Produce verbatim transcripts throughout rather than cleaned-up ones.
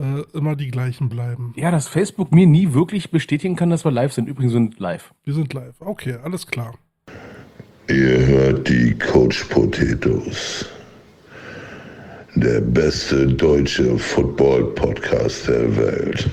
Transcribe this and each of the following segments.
äh, immer die gleichen bleiben. Ja, dass Facebook mir nie wirklich bestätigen kann, dass wir live sind. Übrigens sind live. Wir sind live. Okay, alles klar. Ihr hört die Coach Potatoes. Der beste deutsche Football-Podcast der Welt.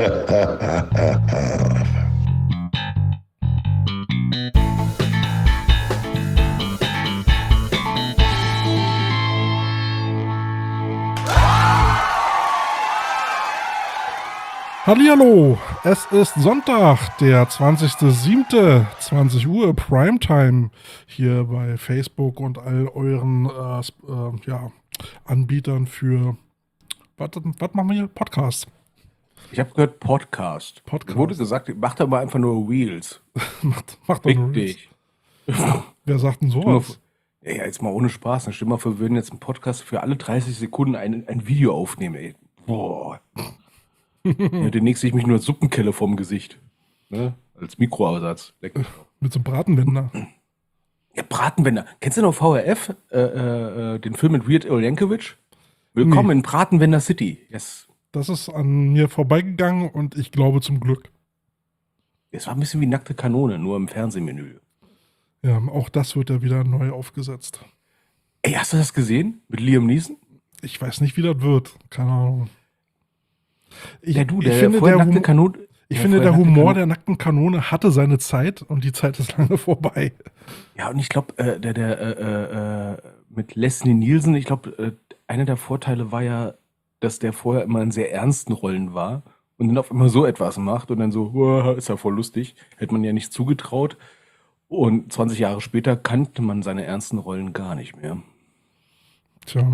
Hallihallo, es ist Sonntag, der zwanzigster siebter zwanzig Uhr Primetime hier bei Facebook und all euren äh, äh, ja, Anbietern für, was machen wir hier? Podcast. Ich habe gehört Podcast. Podcast. Mir wurde gesagt, mach doch mal einfach nur Reels. macht, macht doch Fick nur dich. Wer sagt denn sowas? Ja, ja, jetzt mal ohne Spaß. Dann stell mal vor, wir würden jetzt einen Podcast für alle dreißig Sekunden ein, ein Video aufnehmen. Ey. Boah. Ja, demnächst sehe ich mich nur als Suppenkelle vorm Gesicht. Ne? Als Mikroersatz. Leck mich doch. Mit so einem Bratenwender. Ja, Bratenwender. Kennst du noch V R F? Äh, äh, den Film mit Weird Al Yankovic? Willkommen Nee. in Bratenwender City. Yes. Das ist an mir vorbeigegangen und ich glaube zum Glück. Es war ein bisschen wie nackte Kanone, nur im Fernsehmenü. Ja, auch das wird ja wieder neu aufgesetzt. Ey, hast du das gesehen? Mit Liam Neeson? Ich weiß nicht, wie das wird. Keine Ahnung. Ich, Ja, du, ich der finde, vorher der, nackte Hum Kanone. ich ja, finde vorher der nackte Humor Kanone- der nackten Kanone hatte seine Zeit und die Zeit ist lange vorbei. Ja, und ich glaube, äh, der, der, äh, äh, mit Leslie Nielsen, ich glaube, äh, einer der Vorteile war ja, dass der vorher immer in sehr ernsten Rollen war und dann auf immer so etwas macht und dann so, "Uah, ist ja voll lustig." Hätte man ja nicht zugetraut. Und zwanzig Jahre später kannte man seine ernsten Rollen gar nicht mehr. Tja,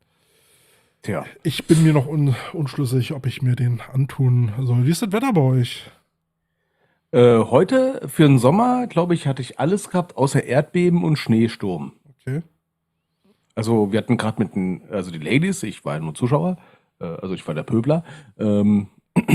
Tja, ich bin mir noch un unschlüssig, ob ich mir den antun soll. Wie ist das Wetter bei euch? äh, heute für den Sommer, glaube ich, hatte ich alles gehabt, außer Erdbeben und Schneesturm. Okay. Also wir hatten gerade mit den, also die Ladies, ich war ja nur Zuschauer, äh, also ich war der Pöbler, ähm,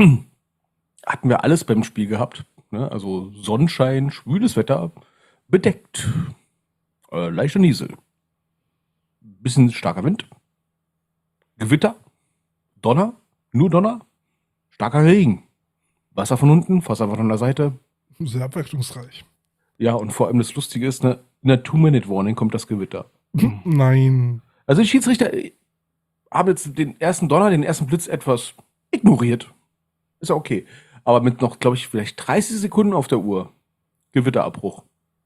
hatten wir alles beim Spiel gehabt. Ne? Also Sonnenschein, schwüles Wetter, bedeckt, äh, leichter Niesel, bisschen starker Wind, Gewitter, Donner, nur Donner, starker Regen, Wasser von unten, Wasser von der Seite. Sehr abwechslungsreich. Ja, und vor allem das Lustige ist, ne, in der Two-Minute-Warning kommt das Gewitter. Nein. Also die Schiedsrichter äh, haben jetzt den ersten Donner, den ersten Blitz etwas ignoriert. Ist ja okay. Aber mit noch, glaube ich, vielleicht dreißig Sekunden auf der Uhr. Gewitterabbruch.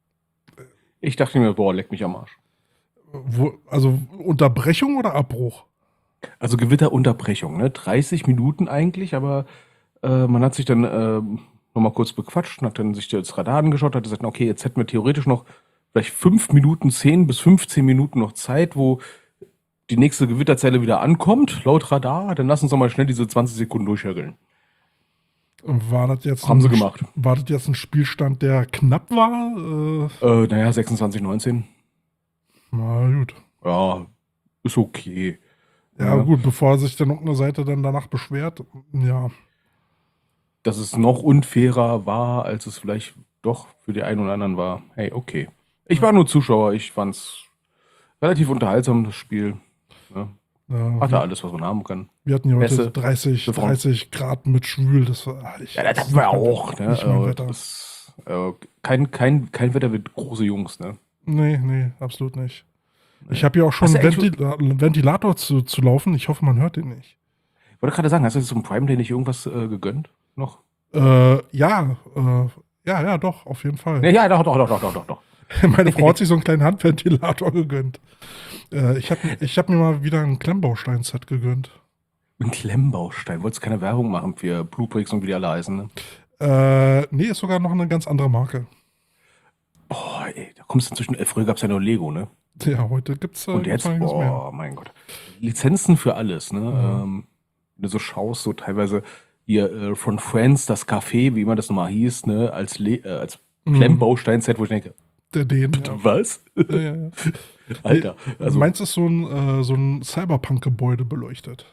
Ich dachte mir, boah, leck mich am Arsch. Wo, also Unterbrechung oder Abbruch? Also Gewitterunterbrechung, ne? dreißig Minuten eigentlich, aber äh, man hat sich dann äh, nochmal kurz bequatscht und hat dann sich das Radar angeschaut, hat gesagt, okay, jetzt hätten wir theoretisch noch vielleicht fünf Minuten, zehn bis fünfzehn Minuten noch Zeit, wo die nächste Gewitterzelle wieder ankommt, laut Radar, dann lass uns doch mal schnell diese zwanzig Sekunden durchhögeln. War das jetzt Haben ein, sie gemacht. War das jetzt ein Spielstand, der knapp war? Äh, Äh, naja, sechsundzwanzig neunzehn. na gut. Ja, ist okay. Ja, Ja. gut, bevor sich dann irgendeine Seite dann danach beschwert. Ja. Dass es noch unfairer war, als es vielleicht doch für die einen oder anderen war. Hey, okay. Ich war nur Zuschauer, ich fand's relativ unterhaltsam, das Spiel. Ja. Ja, Hatte wir, alles, was man haben kann. wir hatten ja heute Beste- dreißig, beste Frau. dreißig Grad mit schwül. Das war, ah, ich, Ja, das hatten wir auch. Ne? Nicht mein Äh, Wetter. das, äh, kein, kein, kein Wetter mit große Jungs. Ne? Nee, nee, absolut nicht. Ich habe ja auch schon Hast du einen eigentlich- Ventil Ventilator zu, zu laufen. Ich hoffe, man hört den nicht. Ich wollte gerade sagen, hast du jetzt zum Prime Day nicht irgendwas äh, gegönnt? Noch? Äh, ja, äh, ja, ja, doch, auf jeden Fall. Ja, ja, doch, doch, doch, doch, doch, doch, doch. Meine Frau hat sich so einen kleinen Handventilator gegönnt. Äh, ich habe ich hab mir mal wieder ein Klemmbaustein-Set gegönnt. Ein Klemmbaustein. Wolltest keine Werbung machen für Bluebricks und wie die alle heißen, ne? Äh, nee, ist sogar noch eine ganz andere Marke. Boah, ey, da kommst du inzwischen, äh, früher gab es ja nur Lego, ne? Ja, heute gibt's äh, Und jetzt, einiges mehr. boah, mein Gott. Lizenzen für alles, ne? Ja. Ähm, wenn du so schaust, so teilweise hier äh, von Friends, das Café, wie immer das nochmal hieß, ne? Als, Le äh, als Mhm. Klemmbaustein-Set, wo ich denke, Der den. Ja. was? Ja, ja, ja. Alter. Also, Also, Meins ist so ein, äh, so ein Cyberpunk-Gebäude beleuchtet.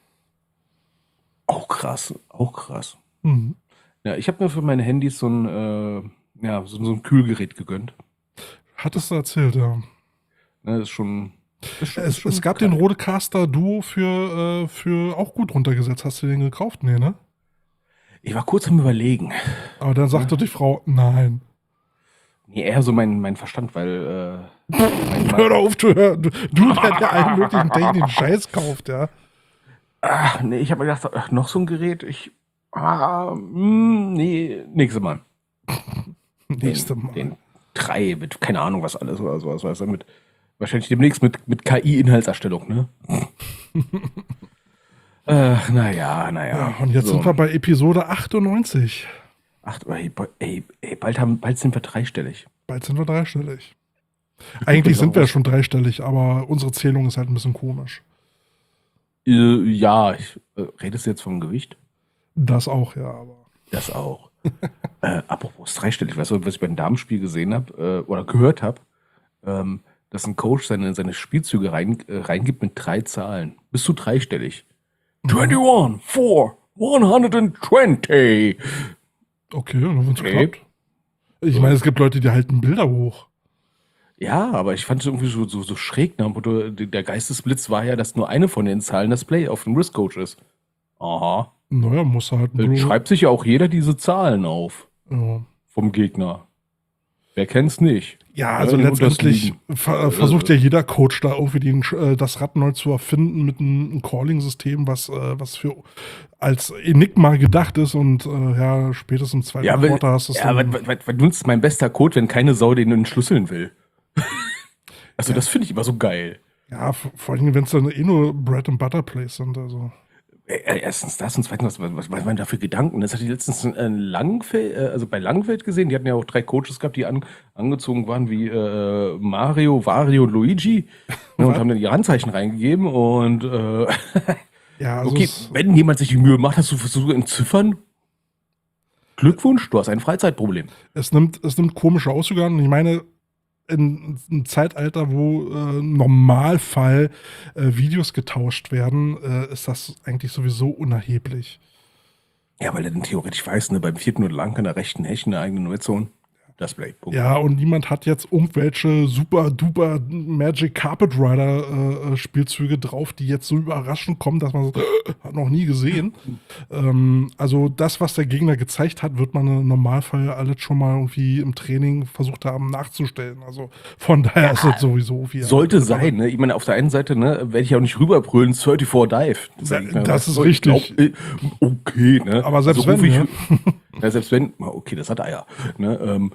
auch krass, auch krass. Mhm. Ja, ich habe mir für meine Handys so ein, äh, ja, so, so ein Kühlgerät gegönnt. Hattest du erzählt, ja. Ne, das ist schon Das ist schon- Es, ist schon es gab geil. den Rodecaster Duo für, äh, für auch gut runtergesetzt. Hast du den gekauft? Nee, ne? Ich war kurz am Überlegen. Aber dann sagte die Frau, nein. Nee, eher so mein, mein Verstand, weil äh, mein, Hör doch auf, du, hör- du, du der dir allen möglichen technischen Scheiß kauft, ja. Ach, nee, ich habe mir gedacht, ach, noch so ein Gerät. Ich. Ah, mh, nee, nächstes Mal. Nächste Mal. Den drei mit, keine Ahnung, was alles oder sowas. Weißt du, mit, wahrscheinlich demnächst mit, mit K I-Inhaltserstellung, ne? Ach, naja, naja. Ja, und jetzt So. sind wir bei Episode achtundneunzig. Ach, ey, ey, ey, bald, haben, bald sind wir dreistellig. Bald sind wir dreistellig. Eigentlich sind wir schon dreistellig, aber unsere Zählung ist halt ein bisschen komisch. Äh, ja, ich, äh, redest du jetzt vom Gewicht? Das auch, ja, aber. Das auch. äh, apropos dreistellig, weißt du, was ich beim Damenspiel gesehen habe äh, oder gehört habe, ähm, dass ein Coach seine, seine Spielzüge rein, äh, reingibt mit drei Zahlen. Bis zu dreistellig. einundzwanzig, vier, hundertzwanzig. Okay, wenn es Okay. klappt. Ich meine, es gibt Leute, die halten Bilder hoch. Ja, aber ich fand es irgendwie so, so, so schräg. Ne? Der Geistesblitz war ja, dass nur eine von den Zahlen das Play auf dem Wristcoach ist. Aha. Naja, muss halt. Dann schreibt sich ja auch jeder diese Zahlen auf Ja. vom Gegner. Wer kennt's nicht? Ja, also Ja, letztendlich das ver versucht ja jeder Coach da irgendwie den, äh, das Rad neu zu erfinden mit einem, einem Calling-System, was, äh, was für als Enigma gedacht ist und äh, ja, spätestens im zweiten Ja, weil, Quarter hast du es ja, dann. weil, weil, weil du nutzt mein bester Code, wenn keine Sau den entschlüsseln will. Also das finde ich immer so geil. Ja, v- vor allem, wenn es dann eh nur Bread and Butter Plays sind. Also. Äh, Erstens das und zweitens, was, was, was waren da für Gedanken? Das hatte ich letztens in Langfeld, äh, also bei Langfeld gesehen, die hatten ja auch drei Coaches gehabt, die an, angezogen waren wie äh, Mario, Wario und Luigi ne, und haben dann ihre Handzeichen reingegeben und äh, Ja, also okay, es, wenn jemand sich die Mühe macht, hast du versucht entziffern, Glückwunsch, du hast ein Freizeitproblem. es, nimmt, es nimmt komische Auszüge an. Ich meine, in einem Zeitalter, wo äh, im Normalfall äh, Videos getauscht werden, äh, ist das eigentlich sowieso unerheblich. Ja, weil er dann theoretisch weiß, ne, beim vierten und lang an der rechten Hecht eine eigene Netzone. Das Play. Punkt. Ja, und niemand hat jetzt irgendwelche super duper Magic Carpet Rider äh, Spielzüge drauf, die jetzt so überraschend kommen, dass man so, hat noch nie gesehen. ähm, also das, was der Gegner gezeigt hat, wird man im Normalfall alles schon mal irgendwie im Training versucht haben nachzustellen. Also von daher ist das sowieso wie Sollte sein, ne? Ich meine, auf der einen Seite, ne, werde ich auch nicht rüberbrüllen, vierunddreißig Dive. Da- ich, ne, das was ist soll ich richtig. glaub, äh, okay, ne? Aber selbst ruf wenn, ich, ne? ja, selbst wenn, okay, das hat er ja, ne? Ähm,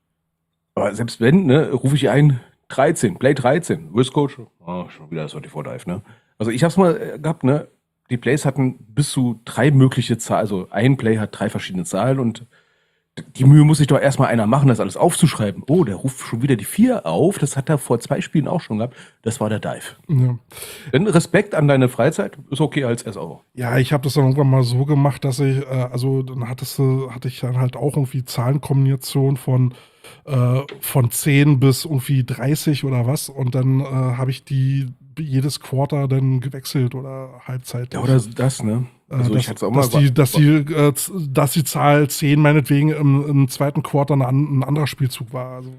aber selbst wenn, ne, rufe ich ein, dreizehn, Play dreizehn, Wristcoach, oh, schon wieder das vierunddreißig Dive, ne? Also ich hab's mal äh, gehabt, ne? Die Plays hatten bis zu drei mögliche Zahlen, also ein Play hat drei verschiedene Zahlen und die Mühe muss sich doch erstmal einer machen, das alles aufzuschreiben. Oh, der ruft schon wieder die vier auf, das hat er vor zwei Spielen auch schon gehabt, das war der Dive. Ja. Denn Respekt an deine Freizeit ist okay als S O. Ja, ich habe das dann irgendwann mal so gemacht, dass ich, äh, also dann hattest du, hatte ich dann halt auch irgendwie Zahlenkombination von, äh, von zehn bis irgendwie dreißig oder was und dann äh, habe ich die jedes Quarter dann gewechselt oder Halbzeit. Ja, oder das, ne? Also äh, dass, ich hatte auch mal dass, die, dass, die, äh, z- dass die Zahl zehn meinetwegen im, im zweiten Quarter ein, an- ein anderer Spielzug war. Also,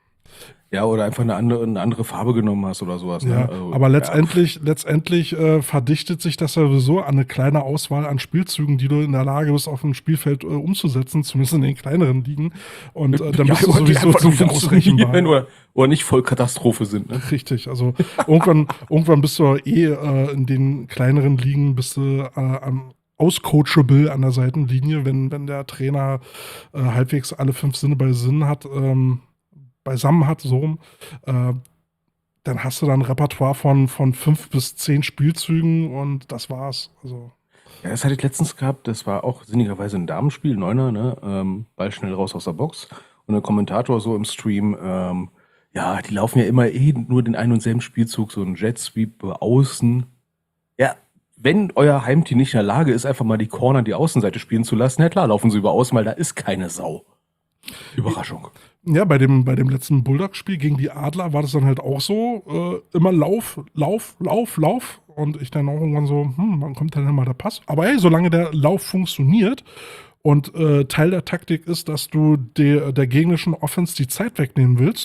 ja, oder einfach eine andere, eine andere Farbe genommen hast oder sowas. ja, Ne? Also, aber letztendlich, letztendlich äh, verdichtet sich das ja sowieso an eine kleine Auswahl an Spielzügen, die du in der Lage bist, auf dem Spielfeld äh, umzusetzen, zumindest in den kleineren Ligen. Und äh, dann ja, bist du aber die sowieso einfach nur ziemlich funktionieren ausrechenbar. oder, oder nicht voll Katastrophe sind. Ne? Richtig, also irgendwann, irgendwann bist du eh äh, in den kleineren Ligen bist du äh, am auscoachable an der Seitenlinie, wenn, wenn der Trainer äh, halbwegs alle fünf Sinne bei Sinn hat, ähm, beisammen hat, so rum, äh, dann hast du dann ein Repertoire von, von fünf bis zehn Spielzügen und das war's. Also, Ja, das hatte ich letztens gehabt, das war auch sinnigerweise ein Damenspiel, Neuner, ne? Ähm, Ball schnell raus aus der Box. Und der Kommentator so im Stream, ähm, ja, die laufen ja immer eh nur den einen und selben Spielzug, so ein Jet Sweep äh, außen. Ja, wenn euer Heimteam nicht in der Lage ist, einfach mal die Corner, die Außenseite spielen zu lassen, ja klar, laufen sie über außen, weil da ist keine Sau. Überraschung. ja, bei dem, bei dem letzten Bulldog-Spiel gegen die Adler war das dann halt auch so, äh, immer Lauf, Lauf, Lauf, Lauf. Und ich dann auch irgendwann so, hm, wann kommt dann mal der Pass? Aber hey, solange der Lauf funktioniert und äh, Teil der Taktik ist, dass du der, der gegnerischen Offense die Zeit wegnehmen willst,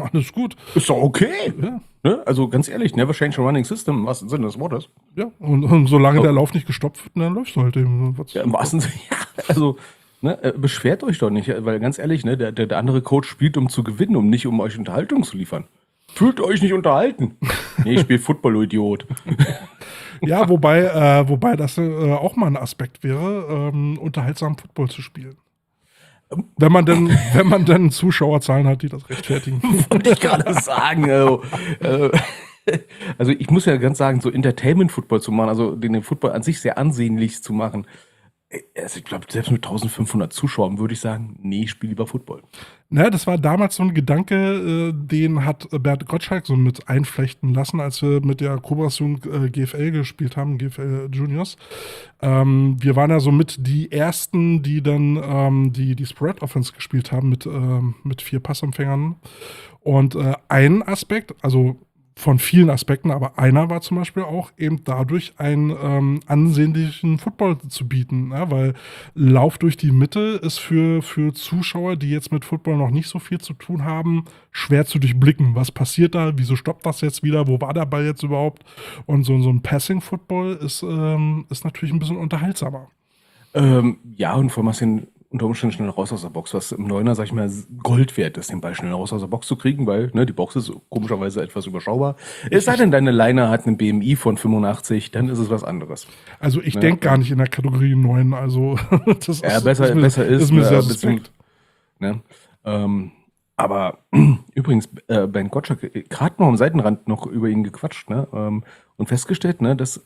alles gut. Ist doch okay. Ja, Ne? Also ganz ehrlich, never change a running system, im wahrsten Sinne des Wortes. ja. Und, und solange Oh. der Lauf nicht gestoppt wird, dann läufst du halt eben. Was- Ja, im wahrsten Sinne, ja, also, ne, äh, beschwert euch doch nicht, weil ganz ehrlich, ne, der, der, der andere Coach spielt, um zu gewinnen, um nicht um euch Unterhaltung zu liefern. Fühlt euch nicht unterhalten. Nee, ich spiele Football, du Idiot. Ja, wobei, äh, wobei das äh, auch mal ein Aspekt wäre, ähm, unterhaltsam Football zu spielen. Wenn man denn, wenn man denn Zuschauerzahlen hat, die das rechtfertigen. Wollte ich gerade sagen. Also, äh, also ich muss ja ganz sagen, so Entertainment-Football zu machen, also den, den Football an sich sehr ansehnlich zu machen. Also ich glaube, selbst mit eintausendfünfhundert Zuschauern würde ich sagen, nee, ich spiele lieber Football. Ne, das war damals so ein Gedanke, äh, den hat Bert Gottschalk so mit einflechten lassen, als wir mit der Cobras Jugend äh, G F L gespielt haben, G F L Juniors. Ähm, wir waren ja so mit die ersten, die dann ähm, die, die Spread Offense gespielt haben mit, ähm, mit vier Passempfängern. Und äh, ein Aspekt, also von vielen Aspekten, aber einer war zum Beispiel auch eben dadurch einen ähm, ansehnlichen Football zu bieten, ne? Weil Lauf durch die Mitte ist für, für Zuschauer, die jetzt mit Football noch nicht so viel zu tun haben, schwer zu durchblicken. Was passiert da? Wieso stoppt das jetzt wieder? Wo war der Ball jetzt überhaupt? Und so, so ein Passing-Football ist, ähm, ist natürlich ein bisschen unterhaltsamer. Ähm, ja, und vor allem hast du den unter Umständen schnell raus aus der Box, was im Neuner, sag ich mal, Gold wert ist, den Ball schnell raus aus der Box zu kriegen, weil ne, die Box ist komischerweise etwas überschaubar. Es sei denn, deine Liner hat einen B M I von fünfundachtzig, dann ist es was anderes. Also ich Ja, denke ja. gar nicht in der Kategorie neun, also das ist, Ja, besser ist mir, besser ist, ist mir äh, sehr bisschen- suspekt. Ne? Ähm, aber übrigens, äh, Ben Gottschalk, äh, gerade noch am Seitenrand noch über ihn gequatscht, ne? Ähm, und festgestellt, ne, dass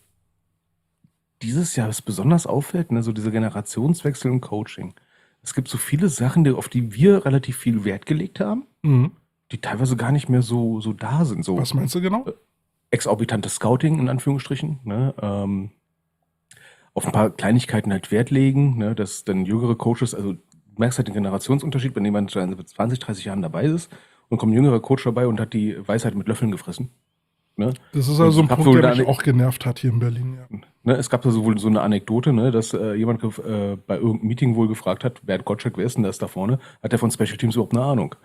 dieses Jahr es besonders auffällt, ne, so dieser Generationswechsel im Coaching. Es gibt so viele Sachen, die, auf die wir relativ viel Wert gelegt haben, Mhm. die teilweise gar nicht mehr so, so da sind. So Was meinst du genau? exorbitantes Scouting in Anführungsstrichen, ne? Ähm, auf ein paar Kleinigkeiten halt Wert legen, ne? Dass dann jüngere Coaches, also du merkst halt den Generationsunterschied, wenn jemand schon seit zwanzig, dreißig Jahren dabei ist und kommt ein jüngerer Coach dabei und hat die Weisheit mit Löffeln gefressen. Ne? Das ist Und also es ein gab Punkt, wohl der da mich eine- auch genervt hat hier in Berlin. Ja. Ne, es gab da so wohl so eine Anekdote, ne, dass äh, jemand gef- äh, bei irgendeinem Meeting wohl gefragt hat, Bert Gottschalk, wer ist denn das da vorne? Hat der von Special Teams überhaupt eine Ahnung?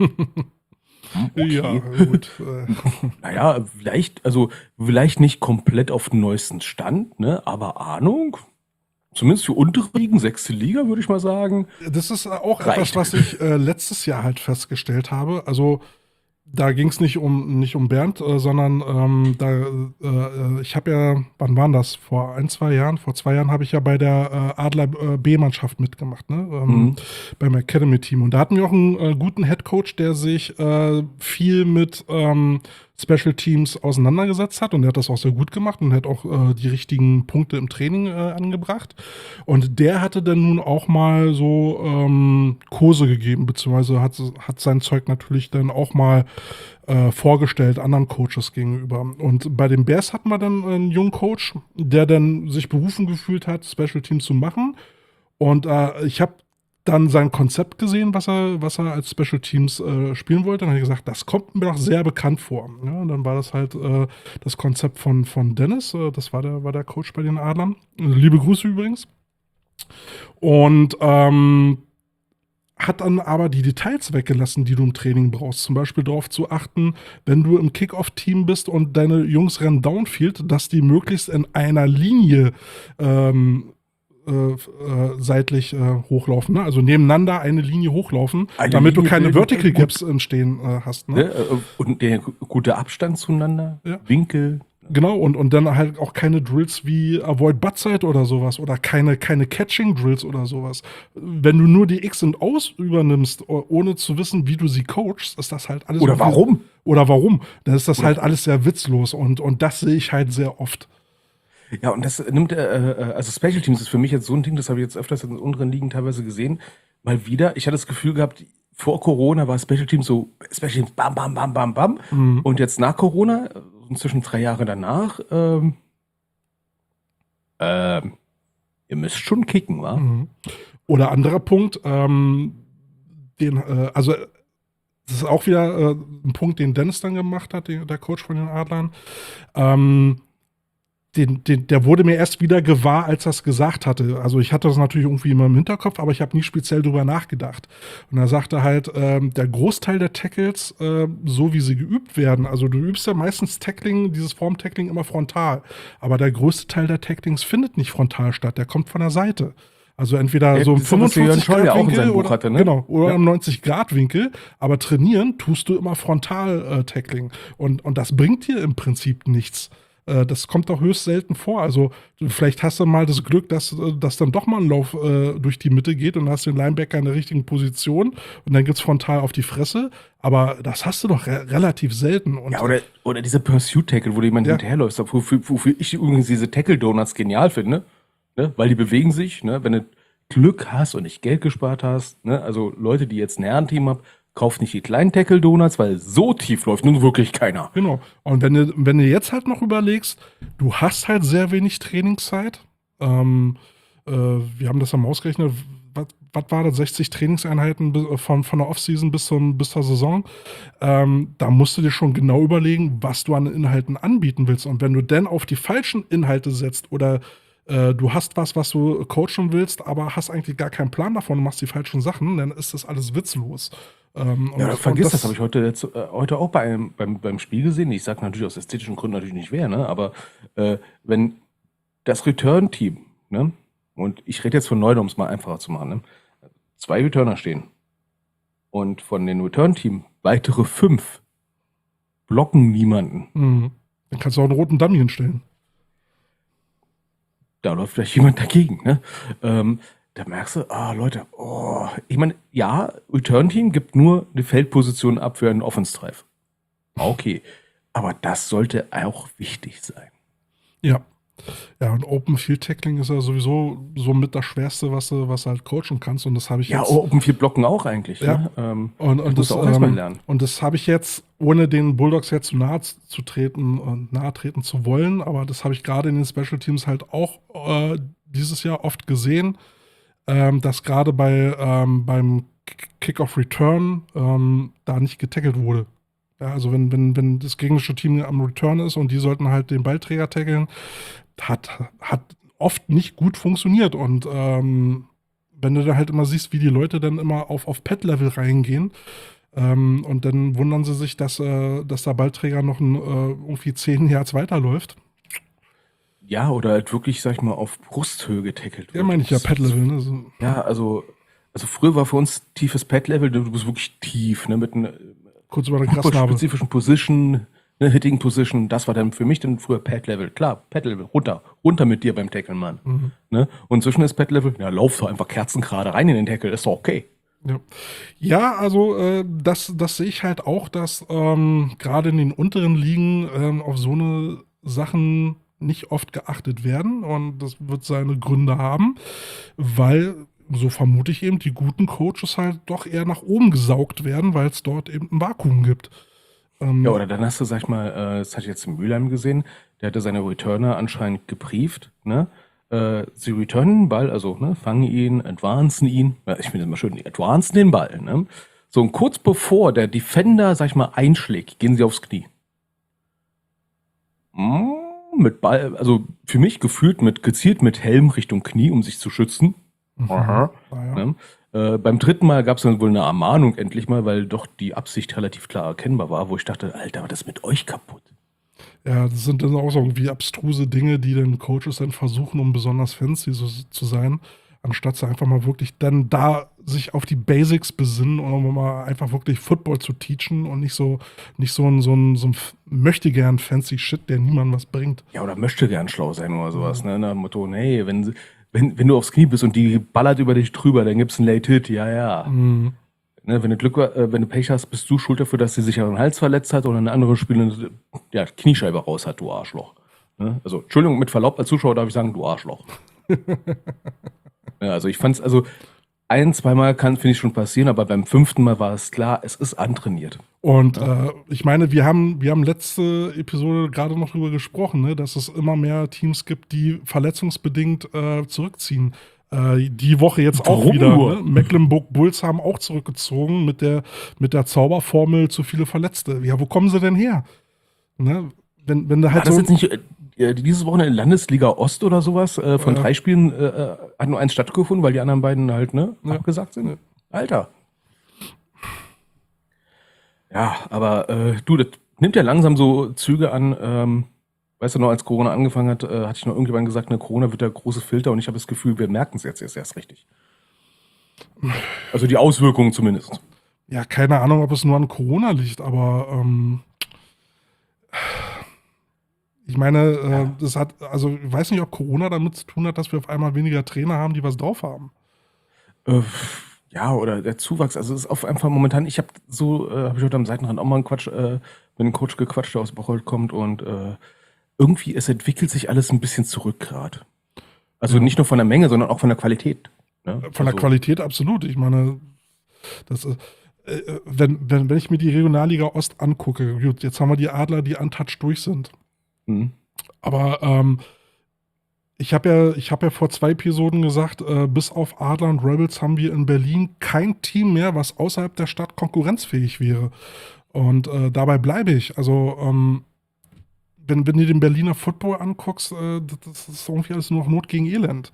Hm, okay. Ja, gut. Äh, Naja, vielleicht, also vielleicht nicht komplett auf dem neuesten Stand, ne, aber Ahnung. Zumindest für untere Ligen, sechste Liga, würde ich mal sagen. das ist auch Reicht. etwas, was ich äh, letztes Jahr halt festgestellt habe. Also da ging es nicht um nicht um Bernd, äh, sondern ähm, da äh, ich habe ja, wann waren das? Vor ein, zwei Jahren? Vor zwei Jahren habe ich ja bei der äh, Adler äh, B-Mannschaft mitgemacht, ne? Ähm, Mhm. Beim Academy-Team. Und da hatten wir auch einen äh, guten Headcoach, der sich äh, viel mit ähm, Special Teams auseinandergesetzt hat und der hat das auch sehr gut gemacht und hat auch äh, die richtigen Punkte im Training äh, angebracht. Und der hatte dann nun auch mal so ähm, Kurse gegeben, beziehungsweise hat, hat sein Zeug natürlich dann auch mal äh, vorgestellt anderen Coaches gegenüber. Und bei den Bears hatten wir dann einen jungen Coach, der dann sich berufen gefühlt hat, Special Teams zu machen. Und äh, ich habe dann sein Konzept gesehen, was er, was er als Special Teams äh, spielen wollte. Dann habe ich gesagt, das kommt mir doch sehr bekannt vor. Ja, und dann war das halt äh, das Konzept von, von Dennis. Äh, das war der, war der Coach bei den Adlern. Liebe Grüße übrigens. Und ähm, hat dann aber die Details weggelassen, die du im Training brauchst. Zum Beispiel darauf zu achten, wenn du im Kickoff-Team bist und deine Jungs rennen Downfield, dass die möglichst in einer Linie ähm, äh, äh, seitlich äh, hochlaufen. Ne? Also nebeneinander eine Linie hochlaufen, Eine damit du Linie keine bilden, Vertical gut. Gaps entstehen äh, hast. Ne? Ne? äh, Und der gute Abstand zueinander, Ja. Winkel. Genau, und, und dann halt auch keine Drills wie Avoid Buttside oder sowas oder keine, keine Catching-Drills oder sowas. Wenn du nur die X und O's übernimmst, o- ohne zu wissen, wie du sie coachst, ist das halt alles... Oder warum? Oder warum? Dann ist das Oder- halt alles sehr witzlos und, und das sehe ich halt sehr oft. Ja, und das nimmt, äh, äh, also Special Teams ist für mich jetzt so ein Ding, das habe ich jetzt öfters in unteren Ligen teilweise gesehen. Mal wieder, ich hatte das Gefühl gehabt, vor Corona war Special Teams so, Special Teams bam, bam, bam, bam, bam. Mhm. Und jetzt nach Corona, äh, inzwischen drei Jahre danach, ähm, ähm, ihr müsst schon kicken, wa? Mhm. Oder anderer Punkt, ähm, den, äh, also das ist auch wieder äh, ein Punkt, den Dennis dann gemacht hat, den, der Coach von den Adlern. Ähm, den, den, der wurde mir erst wieder gewahr, als er es gesagt hatte. Also ich hatte das natürlich irgendwie immer im Hinterkopf, aber ich habe nie speziell drüber nachgedacht. Und er sagte halt, ähm, der Großteil der Tackles, äh, so wie sie geübt werden, also du übst ja meistens Tackling, dieses Form-Tackling immer frontal, aber der größte Teil der Tacklings findet nicht frontal statt, der kommt von der Seite. Also entweder Ja, so im das ist das, was Jörn Scholl ja auch in seinem Buch oder, hatte, ne? genau, oder Ja. im neunzig-Grad-Winkel, aber trainieren tust du immer Frontal-Tackling. Und, und das bringt dir im Prinzip nichts. Äh, das kommt doch höchst selten vor. Also du, vielleicht hast du mal das Glück, dass, äh, dass dann doch mal ein Lauf äh, durch die Mitte geht und hast den Linebacker in der richtigen Position und dann gibt's frontal auf die Fresse. Aber das hast du doch re relativ selten. Und Ja, oder, oder diese Pursuit-Tackle, wo jemand Ja. hinterherläuft, wofür, wofür ich übrigens diese Tackle-Donuts genial finde, ne? Weil die bewegen sich, ne? Wenn du Glück hast und nicht Geld gespart hast, ne? Also Leute, die jetzt ein Herrenteam haben, kauft nicht die kleinen Tackle-Donuts, weil so tief läuft nun wirklich keiner. Genau. Und wenn du, wenn du jetzt halt noch überlegst, du hast halt sehr wenig Trainingszeit. Ähm, äh, wir haben das am ausgerechnet. Was, was war das? sechzig Trainingseinheiten bi- von, von der Offseason bis, zum, bis zur Saison. Ähm, da musst du dir schon genau überlegen, was du an Inhalten anbieten willst. Und wenn du dann auf die falschen Inhalte setzt oder äh, du hast was, was du coachen willst, aber hast eigentlich gar keinen Plan davon und machst die falschen Sachen, dann ist das alles witzlos. Ähm, Ja, und- vergiss und das, habe ich heute, jetzt, äh, heute auch bei einem, beim, beim Spiel gesehen. Ich sage natürlich aus ästhetischen Gründen natürlich nicht wer, ne? Aber äh, wenn das Return-Team, ne? Und ich rede jetzt von neu, um es mal einfacher zu machen, ne? Zwei Returner stehen und von den Return-Team weitere fünf blocken niemanden. Mhm. Dann kannst du auch einen roten Dummy hinstellen. Da läuft vielleicht jemand dagegen, ne? Ähm, da merkst du, ah, Leute, oh, ich meine, ja, Return-Team gibt nur eine Feldposition ab für einen Offense-Drive. Okay, aber das sollte auch wichtig sein. Ja. Ja, und Open Field Tackling ist ja sowieso so mit das Schwerste, was du, was du halt coachen kannst. Und das habe ich Ja, jetzt. Open Field blocken auch eigentlich. Ja. Ne? Ähm, Und, das und, musst das, du auch erstmal ähm, lernen. und das habe ich jetzt, ohne den Bulldogs jetzt zu nahe zu treten und nahe treten zu wollen, aber das habe ich gerade in den Special Teams halt auch äh, dieses Jahr oft gesehen, ähm, dass gerade bei ähm, beim Kick-Off Return ähm, da nicht getackelt wurde. Ja, also wenn, wenn, wenn das gegnerische Team am Return ist und die sollten halt den Ballträger tackeln, hat, hat oft nicht gut funktioniert. Und ähm, wenn du da halt immer siehst, wie die Leute dann immer auf, auf Pad-Level reingehen, ähm, und dann wundern sie sich, dass, äh, dass der Ballträger noch ein, äh, irgendwie zehn Yards weiterläuft. Ja, oder halt wirklich, sag ich mal, auf Brusthöhe getackelt wird. Ja, meine ich ja, Das- Pad-Level. Ne? So, Ja, also, also früher war für uns tiefes Pad-Level, du bist wirklich tief, ne, mit einer kurz über der Grasnarbe. spezifischen Position, eine Hitting Position, das war dann für mich dann früher Pad-Level. Klar, Pad-Level, runter, runter mit dir beim Tackle, Mann. Mhm. Ne? Und inzwischen ist Pad-Level, ja, lauf doch einfach kerzengerade rein in den Tackle, ist doch okay. Ja, ja also äh, das, das sehe ich halt auch, dass ähm, gerade in den unteren Ligen ähm, auf so eine Sachen nicht oft geachtet werden und das wird seine Gründe haben, weil, so vermute ich eben, die guten Coaches halt doch eher nach oben gesaugt werden, weil es dort eben ein Vakuum gibt. Ähm, Ja, oder dann hast du, sag ich mal, äh, das hatte ich jetzt in Mülheim gesehen, der hatte seine Returner anscheinend gebrieft, ne? Äh, sie returnen den Ball, also ne, fangen ihn, advancen ihn, ja, ich finde das mal schön, die advancen den Ball, ne? So, und kurz bevor der Defender, sag ich mal, einschlägt, gehen sie aufs Knie. Mm, mit Ball, also für mich gefühlt mit, gezielt mit Helm Richtung Knie, um sich zu schützen. mhm. Aha. Naja. Ne? Äh, beim dritten Mal gab es dann wohl eine Ermahnung endlich mal, weil doch die Absicht relativ klar erkennbar war, wo ich dachte, Alter, was ist mit euch kaputt? Ja, das sind dann auch so irgendwie abstruse Dinge, die dann Coaches dann versuchen, um besonders fancy so, zu sein, anstatt sie einfach mal wirklich dann da sich auf die Basics besinnen und um mal einfach wirklich Football zu teachen und nicht so, nicht so ein, so ein, so ein möchte gern fancy Shit, der niemandem was bringt. Ja, oder möchte gern schlau sein oder sowas, ne? Nach dem Motto, hey, wenn, sie- wenn, wenn du aufs Knie bist und die ballert über dich drüber, dann gibt's einen Late Hit, ja, ja. Mhm. Ne, wenn du Glück, äh, wenn du Pech hast, bist du schuld dafür, dass sie sich an den Hals verletzt hat oder eine andere Spielerin ja, Kniescheibe raus hat, du Arschloch. Ne? Also, Entschuldigung, mit Verlaub als Zuschauer darf ich sagen, du Arschloch. Ja, also ich fand's, also ein, zweimal kann, finde ich schon passieren, aber beim fünften Mal war es klar, es ist antrainiert. Und äh, ich meine, wir haben, wir haben letzte Episode gerade noch drüber gesprochen, ne, dass es immer mehr Teams gibt, die verletzungsbedingt äh, zurückziehen. Äh, die Woche jetzt auch Warum wieder. nur? Ne? Mecklenburg Bulls haben auch zurückgezogen mit der, mit der Zauberformel zu viele Verletzte. Ja, wo kommen sie denn her? Ne? Wenn, wenn du War halt das so. jetzt nicht, äh, äh, dieses Wochenende Landesliga Ost oder sowas, äh, von Ja. drei Spielen äh, äh, hat nur eins stattgefunden, weil die anderen beiden halt, ne, Ja. abgesagt sind. Ja. Alter. Ja, aber äh, du, das nimmt ja langsam so Züge an. Ähm, weißt du noch, als Corona angefangen hat, äh, hatte ich noch irgendjemand gesagt, ne, Corona wird der große Filter und ich habe das Gefühl, wir merken es jetzt erst, erst richtig. Also die Auswirkungen zumindest. Ja, keine Ahnung, ob es nur an Corona liegt, aber ähm, ich meine, äh, das hat, also ich weiß nicht, ob Corona damit zu tun hat, dass wir auf einmal weniger Trainer haben, die was drauf haben. Äh, ja, oder der Zuwachs, also es ist auf einfach momentan, ich habe so, äh, habe ich heute am Seitenrand auch mal einen Quatsch, äh, mit einem Coach gequatscht, der aus Bocholt kommt und äh, irgendwie, es entwickelt sich alles ein bisschen zurück gerade. Also Ja. nicht nur von der Menge, sondern auch von der Qualität. Ne? Von der also, Qualität absolut. Ich meine, das ist, äh, wenn, wenn, wenn ich mir die Regionalliga Ost angucke, gut, jetzt haben wir die Adler, die untouched durch sind. Hm. Aber ähm, ich habe ja, ich hab ja vor zwei Episoden gesagt, äh, bis auf Adler und Rebels haben wir in Berlin kein Team mehr, was außerhalb der Stadt konkurrenzfähig wäre. Und äh, dabei bleibe ich. Also, ähm, wenn, wenn du den Berliner Football anguckst, äh, das ist irgendwie alles nur noch Not gegen Elend.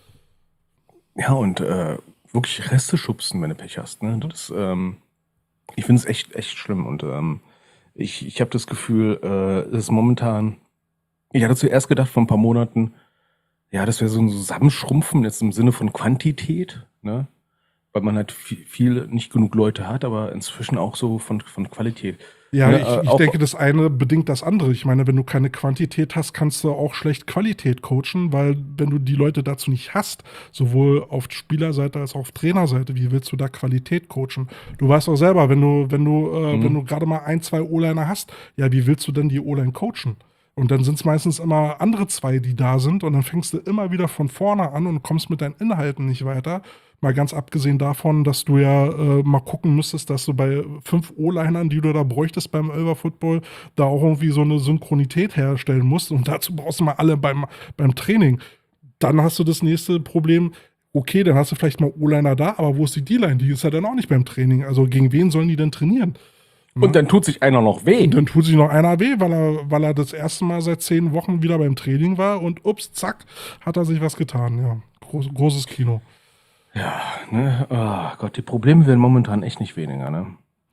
Ja, und äh, wirklich Reste schubsen, wenn du Pech hast. Ne? Das, ähm, ich finde es echt, echt schlimm. Und ähm, ich, ich habe das Gefühl, äh, es ist momentan. Ich hatte zuerst gedacht, vor ein paar Monaten, ja, das wäre so ein Zusammenschrumpfen jetzt im Sinne von Quantität, ne? Weil man halt viel, viel nicht genug Leute hat, aber inzwischen auch so von, von Qualität. Ja, Ne, ich, äh, ich auch- denke, das eine bedingt das andere. Ich meine, wenn du keine Quantität hast, kannst du auch schlecht Qualität coachen, weil wenn du die Leute dazu nicht hast, sowohl auf Spielerseite als auch auf Trainerseite, wie willst du da Qualität coachen? Du weißt auch selber, wenn du, wenn du, äh, Mhm. wenn du gerade mal ein, zwei O-Liner hast, ja, wie willst du denn die O-Line coachen? Und dann sind es meistens immer andere zwei, die da sind und dann fängst du immer wieder von vorne an und kommst mit deinen Inhalten nicht weiter. Mal ganz abgesehen davon, dass du ja äh, mal gucken müsstest, dass du bei fünf O-Linern, die du da bräuchtest beim Elver Football, da auch irgendwie so eine Synchronität herstellen musst. Und dazu brauchst du mal alle beim, beim Training. Dann hast du das nächste Problem. Okay, dann hast du vielleicht mal O-Liner da, aber wo ist die D-Line? Die ist ja dann auch nicht beim Training. Also gegen wen sollen die denn trainieren? Und dann tut sich einer noch weh. Und dann tut sich noch einer weh, weil er, weil er das erste Mal seit zehn Wochen wieder beim Training war und ups, zack, hat er sich was getan. Ja, Groß, großes Kino. Ja, ne? Oh Gott, die Probleme werden momentan echt nicht weniger, ne?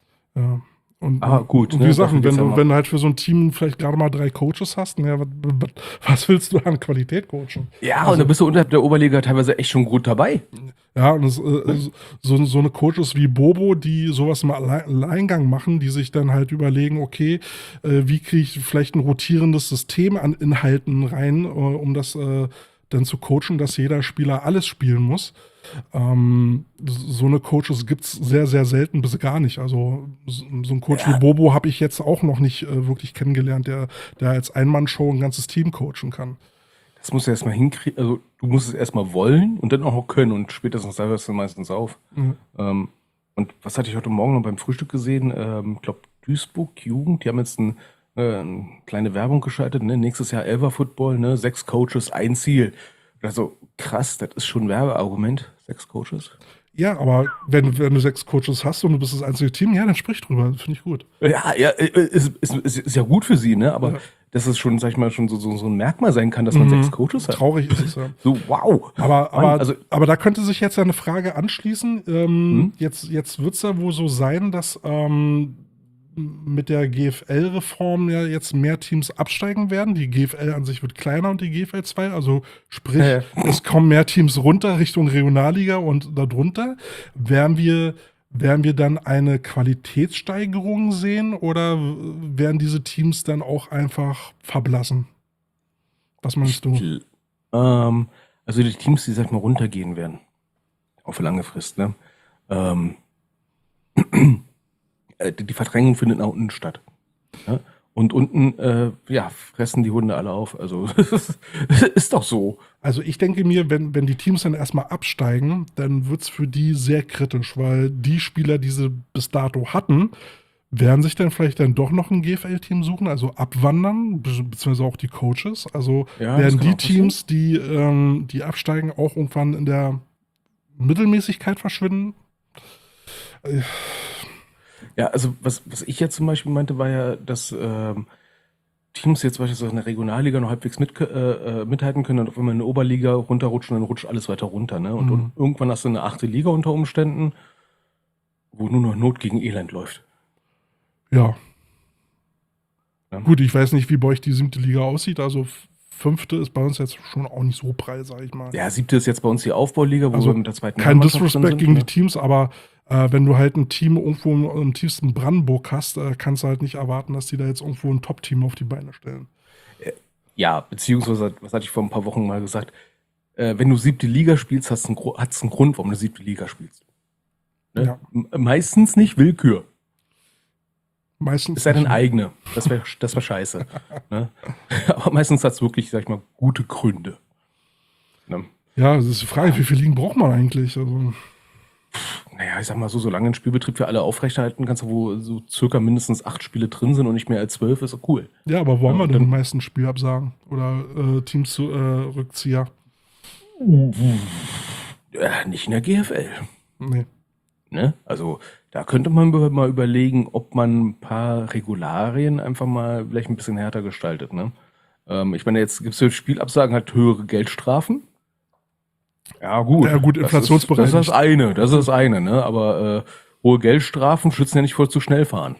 Ja. Und, Aber gut, und ne, wie gesagt, dafür wenn geht's ja du, mal. wenn du halt für so ein Team vielleicht gerade mal drei Coaches hast, ja, was, was, was willst du an Qualität coachen? Ja, Also- und da bist du unterhalb der Oberliga teilweise echt schon gut dabei. Ja, und das, äh, so, so eine Coaches wie Bobo, die sowas im Alle- Alleingang machen, die sich dann halt überlegen, okay, äh, wie kriege ich vielleicht ein rotierendes System an Inhalten rein, äh, um das äh, dann zu coachen, dass jeder Spieler alles spielen muss. Ähm, so eine Coaches gibt es sehr, sehr selten bis gar nicht. Also so so ein Coach Ja. wie Bobo habe ich jetzt auch noch nicht äh, wirklich kennengelernt, der, der als Ein-Mann-Show ein ganzes Team coachen kann. Das musst du erstmal hinkriegen. Also, du musst es erstmal wollen und dann auch noch können. Und spätestens da hörst du meistens auf. Mhm. Ähm, und was hatte ich heute Morgen noch beim Frühstück gesehen? Ähm, ich glaube, Duisburg Jugend, die haben jetzt ein, äh, eine kleine Werbung geschaltet. Ne? Nächstes Jahr Elver Football, ne? Sechs Coaches, ein Ziel. Also krass, das ist schon ein Werbeargument. Sechs Coaches. Ja, aber wenn, wenn du sechs Coaches hast und du bist das einzige Team, ja, dann sprich drüber. Finde ich gut. Ja, ja, äh, ist, ist, ist, ist ja gut für sie, ne? Aber Ja. dass es schon, sag ich mal, schon so, so, so ein Merkmal sein kann, dass man Mhm. sechs Coaches hat. Traurig ist es ja. So, wow. Aber, aber, Mann, also, aber da könnte sich jetzt ja eine Frage anschließen. Ähm, Hm? Jetzt, jetzt wird es ja wohl so sein, dass ähm, mit der G F L-Reform ja jetzt mehr Teams absteigen werden. Die G F L an sich wird kleiner und die G F L zwei, also sprich, Ja, ja. es kommen mehr Teams runter Richtung Regionalliga und darunter. Werden wir, werden wir dann eine Qualitätssteigerung sehen oder werden diese Teams dann auch einfach verblassen? Was meinst du? L- Ähm, also die Teams, die, sag ich mal, runtergehen werden. Auf lange Frist, ne? Ähm, äh, die die Verdrängung findet nach unten statt. Ne? Und unten, äh, ja, fressen die Hunde alle auf. Also, ist doch so. Also ich denke mir, wenn, wenn die Teams dann erstmal absteigen, dann wird es für die sehr kritisch, weil die Spieler, die sie bis dato hatten, werden sich dann vielleicht dann doch noch ein G F L-Team suchen, also abwandern, be beziehungsweise auch die Coaches. Also Ja, das werden kann die auch passieren. Teams, die, ähm, die absteigen, auch irgendwann in der Mittelmäßigkeit verschwinden. Ja, also was, was ich jetzt zum Beispiel meinte, war ja, dass ähm, Teams jetzt beispielsweise in der Regionalliga noch halbwegs mit, äh, mithalten können und wenn man in der Oberliga runterrutschen, dann rutscht alles weiter runter. Ne? Und, Mhm. und irgendwann hast du eine achte Liga unter Umständen, wo nur noch Not gegen Elend läuft. Ja. Ja. Gut, ich weiß nicht, wie bei euch die siebte Liga aussieht. Also f- fünfte ist bei uns jetzt schon auch nicht so prall, sag ich mal. Ja, siebte ist jetzt bei uns die Aufbauliga, wo Also wir mit der zweiten Kein Herrenmannschaft drin Disrespect sind, gegen ne? die Teams, aber äh, wenn du halt ein Team irgendwo im, im tiefsten Brandenburg hast, äh, kannst du halt nicht erwarten, dass die da jetzt irgendwo ein Top-Team auf die Beine stellen. Ja, beziehungsweise, was hatte ich vor ein paar Wochen mal gesagt, äh, wenn du siebte Liga spielst, hast du einen, Gro- hat's einen Grund, warum du siebte Liga spielst. Ne? Ja. M- Meistens nicht Willkür. Meistens Ist ja deine nicht. eigene. Das wäre das wär scheiße. Ne? Aber meistens hat es wirklich, sag ich mal, gute Gründe. Ne? Ja, das ist die Frage, wie viele Ligen braucht man eigentlich? Also, Naja, ich sag mal so, solange ein Spielbetrieb für alle aufrechterhalten kannst, wo so circa mindestens acht Spiele drin sind und nicht mehr als zwölf, ist cool. ja, aber wo haben Ja, wir und denn die dann- meisten Spielabsagen? Oder äh, Teams zu, äh, Rückzieher? Ja, nicht in der G F L. Nee. Ne? Also da könnte man be- mal überlegen, ob man ein paar Regularien einfach mal vielleicht ein bisschen härter gestaltet. Ne? Ähm, ich meine, jetzt gibt es für Spielabsagen halt höhere Geldstrafen. Ja gut, Ja, gut, das ist, inflationsbereinigt. das ist das eine, das ist das eine, ne? Aber äh, hohe Geldstrafen schützen ja nicht vor zu schnell fahren.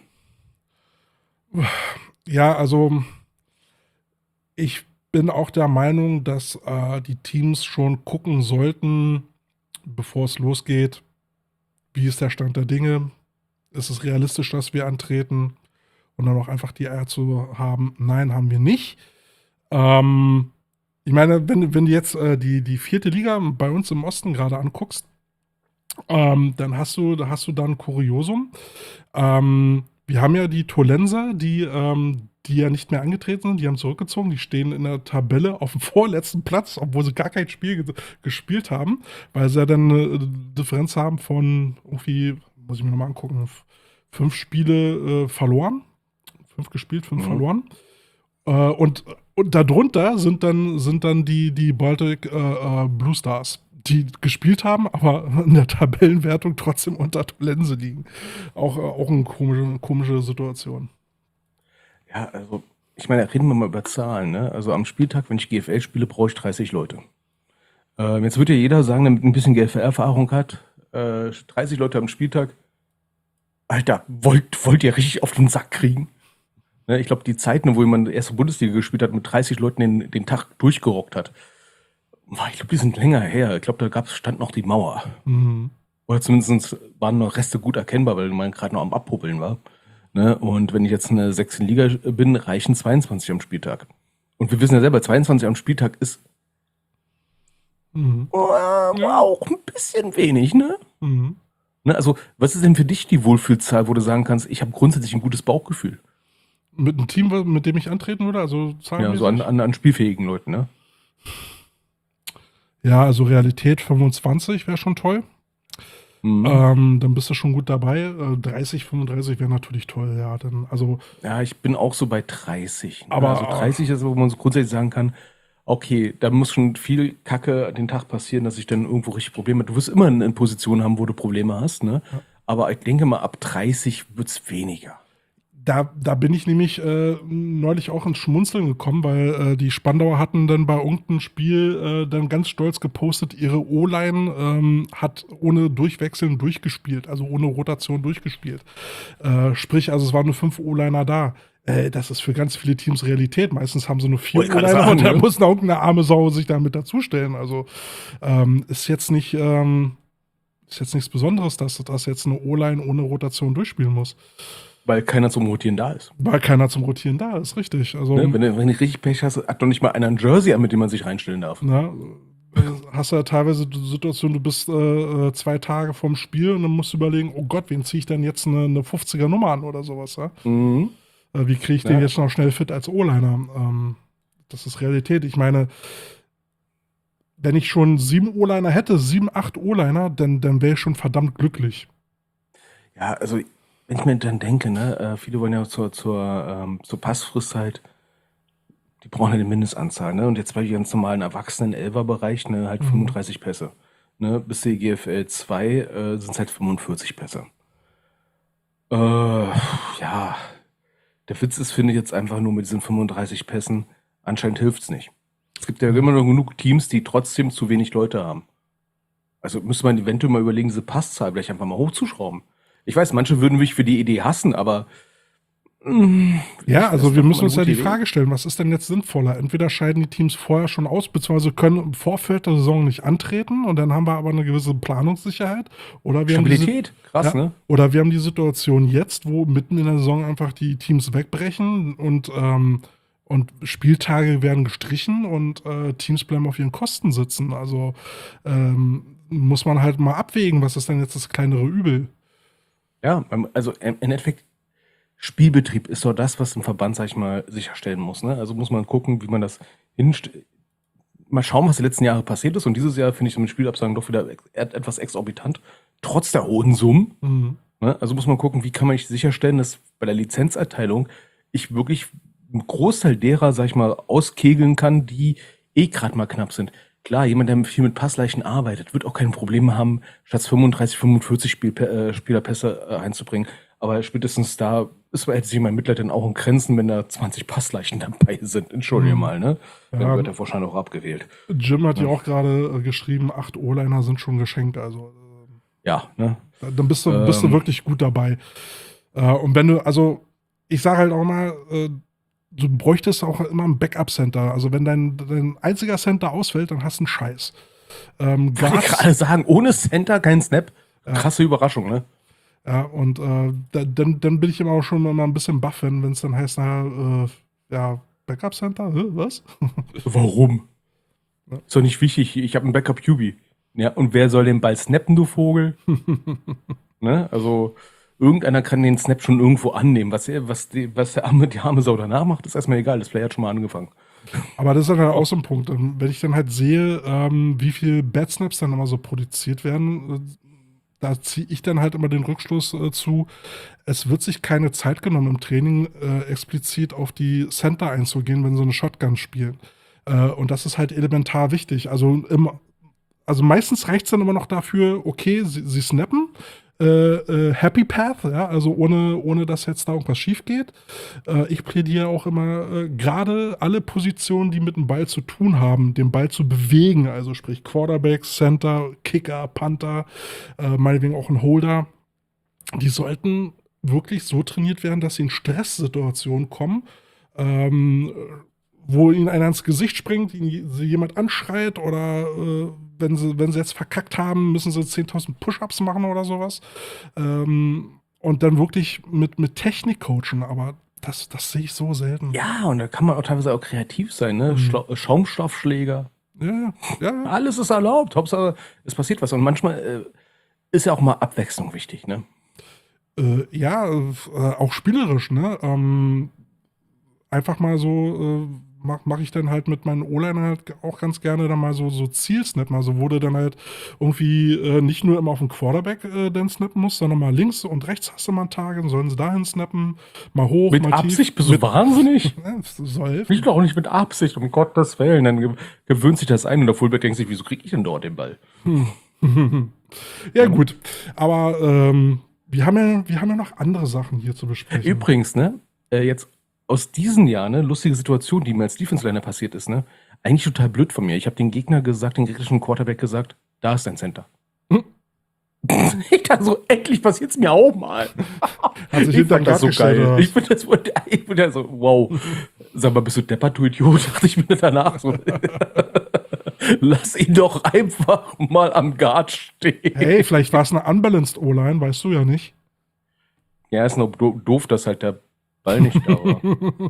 Ja, also ich bin auch der Meinung, dass äh, die Teams schon gucken sollten, bevor es losgeht, wie ist der Stand der Dinge? Ist es realistisch, dass wir antreten? Und dann auch einfach die Eier zu haben, nein, haben wir nicht. Ähm, ich meine, wenn, wenn du jetzt äh, die, die vierte Liga bei uns im Osten gerade anguckst, ähm, dann hast du, da hast du dann Kuriosum. Ähm, wir haben ja die Tolenser, die, ähm, die ja nicht mehr angetreten sind, die haben zurückgezogen, die stehen in der Tabelle auf dem vorletzten Platz, obwohl sie gar kein Spiel ge gespielt haben, weil sie ja dann eine Differenz haben von irgendwie, muss ich mir nochmal angucken, f- fünf Spiele äh, verloren, fünf gespielt, fünf Mhm. verloren. Äh, und, und darunter sind dann, sind dann die, die Baltic äh, äh, Blue Stars, die gespielt haben, aber in der Tabellenwertung trotzdem unter Tolense liegen. Auch, äh, auch eine komische, komische Situation. Ja, also ich meine, reden wir mal über Zahlen. Ne? Also am Spieltag, wenn ich G F L spiele, brauche ich dreißig Leute. Ähm, jetzt wird ja jeder sagen, der mit ein bisschen G F L-Erfahrung hat, äh, dreißig Leute am Spieltag. Alter, wollt, wollt ihr richtig auf den Sack kriegen? Ne, ich glaube, die Zeiten, wo jemand erste Bundesliga gespielt hat, mit dreißig Leuten den, den Tag durchgerockt hat, boah, ich glaube, die sind länger her. Ich glaube, da gab's, stand noch die Mauer. Mhm. Oder zumindest waren noch Reste gut erkennbar, weil man gerade noch am Abpuppeln war. Ne? Und wenn ich jetzt in der sechsten Liga bin, reichen zweiundzwanzig am Spieltag. Und wir wissen ja selber, zweiundzwanzig am Spieltag ist Mhm. äh, auch ein bisschen wenig, ne? Mhm. ne? Also, was ist denn für dich die Wohlfühlzahl, wo du sagen kannst, ich habe grundsätzlich ein gutes Bauchgefühl? Mit einem Team, mit dem ich antreten würde, also Ja, zahlenmäßig? so an, an, an spielfähigen Leuten, ne? Ja, also Realität fünfundzwanzig wäre schon toll. Mhm. Ähm, dann bist du schon gut dabei. Äh, dreißig, fünfunddreißig wäre natürlich toll, ja. Dann, also, Ja, ich bin auch so bei dreißig. Ne? Aber- also dreißig ist, wo man so grundsätzlich sagen kann, okay, da muss schon viel Kacke an den Tag passieren, dass ich dann irgendwo richtig Probleme habe. Du wirst immer eine Position haben, wo du Probleme hast, ne? Ja. Aber ich denke mal, ab dreißig wird es weniger. Da, da bin ich nämlich äh, neulich auch ins Schmunzeln gekommen, weil äh, die Spandauer hatten dann bei irgendeinem Spiel äh, dann ganz stolz gepostet, ihre O-Line ähm, hat ohne Durchwechseln durchgespielt, also ohne Rotation durchgespielt. Äh, sprich, also es waren nur fünf O-Liner da. Äh, das ist für ganz viele Teams Realität. Meistens haben sie nur vier Wollte ich gerade O-Liner sagen, und da ne? muss noch irgendeine arme Sau sich damit dazustellen. Also ähm, ist jetzt nicht ähm, ist jetzt nichts Besonderes, dass, dass jetzt eine O-Line ohne Rotation durchspielen muss. Weil keiner zum Rotieren da ist. Weil keiner zum Rotieren da ist, richtig. Also, Ne? Wenn, du- wenn du richtig Pech hast, hat doch nicht mal einer ein Jersey an, mit dem man sich reinstellen darf. na, äh, hast du ja teilweise die Situation, du bist äh, äh, zwei Tage vorm Spiel und dann musst du überlegen, oh Gott, wen ziehe ich denn jetzt eine, eine fünfziger Nummer an oder sowas, ja? Mhm. Äh, wie kriege ich Ja. den jetzt noch schnell fit als O-Liner? Ähm, das ist Realität. Ich meine, wenn ich schon sieben O-Liner hätte, sieben, acht O-Liner, dann, dann wäre ich schon verdammt glücklich. Ja, also wenn ich mir dann denke, ne, äh, viele wollen ja zur, zur, ähm, zur Passfrist halt, die brauchen eine Mindestanzahl, ne? Und jetzt bei ganz normalen erwachsenen Elfer-Bereich, ne, halt Mhm. fünfunddreißig Pässe. Ne? Bis die G F L zwei äh, sind es halt fünfundvierzig Pässe. Äh, ja, Der Witz ist, finde ich jetzt einfach nur mit diesen fünfunddreißig Pässen, anscheinend hilft es nicht. Es gibt ja immer noch genug Teams, die trotzdem zu wenig Leute haben. Also müsste man eventuell mal überlegen, diese Passzahl vielleicht einfach mal hochzuschrauben. Ich weiß, manche würden mich für die Idee hassen, aber mh, Ja, das also ist wir doch müssen mal uns eine ja die gute Frage stellen, was ist denn jetzt sinnvoller? Entweder scheiden die Teams vorher schon aus, beziehungsweise können im Vorfeld der Saison nicht antreten und dann haben wir aber eine gewisse Planungssicherheit. Oder wir haben die, Stabilität, krass, ja, ne? oder wir haben die Situation jetzt, wo mitten in der Saison einfach die Teams wegbrechen und, ähm, und Spieltage werden gestrichen und äh, Teams bleiben auf ihren Kosten sitzen. Also ähm, muss man halt mal abwägen, was ist denn jetzt das kleinere Übel? Ja, ähm, also im Endeffekt, Spielbetrieb ist doch das, was ein Verband, sag ich mal, sicherstellen muss. Ne? Also muss man gucken, wie man das hinstellt. Mal schauen, was die letzten Jahre passiert ist. Und dieses Jahr finde ich so mit Spielabsagen doch wieder ex- etwas exorbitant, trotz der hohen Summen. Mhm. Ne? Also muss man gucken, wie kann man sicherstellen, dass bei der Lizenzerteilung ich wirklich einen Großteil derer, sag ich mal, auskegeln kann, die eh gerade mal knapp sind. Klar, jemand, der viel mit Passleichen arbeitet, wird auch kein Problem haben, statt fünfunddreißig, fünfundvierzig Spiel, äh, Spielerpässe äh, einzubringen. Aber spätestens da ist, hätte sich mein Mitleid dann auch in Grenzen, wenn da zwanzig Passleichen dabei sind. Entschuldige Mhm. mal, ne? Dann Ja. wird er wahrscheinlich auch abgewählt. Jim hat ja Ja. auch gerade äh, geschrieben, acht O-Liner sind schon geschenkt. Also äh, Ja, ne? dann bist du, bist du Ähm. wirklich gut dabei. Äh, und wenn du, also ich sage halt auch mal, äh, du bräuchtest auch immer ein Backup-Center. Also wenn dein, dein einziger Center ausfällt, dann hast du einen Scheiß. Ähm, Kann ich Guards- gerade sagen, ohne Center kein Snap. Ja. Krasse Überraschung, ne? Ja, und äh, da, dann, dann bin ich immer auch schon mal ein bisschen baff, wenn es dann heißt, na, äh, ja, Backup Center, hä, was? Warum? Ja. Ist doch nicht wichtig. Ich habe einen Backup-Q B. Ja, und wer soll den Ball snappen, du Vogel? Ne? Also, irgendeiner kann den Snap schon irgendwo annehmen. Was, er, was, die, was der arme, die arme Sau danach macht, ist erstmal egal. Das Play hat schon mal angefangen. Aber das ist dann halt auch so ein Punkt. Und wenn ich dann halt sehe, ähm, wie viel Bad Snaps dann immer so produziert werden, äh, da ziehe ich dann halt immer den Rückschluss äh, zu, es wird sich keine Zeit genommen im Training äh, explizit auf die Center einzugehen, wenn sie eine Shotgun spielen. Äh, und das ist halt elementar wichtig. Also, im, also meistens reicht es dann immer noch dafür, okay, sie, sie snappen, äh, äh, Happy Path, ja, also ohne, ohne dass jetzt da irgendwas schief geht. Äh, ich plädiere auch immer, äh, gerade alle Positionen, die mit dem Ball zu tun haben, den Ball zu bewegen, also sprich Quarterback, Center, Kicker, Panther, äh, meinetwegen auch ein Holder, die sollten wirklich so trainiert werden, dass sie in Stresssituationen kommen, ähm, wo ihnen einer ins Gesicht springt, ihnen sie jemand anschreit oder äh, wenn sie, wenn sie jetzt verkackt haben, müssen sie zehntausend Push-Ups machen oder sowas. Ähm, und dann wirklich mit, mit Technik coachen, aber das, das sehe ich so selten. Ja, und da kann man auch teilweise auch kreativ sein, ne? Mhm. Schla Schaumstoffschläger. Ja, ja, ja. Alles ist erlaubt. Hauptsache, es passiert was. Und manchmal äh, ist ja auch mal Abwechslung wichtig, ne? Äh, ja, äh, auch spielerisch, ne? Ähm, einfach mal so, äh, mache mach ich dann halt mit meinen O-Linern halt auch ganz gerne dann mal so, so Zielsnap, mal so, wo du dann halt irgendwie äh, nicht nur immer auf den Quarterback äh, dann snappen musst, sondern mal links und rechts hast du mal einen Tag, dann sollen sie dahin snappen, mal hoch, Mit mal Absicht, tief. bist du Mit, wahnsinnig? ja, das soll helfen. Ich doch nicht mit Absicht, um Gottes Willen. Dann ge gewöhnt sich das ein und der Fullback denkt sich, wieso krieg ich denn dort den Ball? Ja, gut. Aber ähm, wir, haben ja, wir haben ja noch andere Sachen hier zu besprechen. Übrigens, ne, äh, jetzt aus diesem Jahr, ne, lustige Situation, die mir als Defense-Liner passiert ist, ne, eigentlich total blöd von mir. Ich habe den Gegner gesagt, den gegnerischen Quarterback gesagt, da ist dein Center. Hm. Ich dachte so, endlich passiert's mir auch mal. Hat sich Ich hinter fand das so gestellt, oder geil. was? Ich bin das, ich bin ja so, wow. Sag mal, bist du deppert, du Idiot? Dachte ich mir danach so. Lass ihn doch einfach mal am Guard stehen. Hey, vielleicht war es eine unbalanced O-Line, weißt du ja nicht. Ja, ist nur do doof, dass halt der Ball nicht da war.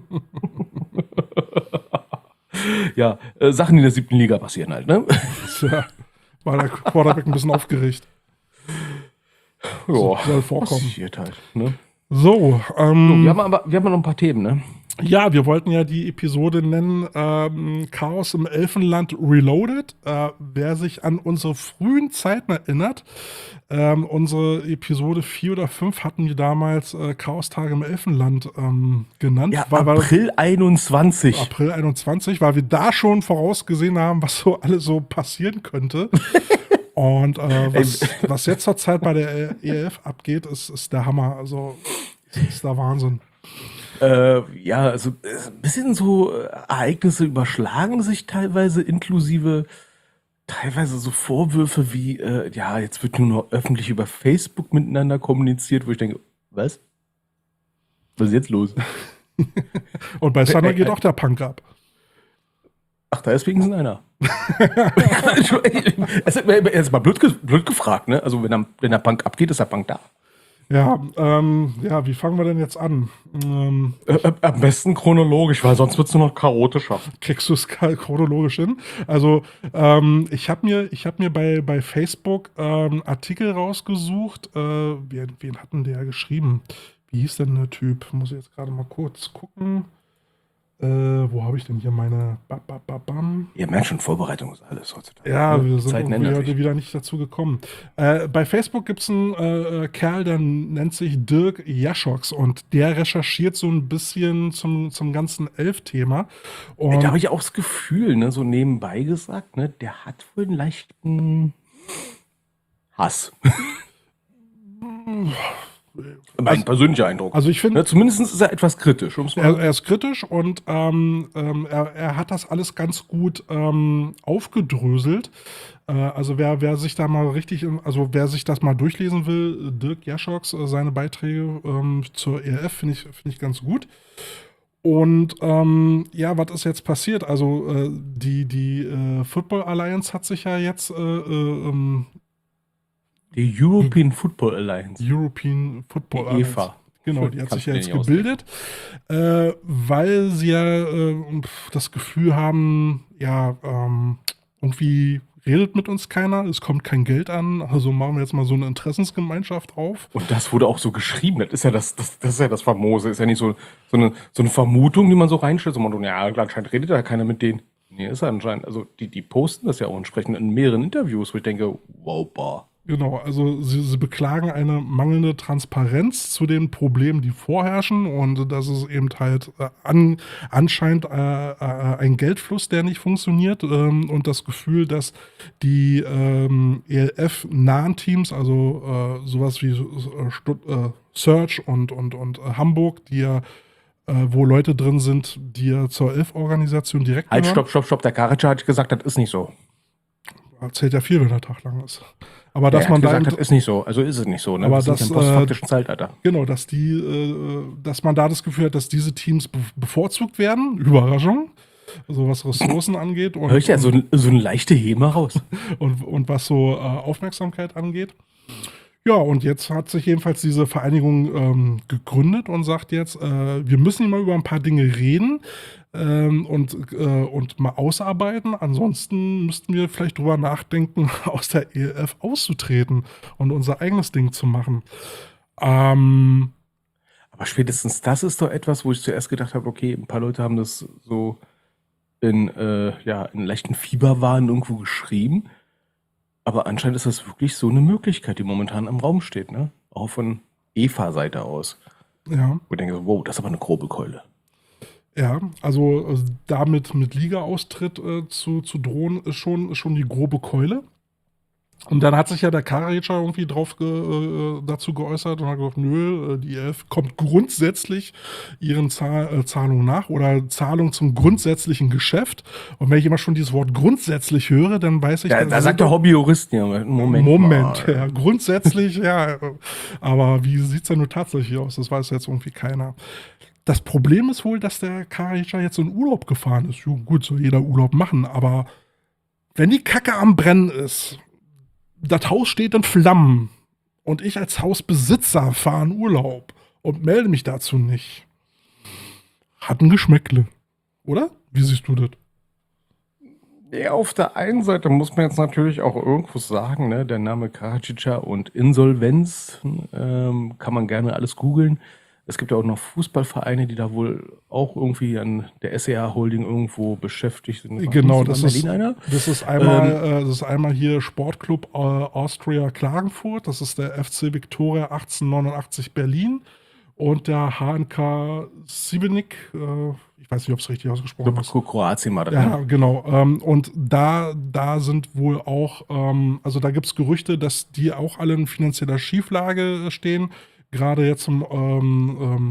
Ja, äh, Sachen, die in der siebten Liga passieren halt, ne? Tja, war der Quarterback ein bisschen aufgeregt. Ja, soll vorkommen. passiert halt, ne? So, So, ähm, wir haben aber wir haben noch ein paar Themen, ne? ja, wir wollten ja die Episode nennen ähm, Chaos im Elfenland Reloaded. Äh, wer sich an unsere frühen Zeiten erinnert, ähm, unsere Episode vier oder fünf hatten wir damals äh, Chaos-Tage im Elfenland ähm, genannt. Ja, weil, weil, April einundzwanzig. April einundzwanzig, weil wir da schon vorausgesehen haben, was so alles so passieren könnte. Und äh, was, was jetzt zur Zeit bei der E L F abgeht, ist, ist der Hammer. Also ist der Wahnsinn. Äh, ja, also äh, ein bisschen so äh, Ereignisse überschlagen sich teilweise, inklusive teilweise so Vorwürfe wie, äh, ja, jetzt wird nur noch öffentlich über Facebook miteinander kommuniziert, wo ich denke, was? Was ist jetzt los? Und bei Thunder Äh, geht äh, auch der Punk ab. Ach, da ist wenigstens einer. Also, jetzt mal blöd, ge blöd gefragt, ne? Also wenn der, wenn der Punk abgeht, ist der Punk da. Ja, ähm, ja, wie fangen wir denn jetzt an? Ähm, Äh, äh, am besten chronologisch, weil sonst wird es nur noch chaotischer. kriegst du es chronologisch hin? Also, ähm, ich habe mir, ich hab mir bei, bei Facebook ähm, Artikel rausgesucht. Äh, wen, wen hat denn der geschrieben? Wie hieß denn der Typ? Muss ich jetzt gerade mal kurz gucken. Äh, wo habe ich denn hier meine ba, ba, ba, bam? Ihr merkt schon, Vorbereitung ist alles heutzutage. Ja, Ne? wir sind Zeiten irgendwie ändern heute sich. wieder nicht dazu gekommen. Äh, bei Facebook gibt es einen äh, Kerl, der nennt sich Dirk Jaschoks und der recherchiert so ein bisschen zum, zum ganzen Elf-Thema. Ey, Und da habe ich auch das Gefühl, ne, so nebenbei gesagt, ne, der hat wohl einen leichten Hass. Mein persönlicher Eindruck. also ich finde, Ne, zumindest ist er etwas kritisch. um's mal- er, er ist kritisch und ähm, ähm, er, er hat das alles ganz gut ähm, aufgedröselt. Äh, also wer, wer sich da mal richtig, in, also wer sich das mal durchlesen will, Dirk Jaschoks, äh, seine Beiträge ähm, zur E L F finde ich, finde ich ganz gut. Und ähm, ja, was ist jetzt passiert? Also äh, die, die äh, Football Alliance hat sich ja jetzt äh, äh, ähm, Die European Football Alliance. European Football Die Alliance. EFA. Genau, die hat Kannst sich ja du jetzt nicht gebildet, äh, weil sie ja äh, das Gefühl haben, ja, ähm, irgendwie redet mit uns keiner, es kommt kein Geld an, also machen wir jetzt mal so eine Interessensgemeinschaft auf. Und das wurde auch so geschrieben. Das ist ja das, das, das ist ja das Famose. Ist ja nicht so, so, eine, so eine Vermutung, die man so reinstellt. So man, ja, anscheinend redet da keiner mit denen. Nee, ist er anscheinend. Also die, die posten das ja auch entsprechend in mehreren Interviews, wo ich denke, wow, boah. Genau, also sie, sie beklagen eine mangelnde Transparenz zu den Problemen, die vorherrschen und dass es eben halt äh, an, anscheinend äh, äh, ein Geldfluss, der nicht funktioniert ähm, und das Gefühl, dass die ähm, E L F-nahen Teams, also äh, sowas wie äh, Stutt äh, Search und, und, und äh, Hamburg, die ja äh, wo Leute drin sind, die ja zur Elf-Organisation direkt Halt, gehören. stopp, stopp, stopp. Der Karic hat gesagt, das ist nicht so. Erzählt ja viel, wenn der Tag lang ist. Aber dass Er hat man da gesagt, eben- das ist nicht so. Also ist es nicht so. Ne? Aber Wir sind das, ja im postfaktischen Zeitalter. Genau, dass die, äh, dass man da das Gefühl hat, dass diese Teams be bevorzugt werden. Überraschung. Also was Ressourcen angeht und, Hör ich ja so, so eine leichte Hema raus. und, und was so äh, Aufmerksamkeit angeht. Ja, und jetzt hat sich jedenfalls diese Vereinigung ähm, gegründet und sagt jetzt, äh, wir müssen mal über ein paar Dinge reden ähm, und, äh, und mal ausarbeiten. Ansonsten müssten wir vielleicht drüber nachdenken, aus der E L F auszutreten und unser eigenes Ding zu machen. Ähm, Aber spätestens das ist doch etwas, wo ich zuerst gedacht habe, okay, ein paar Leute haben das so in, äh, ja, in leichten Fieberwahn irgendwo geschrieben. Aber anscheinend ist das wirklich so eine Möglichkeit, die momentan im Raum steht, ne? Auch von E F A-Seite aus. ja. Wo ich denke, wow, das ist aber eine grobe Keule. Ja, also äh, damit mit Liga-Austritt äh, zu, zu drohen, ist schon, ist schon die grobe Keule. Und dann hat sich ja der Karajic irgendwie drauf ge, äh, dazu geäußert und hat gesagt, nö, äh, die Elf kommt grundsätzlich ihren Zahl, äh, Zahlungen nach oder Zahlung zum grundsätzlichen Geschäft. Und wenn ich immer schon dieses Wort grundsätzlich höre, dann weiß ich... Ja, dass- da sagt der Hobbyjurist, ja, Moment. Moment, mal. ja, grundsätzlich, ja. Aber wie sieht es denn nur tatsächlich aus? Das weiß jetzt irgendwie keiner. Das Problem ist wohl, dass der Karajic jetzt in Urlaub gefahren ist. Jo, gut, soll jeder Urlaub machen, aber wenn die Kacke am Brennen ist, das Haus steht in Flammen und ich als Hausbesitzer fahre in Urlaub und melde mich dazu nicht. Hat ein Geschmäckle, oder? Wie siehst du das? Ja, auf der einen Seite muss man jetzt natürlich auch irgendwo sagen, ne, der Name Karajic und Insolvenz, ähm, kann man gerne alles googeln. Es gibt ja auch noch Fußballvereine, die da wohl auch irgendwie an der S E A Holding irgendwo beschäftigt sind. Genau, War das in ist, Berlin einer? das ist einmal, äh, das ist einmal hier Sportclub äh, Austria Klagenfurt, das ist der F C Viktoria achtzehnhundertneunundachtzig Berlin und der H N K Šibenik, äh, ich weiß nicht, ob es richtig ausgesprochen ist. Kroatien war das. Ja, ne? genau. Ähm, und da, da sind wohl auch, ähm, also da gibt es Gerüchte, dass die auch alle in finanzieller Schieflage stehen. Gerade jetzt zum, ähm, ähm,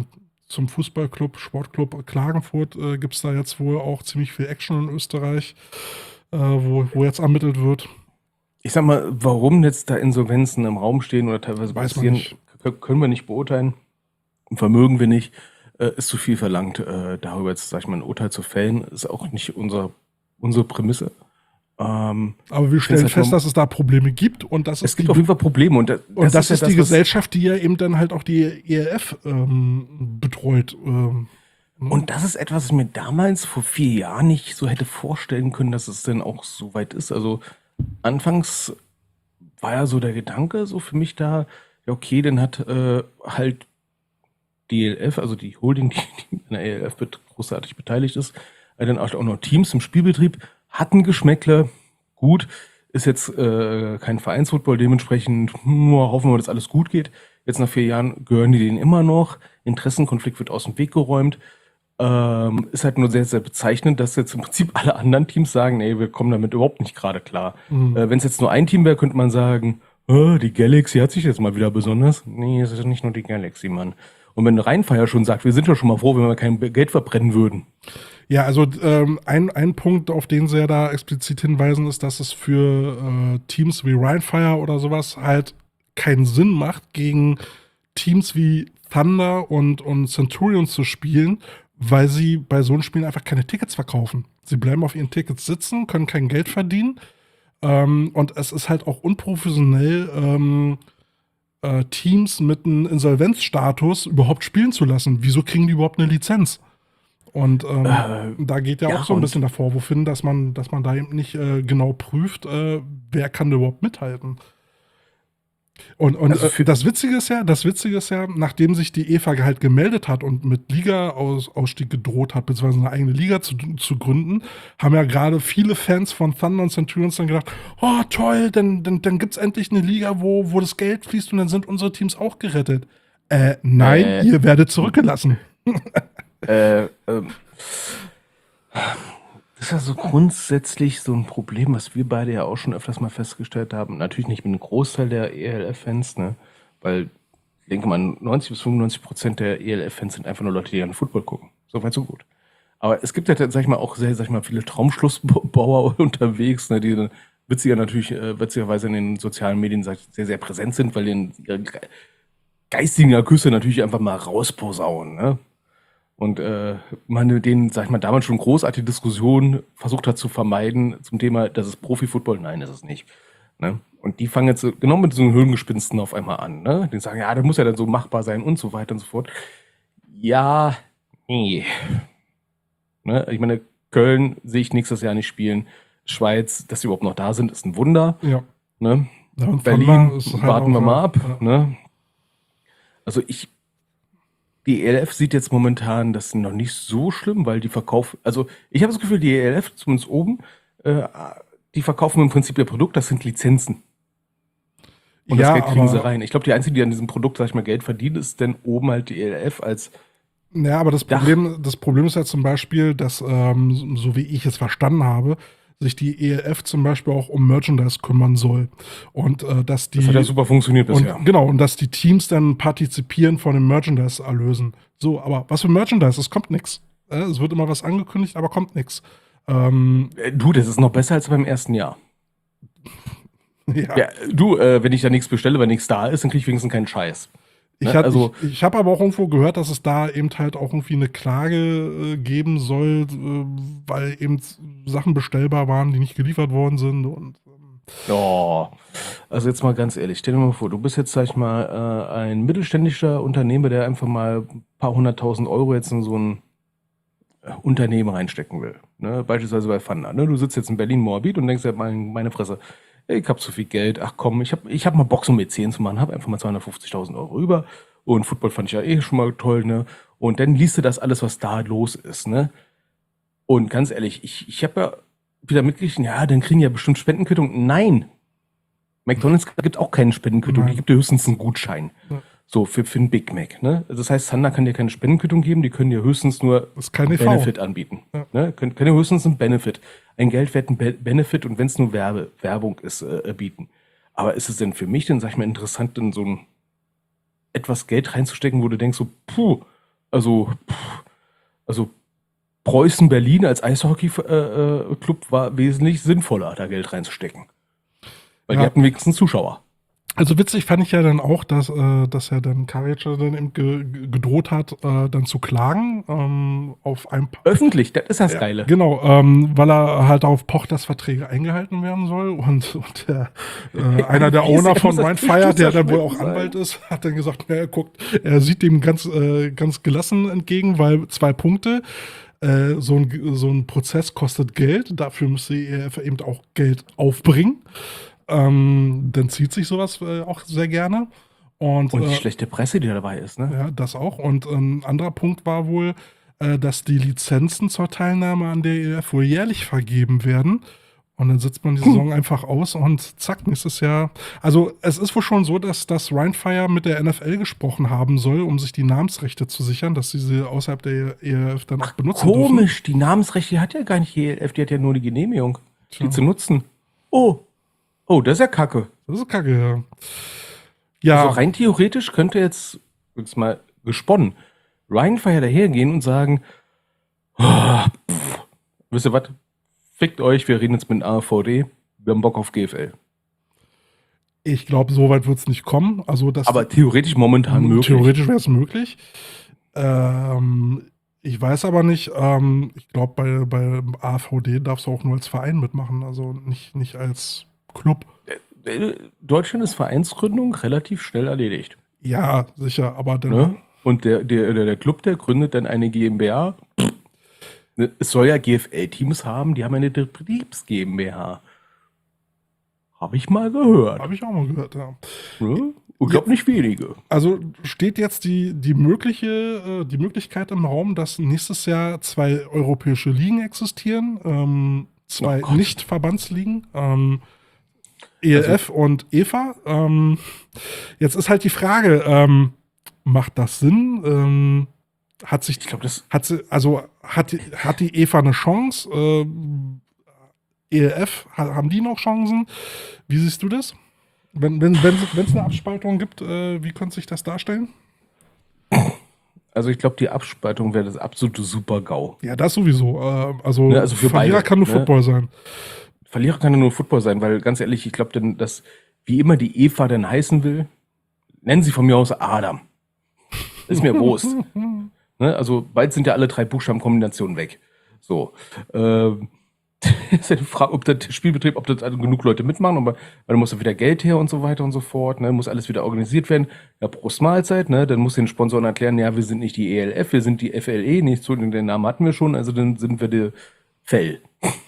zum Fußballclub, Sportclub Klagenfurt äh, gibt es da jetzt wohl auch ziemlich viel Action in Österreich, äh, wo, wo jetzt ermittelt wird. Ich sag mal, warum jetzt da Insolvenzen im Raum stehen oder teilweise Weiß man passieren, nicht. k- können wir nicht beurteilen. Vermögen wir nicht. Äh, ist zu viel verlangt. Äh, darüber jetzt, sag ich mal, ein Urteil zu fällen, ist auch nicht unser, unsere Prämisse. Ähm, Aber wir stellen halt fest, nur- dass es da Probleme gibt und dass es es gibt die auf jeden Fall Probleme. Und, da- Und das, ist ja die was- Gesellschaft, die ja eben dann halt auch die E L F ähm, betreut. Ähm, ne? Und das ist etwas, was ich mir damals vor vier Jahren nicht so hätte vorstellen können, dass es denn auch so weit ist. Also anfangs war ja so der Gedanke so für mich da, ja okay, dann hat äh, halt die E L F, also die Holding, die, die an der E L F bet großartig beteiligt ist, äh, dann auch noch Teams im Spielbetrieb, hatten Geschmäckle, gut, ist jetzt äh, kein Vereinsfootball, dementsprechend nur hoffen wir, dass alles gut geht. Jetzt nach vier Jahren gehören die denen immer noch, Interessenkonflikt wird aus dem Weg geräumt. Ähm, ist halt nur sehr, sehr bezeichnend, dass jetzt im Prinzip alle anderen Teams sagen, nee, wir kommen damit überhaupt nicht gerade klar. Mhm. Äh, Wenn es jetzt nur ein Team wäre, könnte man sagen, oh, die Galaxy hat sich jetzt mal wieder besonders. Nee, es ist nicht nur die Galaxy, Mann. Und wenn Rheinfeier schon sagt, wir sind ja schon mal froh, wenn wir kein Geld verbrennen würden. Ja, also ähm, ein, ein Punkt, auf den sie ja da explizit hinweisen, ist, dass es für äh, Teams wie Rheinfire oder sowas halt keinen Sinn macht, gegen Teams wie Thunder und, und Centurions zu spielen, weil sie bei so einem Spiel einfach keine Tickets verkaufen. Sie bleiben auf ihren Tickets sitzen, können kein Geld verdienen. Ähm, und es ist halt auch unprofessionell, ähm, äh, Teams mit einem Insolvenzstatus überhaupt spielen zu lassen. Wieso kriegen die überhaupt eine Lizenz? Und ähm, Äh, da geht ja, ja, auch so ein und- bisschen der Vorwurf hin, dass man, dass man da eben nicht äh, genau prüft, äh, wer kann da überhaupt mithalten. Und, und Also für- äh, das Witzige ist ja, das Witzige ist ja, nachdem sich die E F A halt gemeldet hat und mit Liga-Ausstieg gedroht hat, beziehungsweise eine eigene Liga zu, zu gründen, haben ja gerade viele Fans von Thunder und Centurions dann gedacht, oh toll, dann, dann, dann gibt es endlich eine Liga, wo, wo das Geld fließt und dann sind unsere Teams auch gerettet. Äh, nein, Äh. ihr werdet zurückgelassen. Äh, ähm, das ist ja so grundsätzlich so ein Problem, was wir beide ja auch schon öfters mal festgestellt haben. Natürlich nicht mit einem Großteil der E L F-Fans, ne? Weil ich denke mal, neunzig bis fünfundneunzig Prozent der E L F-Fans sind einfach nur Leute, die gerne Football gucken. So weit, so gut. Aber es gibt ja, sag ich mal, auch sehr, sag ich mal, viele Traumschlussbauer unterwegs, ne, die dann witziger natürlich, äh, witzigerweise in den sozialen Medien sag ich, sehr, sehr präsent sind, weil die in ihre ge- geistigen Ergüsse natürlich einfach mal rausposaunen, ne? Und äh, man mit denen, sag ich mal, damals schon großartige Diskussionen versucht hat zu vermeiden zum Thema, das ist Profi-Football. Nein, das ist nicht. Ne? Und die fangen jetzt so- genau mit so Höhlengespinsten auf einmal an. Ne? Die sagen, ja, das muss ja dann so machbar sein und so weiter und so fort. Ja, nee. Ne? Ich meine, Köln sehe ich nächstes Jahr nicht spielen. Schweiz, dass sie überhaupt noch da sind, ist ein Wunder. Ja. Ne? Ja, und Berlin, Thunder ist halt warten wir auch, mal ab. ja. Ne? Also ich, die E L F sieht jetzt momentan das noch nicht so schlimm, weil die verkaufen, also ich habe das Gefühl, die E L F, zumindest oben, äh, die verkaufen im Prinzip ihr Produkt, das sind Lizenzen. Und Ja, das Geld kriegen aber- sie rein. Ich glaube, die Einzige, die an diesem Produkt, sag ich mal, Geld verdient, ist denn oben halt die E L F als, Ja, aber das Dach. Problem, das Problem ist ja zum Beispiel, dass, ähm, so wie ich es verstanden habe, sich die E L F zum Beispiel auch um Merchandise kümmern soll. Und äh, dass die. das hat ja super funktioniert bisher. und, genau, und dass die Teams dann partizipieren von den Merchandise-Erlösen. So, aber was für Merchandise? Es kommt nichts. Äh, es wird immer was angekündigt, aber kommt nichts. Ähm, Äh, Du, das ist noch besser als beim ersten Jahr. ja. Ja, du, äh, wenn ich da nichts bestelle, wenn nichts da ist, dann kriege ich wenigstens keinen Scheiß. Ich, Ne, hat- also- ich, ich habe aber auch irgendwo gehört, dass es da eben halt auch irgendwie eine Klage äh, geben soll, äh, weil eben Sachen bestellbar waren, die nicht geliefert worden sind. Und ähm, Oh, also jetzt mal ganz ehrlich, stell dir mal vor, du bist jetzt, sag ich mal, äh, ein mittelständischer Unternehmer, der einfach mal ein paar hunderttausend Euro jetzt in so ein äh, Unternehmen reinstecken will. Ne? Beispielsweise bei Thunder. Ne? Du sitzt jetzt in Berlin-Moabit und denkst ja, mein, meine Fresse, ich hab zu viel Geld, ach komm, ich hab, ich hab mal Bock, so Mäzen zu machen, hab einfach mal zweihundertfünfzigtausend Euro über und Football fand ich ja eh schon mal toll, ne? Und dann liest du das alles, was da los ist, ne? Und ganz ehrlich, ich, ich habe ja wieder mitgekriegt, ja, dann kriegen ja bestimmt Spendenquittung. Nein! McDonalds gibt auch keine Spendenquittung, Nein. die gibt dir höchstens einen Gutschein. Ja. So, für, für einen Big Mac, ne? Also das heißt, Thunder kann dir keine Spendenquittung geben, die können dir höchstens nur das ist kein E V. Benefit anbieten. Ja. Ne? Können, können dir höchstens einen Benefit, einen geldwerten Be Benefit und wenn es nur Werbe, Werbung ist, äh, bieten. Aber ist es denn für mich denn, sag ich mal, interessant, in so ein etwas Geld reinzustecken, wo du denkst so, puh, Also, pff, also Preußen Berlin als Eishockey-Club war wesentlich sinnvoller, da Geld reinzustecken. Weil Ja. die hatten wenigstens Zuschauer. Also witzig fand ich ja dann auch, dass, äh, dass er dann Karic dann eben ge ge- gedroht hat, äh, dann zu klagen ähm, auf ein paar. Öffentlich, das ist das Ja, Geile. genau, ähm, weil er halt darauf pocht, dass Verträge eingehalten werden soll. Und, und der, äh, einer der Wie ist- Owner er von muss das Rheinfire, Tischtuch der dann wohl auch zerschnitten sein. Anwalt ist, hat dann gesagt, na, er guckt, er sieht dem ganz, äh, ganz gelassen entgegen, weil zwei Punkte. Äh, so, ein, so ein Prozess kostet Geld, dafür müsste die E L F eben auch Geld aufbringen. Ähm, dann zieht sich sowas äh, auch sehr gerne. Und, Und die äh, schlechte Presse, die dabei ist, ne? ja, das auch. Und ein anderer Punkt war wohl, äh, dass die Lizenzen zur Teilnahme an der E L F wohl jährlich vergeben werden. Und dann sitzt man die Saison einfach aus und zack, nächstes Jahr. Also es ist wohl schon so, dass das Rheinfire mit der N F L gesprochen haben soll, um sich die Namensrechte zu sichern, dass sie sie außerhalb der E L F dann auch benutzen dürfen. Komisch, die Namensrechte hat ja gar nicht die E L F, die hat ja nur die Genehmigung, Tja. die zu nutzen. Oh, oh, das ist ja kacke. Das ist kacke, ja. Ja, Also rein theoretisch könnte jetzt, jetzt mal gesponnen, Rheinfire dahergehen und sagen, oh, pff, wisst ihr was, fickt euch, wir reden jetzt mit A V D, wir haben Bock auf G F L. ich glaube, so weit wird es nicht kommen. Also das Aber theoretisch momentan möglich. Theoretisch wäre es möglich. Ähm, ich weiß aber nicht, ähm, ich glaube, bei, bei A V D darfst du auch nur als Verein mitmachen, also nicht, nicht als Club. Äh, Deutschland ist Vereinsgründung relativ schnell erledigt. Ja, sicher, aber dann. Ne? Und der, der, der, der Club, der gründet dann eine GmbH. Ne, es soll ja G F L-Teams haben, die haben eine Betriebs-GmbH. Habe ich mal gehört. Habe ich auch mal gehört, ja. Ne? Ich glaube nicht wenige. Also steht jetzt die, die, mögliche, äh, die Möglichkeit im Raum, dass nächstes Jahr zwei europäische Ligen existieren, ähm, zwei Oh Gott. Nicht-Verbandsligen, ähm, E L F und E F A. Ähm, jetzt ist halt die Frage, ähm, macht das Sinn? Ähm, hat sich Ich glaube, das. Hat sie, also hat, die- hat die E F A eine Chance? Ähm, E L F, ha- haben die noch Chancen? Wie siehst du das? Wenn es wenn, wenn, es eine Abspaltung gibt, äh, wie könnte sich das darstellen? Also ich glaube, die Abspaltung wäre das absolute Super-GAU. Ja, das sowieso. Äh, also, Ja, also für Verlierer beide, kann nur ne? Football sein. Verlierer kann ja nur Football sein, weil ganz ehrlich, ich glaube, denn dass wie immer die Eva denn heißen will, nennen sie von mir aus Adam. Ist mir Wurst. Ne? Also bald sind ja alle drei Buchstabenkombinationen weg. So. Ähm, ist ja die Frage, ob der Spielbetrieb, ob das also genug Leute mitmachen, aber weil dann muss ja wieder Geld her und so weiter und so fort, ne? Muss alles wieder organisiert werden. Ja, Prost Mahlzeit, ne? Dann muss den Sponsoren erklären, ja, wir sind nicht die E L F, wir sind die F L E, nicht so, den Namen hatten wir schon, also dann sind wir die Fell.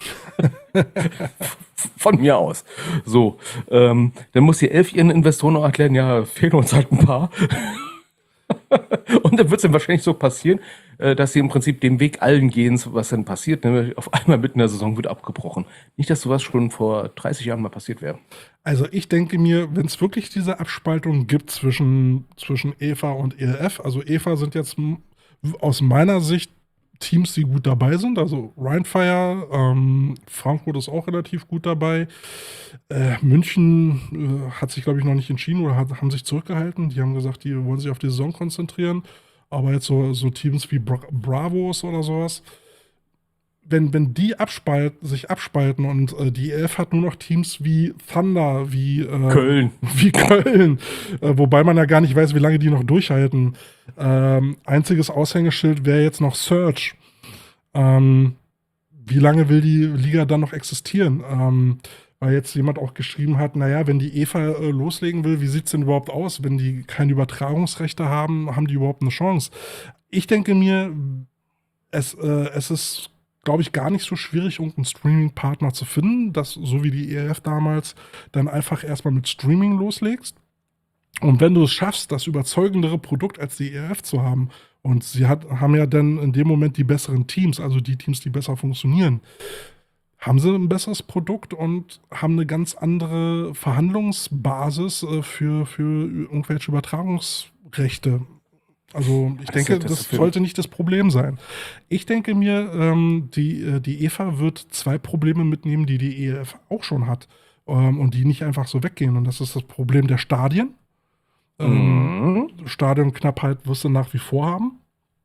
Von mir aus. So, ähm, dann muss die Elf ihren Investoren auch erklären, ja, fehlen uns halt ein paar. Und dann wird es dann wahrscheinlich so passieren, äh, dass sie im Prinzip den Weg allen gehen, was dann passiert. Ne? Auf einmal mitten in der Saison wird abgebrochen. Nicht, dass sowas schon vor dreißig Jahren mal passiert wäre. Also ich denke mir, wenn es wirklich diese Abspaltung gibt zwischen, zwischen E F A und E L F, also E F A sind jetzt m- aus meiner Sicht Teams, die gut dabei sind, also Rheinfire, ähm, Frankfurt ist auch relativ gut dabei, äh, München äh, hat sich, glaube ich, noch nicht entschieden oder hat, haben sich zurückgehalten, die haben gesagt, die wollen sich auf die Saison konzentrieren, aber jetzt so, so Teams wie Bra Bravos oder sowas, wenn, wenn die abspalten, sich abspalten und äh, die E L F hat nur noch Teams wie Thunder, wie äh, Köln. wie Köln, äh, wobei man ja gar nicht weiß, wie lange die noch durchhalten. Ähm, einziges Aushängeschild wäre jetzt noch Surge. Ähm, wie lange will die Liga dann noch existieren? Ähm, weil jetzt jemand auch geschrieben hat, naja, wenn die E F A äh, loslegen will, wie sieht es denn überhaupt aus? Wenn die keine Übertragungsrechte haben, haben die überhaupt eine Chance? Ich denke mir, es, äh, es ist, glaube ich, gar nicht so schwierig, irgendeinen Streaming-Partner zu finden, dass, so wie die E L F damals, dann einfach erstmal mit Streaming loslegst. Und wenn du es schaffst, das überzeugendere Produkt als die E L F zu haben, und sie hat, haben ja dann in dem Moment die besseren Teams, also die Teams, die besser funktionieren, haben sie ein besseres Produkt und haben eine ganz andere Verhandlungsbasis äh, für, für irgendwelche Übertragungsrechte. Also ich Das denke, ist- das das ist für- sollte nicht das Problem sein. Ich denke mir, ähm, die, äh, die E F A wird zwei Probleme mitnehmen, die die E L F auch schon hat, ähm, und die nicht einfach so weggehen. Und das ist das Problem der Stadien. Ähm, Mhm. Stadionknappheit wirst du nach wie vor haben.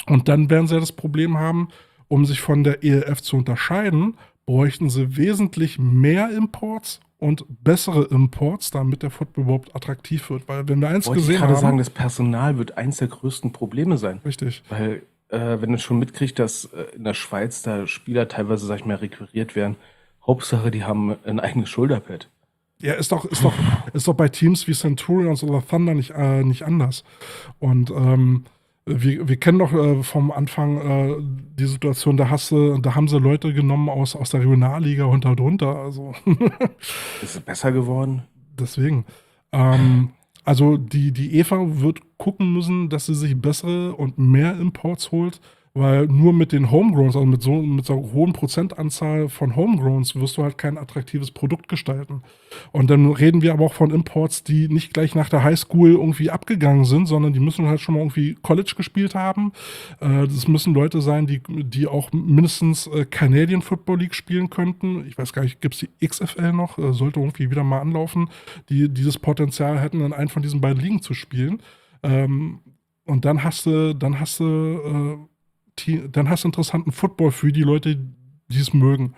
Und dann werden sie ja das Problem haben, um sich von der E L F zu unterscheiden, bräuchten sie wesentlich mehr Imports und bessere Imports, damit der Football überhaupt attraktiv wird. Weil wenn wir eins Wollte ich gesehen gerade haben, sagen, das Personal wird eins der größten Probleme sein. richtig, Weil, äh, wenn du schon mitkriegst, dass äh, in der Schweiz da Spieler teilweise, sag ich mal, requiriert werden, Hauptsache, die haben ein eigenes Schulterpad. ja, ist doch, ist doch, ist doch bei Teams wie Centurions oder Thunder nicht, äh, nicht anders. Und ähm, wir, wir kennen doch äh, vom Anfang äh, die Situation, da hast du, da haben sie Leute genommen aus, aus der Regionalliga und da drunter. Also Ist es besser geworden? deswegen. Ähm, also die, die Eva wird gucken müssen, dass sie sich bessere und mehr Imports holt, weil nur mit den Homegrowns, also mit so, mit so einer hohen Prozentanzahl von Homegrowns, wirst du halt kein attraktives Produkt gestalten. Und dann reden wir aber auch von Imports, die nicht gleich nach der Highschool irgendwie abgegangen sind, sondern die müssen halt schon mal irgendwie College gespielt haben. Äh, das müssen Leute sein, die, die auch mindestens äh, Canadian Football League spielen könnten. Ich weiß gar nicht, gibt es die X F L noch? Äh, sollte irgendwie wieder mal anlaufen, die dieses Potenzial hätten, in einen von diesen beiden Ligen zu spielen. Ähm, und dann hast du, dann hast du, äh, die, dann hast du interessanten Football für die Leute, die es mögen.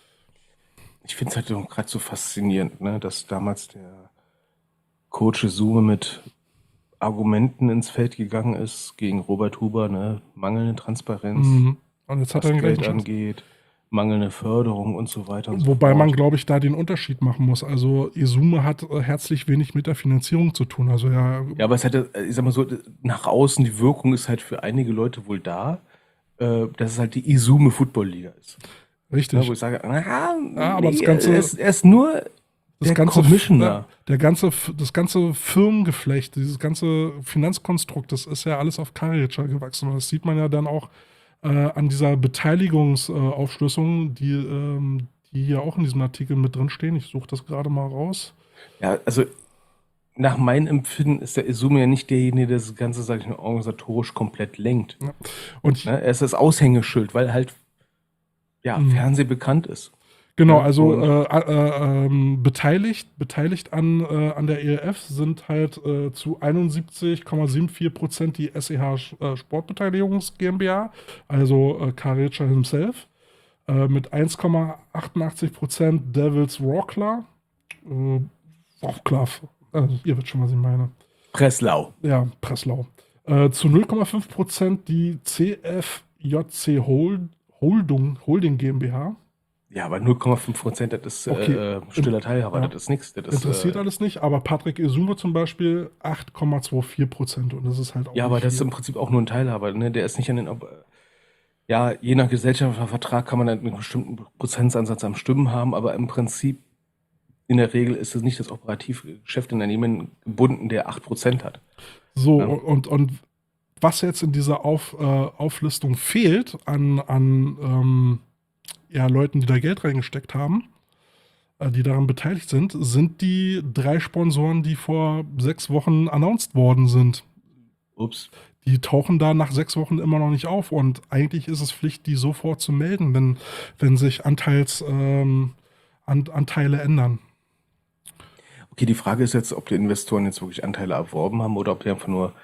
Ich finde es halt gerade so faszinierend, ne, dass damals der Coach Sume mit Argumenten ins Feld gegangen ist gegen Robert Huber, ne, mangelnde Transparenz, Mhm. Und jetzt hat was er den Geld gleichen Chance. angeht, mangelnde Förderung und so weiter und so Wobei fort. man, glaube ich, da den Unterschied machen muss. Also Izume hat äh, herzlich wenig mit der Finanzierung zu tun. Also ja, Ja, aber es hat, ja, ich sag mal so, nach außen, die Wirkung ist halt für einige Leute wohl da, äh, dass es halt die Izume Football Liga ist. Ne, richtig. wo ich sage, na, Ja, aber nee, das Ganze- er, ist, er ist nur Das der ganze, Commissioner. ja, der ganze, das ganze Firmengeflecht, dieses ganze Finanzkonstrukt, das ist ja alles auf Karica gewachsen. Und das sieht man ja dann auch äh, an dieser Beteiligungsaufschlüsselung, die, ähm, die hier auch in diesem Artikel mit drin stehen. Ich suche das gerade mal raus. Ja, also nach meinem Empfinden ist der Izume ja nicht derjenige, der das Ganze, sag ich mal, organisatorisch komplett lenkt. Und Ne? Er ist das Aushängeschild, weil halt ja, Mhm. Fernsehen bekannt ist. Genau, Ja, also und- äh, äh, ähm, beteiligt, beteiligt an, äh, an der E L F sind halt äh, zu einundsiebzig Komma vierundsiebzig Prozent die S E H äh, Sportbeteiligungs GmbH, also äh, Karica himself, äh, mit eins Komma achtundachtzig Prozent Devils Wroclaw, äh, Wroclaw, äh, ihr wisst schon, was ich meine. Breslau. Ja, Breslau. Äh, zu null Komma fünf Prozent die C F J C Hold, Holdung, Holding GmbH. Ja, aber null Komma fünf Prozent, das ist Okay. äh, stiller Teilhaber, Ja. das ist nichts. Das Interessiert ist, äh, alles nicht, aber Patrick Izume zum Beispiel acht Komma vierundzwanzig Prozent und das ist halt auch Ja, aber nicht das ist viel. im Prinzip auch nur ein Teilhaber. Ne? Der ist nicht an den. Ob- Ja, je nach Gesellschaftervertrag kann man halt einen bestimmten Prozentsansatz am Stimmen haben, aber im Prinzip, in der Regel ist es nicht das Operativgeschäft in Unternehmen gebunden, der acht Prozent hat. So, Ja. und, und was jetzt in dieser Auf, äh, Auflistung fehlt an, an ähm, ja, Leuten, die da Geld reingesteckt haben, äh, die daran beteiligt sind, sind die drei Sponsoren, die vor sechs Wochen announced worden sind. Ups. Die tauchen da nach sechs Wochen immer noch nicht auf und eigentlich ist es Pflicht, die sofort zu melden, wenn, wenn sich Anteils, ähm, An, Anteile ändern. Okay, die Frage ist jetzt, ob die Investoren jetzt wirklich Anteile erworben haben oder ob die einfach nur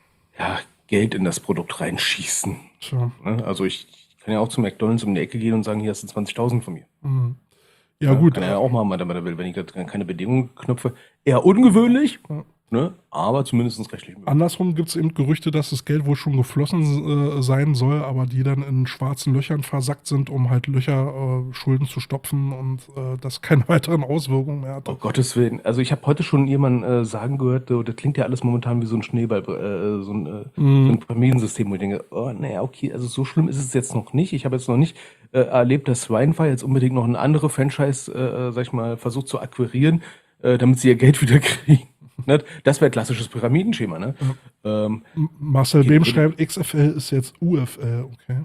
ja, Geld in das Produkt reinschießen. Tja. Ne? Also ich kann ja auch zu McDonalds um die Ecke gehen und sagen, hier hast du zwanzigtausend von mir. Mhm. Ja, gut. Kann er ja auch machen, wenn er will, wenn ich da keine Bedingungen knüpfe. Eher ungewöhnlich, Ja. ne? Aber zumindest rechtlich möglich. Andersrum gibt es eben Gerüchte, dass das Geld wohl schon geflossen äh, sein soll, aber die dann in schwarzen Löchern versackt sind, um halt Löcher, äh, Schulden zu stopfen und äh, das keine weiteren Auswirkungen mehr hat. Oh Gottes Willen. Also ich habe heute schon jemanden äh, sagen gehört, so, das klingt ja alles momentan wie so ein Schneeball, äh, so ein, äh, Mhm. so ein Pyramidensystem, wo ich denke, oh naja, okay, also so schlimm ist es jetzt noch nicht. Ich habe jetzt noch nicht äh, erlebt, dass Swinefire jetzt unbedingt noch eine andere Franchise, äh, sag ich mal, versucht zu akquirieren, äh, damit sie ihr Geld wieder kriegen. Ne? Das wäre klassisches Pyramidenschema, ne? Ähm, M- Marcel Okay, Behm würde- schreibt, X F L ist jetzt U F L, okay.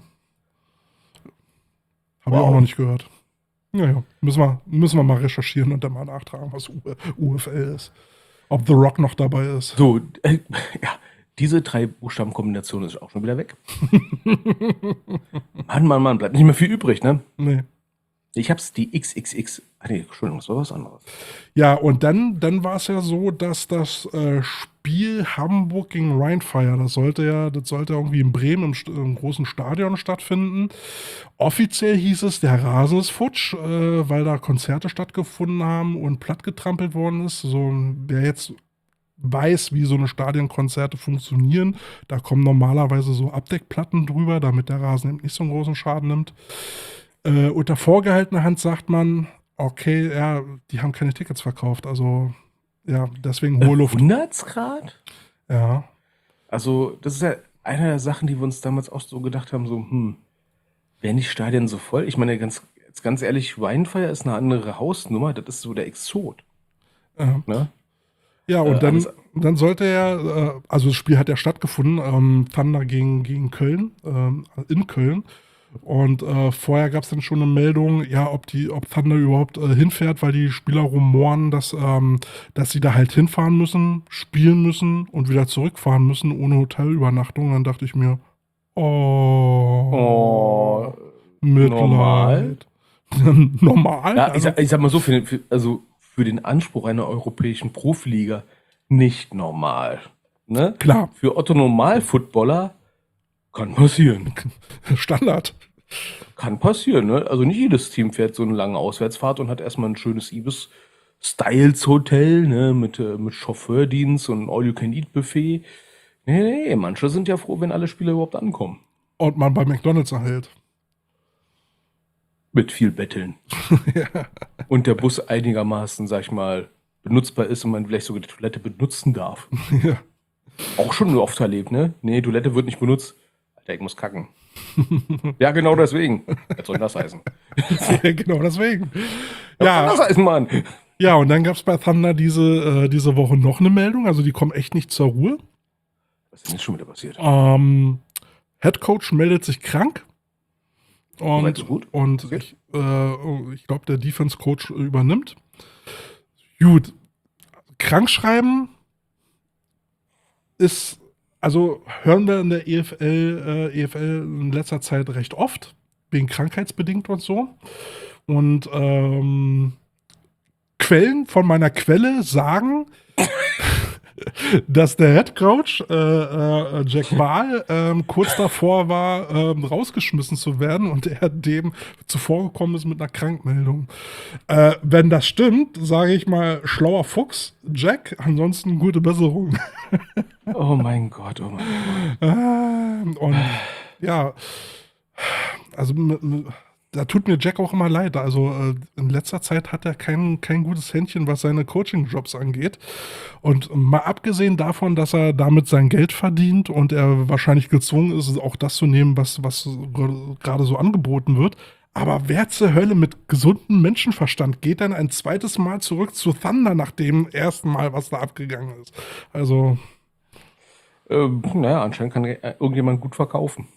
Habe ich Wow. auch noch nicht gehört. Naja, müssen wir, müssen wir mal recherchieren und dann mal nachtragen, was U- U F L ist. Ob The Rock noch dabei ist. so, äh, ja, diese drei Buchstabenkombination ist auch schon wieder weg. Mann, Mann, Mann, bleibt nicht mehr viel übrig, ne? Nee. Ich hab's die X X X. Ah, nee, Entschuldigung, das war was anderes. Ja, und dann, dann war es ja so, dass das äh, Spiel Hamburg gegen Rheinfire, das sollte ja, das sollte irgendwie in Bremen im, St- im großen Stadion stattfinden. Offiziell hieß es, der Rasen ist futsch, äh, weil da Konzerte stattgefunden haben und plattgetrampelt worden ist. So, wer jetzt weiß, wie so eine Stadionkonzerte funktionieren, da kommen normalerweise so Abdeckplatten drüber, damit der Rasen eben nicht so einen großen Schaden nimmt. Äh, unter vorgehaltener Hand sagt man, okay, ja, die haben keine Tickets verkauft, also ja, deswegen hohe Luft. hundert Grad? Ja, Also, das ist ja eine der Sachen, die wir uns damals auch so gedacht haben, so, hm, wären die Stadien so voll? Ich meine, ganz, jetzt ganz ehrlich, Rheinfire ist eine andere Hausnummer, das ist so der Exot, ja. ne? Ja, und Äh, dann, alles- dann sollte er, äh, also das Spiel hat ja stattgefunden, ähm, Thunder gegen, gegen Köln, ähm, in Köln. Und äh, vorher gab es dann schon eine Meldung, ja, ob die, ob Thunder überhaupt äh, hinfährt, weil die Spieler rumoren, dass, ähm, dass sie da halt hinfahren müssen, spielen müssen und wieder zurückfahren müssen ohne Hotelübernachtung. Dann dachte ich mir, oh, Oh, Mitleid. Normal? ja, ich, Also, sag, ich sag mal so, für den, für, also für den Anspruch einer europäischen Profiliga nicht normal. Ne? klar, Für Otto Normal-Footballer kann passieren. Standard. Kann passieren, ne? Also nicht jedes Team fährt so eine lange Auswärtsfahrt und hat erstmal ein schönes Ibis-Styles-Hotel, ne? Mit, äh, mit Chauffeurdienst und All-You-Can-Eat-Buffet. Nee, nee, manche sind ja froh, wenn alle Spieler überhaupt ankommen. Und man bei McDonalds erhält. Mit viel Betteln. Und der Bus einigermaßen, sag ich mal, benutzbar ist und man vielleicht sogar die Toilette benutzen darf. Ja. Auch schon oft erlebt, ne? Nee, Toilette wird nicht benutzt. Alter, ich muss kacken. Ja, genau deswegen. Was soll das heißen? Ja, genau deswegen. Was Ja, soll das heißen, Mann? ja, und dann gab es bei Thunder diese, äh, diese Woche noch eine Meldung, also die kommen echt nicht zur Ruhe. Was ist denn jetzt schon wieder passiert? Ähm, Head Coach meldet sich krank. Soweit Und, so gut? und Okay. ich, äh, ich glaube, der Defense Coach übernimmt. Gut, krankschreiben ist, also hören wir in der E F L, äh, E F L in letzter Zeit recht oft, wegen krankheitsbedingt und so. Und ähm, Quellen von meiner Quelle sagen, dass der Head Coach äh, äh, Jack Wahl ähm, kurz davor war, ähm, rausgeschmissen zu werden und er dem zuvor gekommen ist mit einer Krankmeldung. Äh, wenn das stimmt, sage ich mal, schlauer Fuchs, Jack, ansonsten gute Besserung. Oh mein Gott, oh mein Gott. Ähm, und ja, also m- m- da tut mir Jack auch immer leid. Also äh, in letzter Zeit hat er kein, kein gutes Händchen, was seine Coaching-Jobs angeht. Und mal abgesehen davon, dass er damit sein Geld verdient und er wahrscheinlich gezwungen ist, auch das zu nehmen, was, was gr- gerade so angeboten wird. Aber wer zur Hölle mit gesundem Menschenverstand geht dann ein zweites Mal zurück zu Thunder nach dem ersten Mal, was da abgegangen ist? Also, Ähm, naja, anscheinend kann äh, irgendjemand gut verkaufen.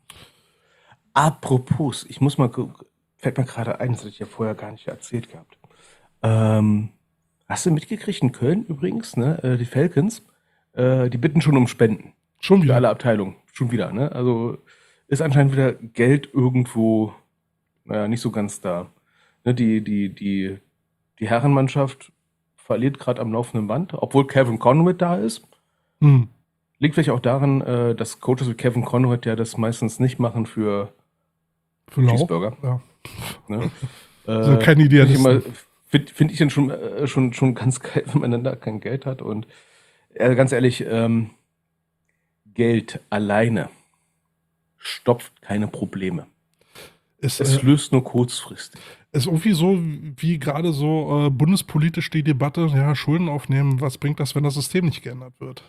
Apropos, ich muss mal, gu- fällt mir gerade ein, das hatte ich ja vorher gar nicht erzählt gehabt. Ähm, hast du mitgekriegt in Köln übrigens, ne? äh, Die Falcons, äh, die bitten schon um Spenden. schon Für wieder. alle Abteilungen. Schon wieder, ne? Also ist anscheinend wieder Geld irgendwo, naja, nicht so ganz da. Ne, die, die, die, die Herrenmannschaft verliert gerade am laufenden Band, obwohl Kevin Conrad da ist. Hm. Liegt vielleicht auch daran, äh, dass Coaches wie Kevin Conrad ja das meistens nicht machen für Für Lau. Cheeseburger. Ja. Ne? Also Äh, keine Finde ich, Idealisten. immer- find, find ich dann schon, äh, schon, schon ganz geil, wenn man dann da kein Geld hat. Und äh, ganz ehrlich, ähm, Geld alleine stopft keine Probleme. Ist, Es äh, löst nur kurzfristig. ist irgendwie so, wie gerade so äh, bundespolitisch die Debatte, ja, Schulden aufnehmen, was bringt das, wenn das System nicht geändert wird?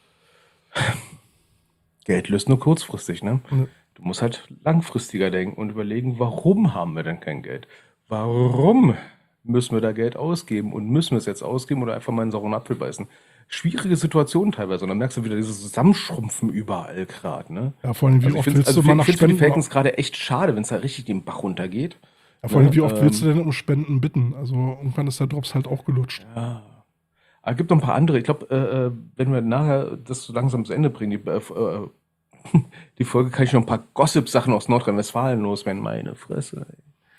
Geld löst nur kurzfristig, ne? Ne. Du musst halt langfristiger denken und überlegen, warum haben wir denn kein Geld? Warum müssen wir da Geld ausgeben und müssen wir es jetzt ausgeben oder einfach mal einen sauren Apfel beißen? Schwierige Situation teilweise und dann merkst du wieder dieses Zusammenschrumpfen überall gerade, ne? Ja, vor allem, wie Also ich oft finde willst also du mal find, nach find's für die Spenden? Falcons gerade echt schade, wenn es da richtig den Bach runtergeht. Ja, vor allem, wie ne, oft willst du ähm, denn um Spenden bitten? Also irgendwann ist der Drops halt auch gelutscht. Ja. Aber es gibt noch ein paar andere. Ich glaube, äh, äh, wenn wir nachher das so langsam zu Ende bringen, die, äh, äh, die Folge, kann ich noch ein paar Gossip-Sachen aus Nordrhein-Westfalen loswerden. Meine Fresse.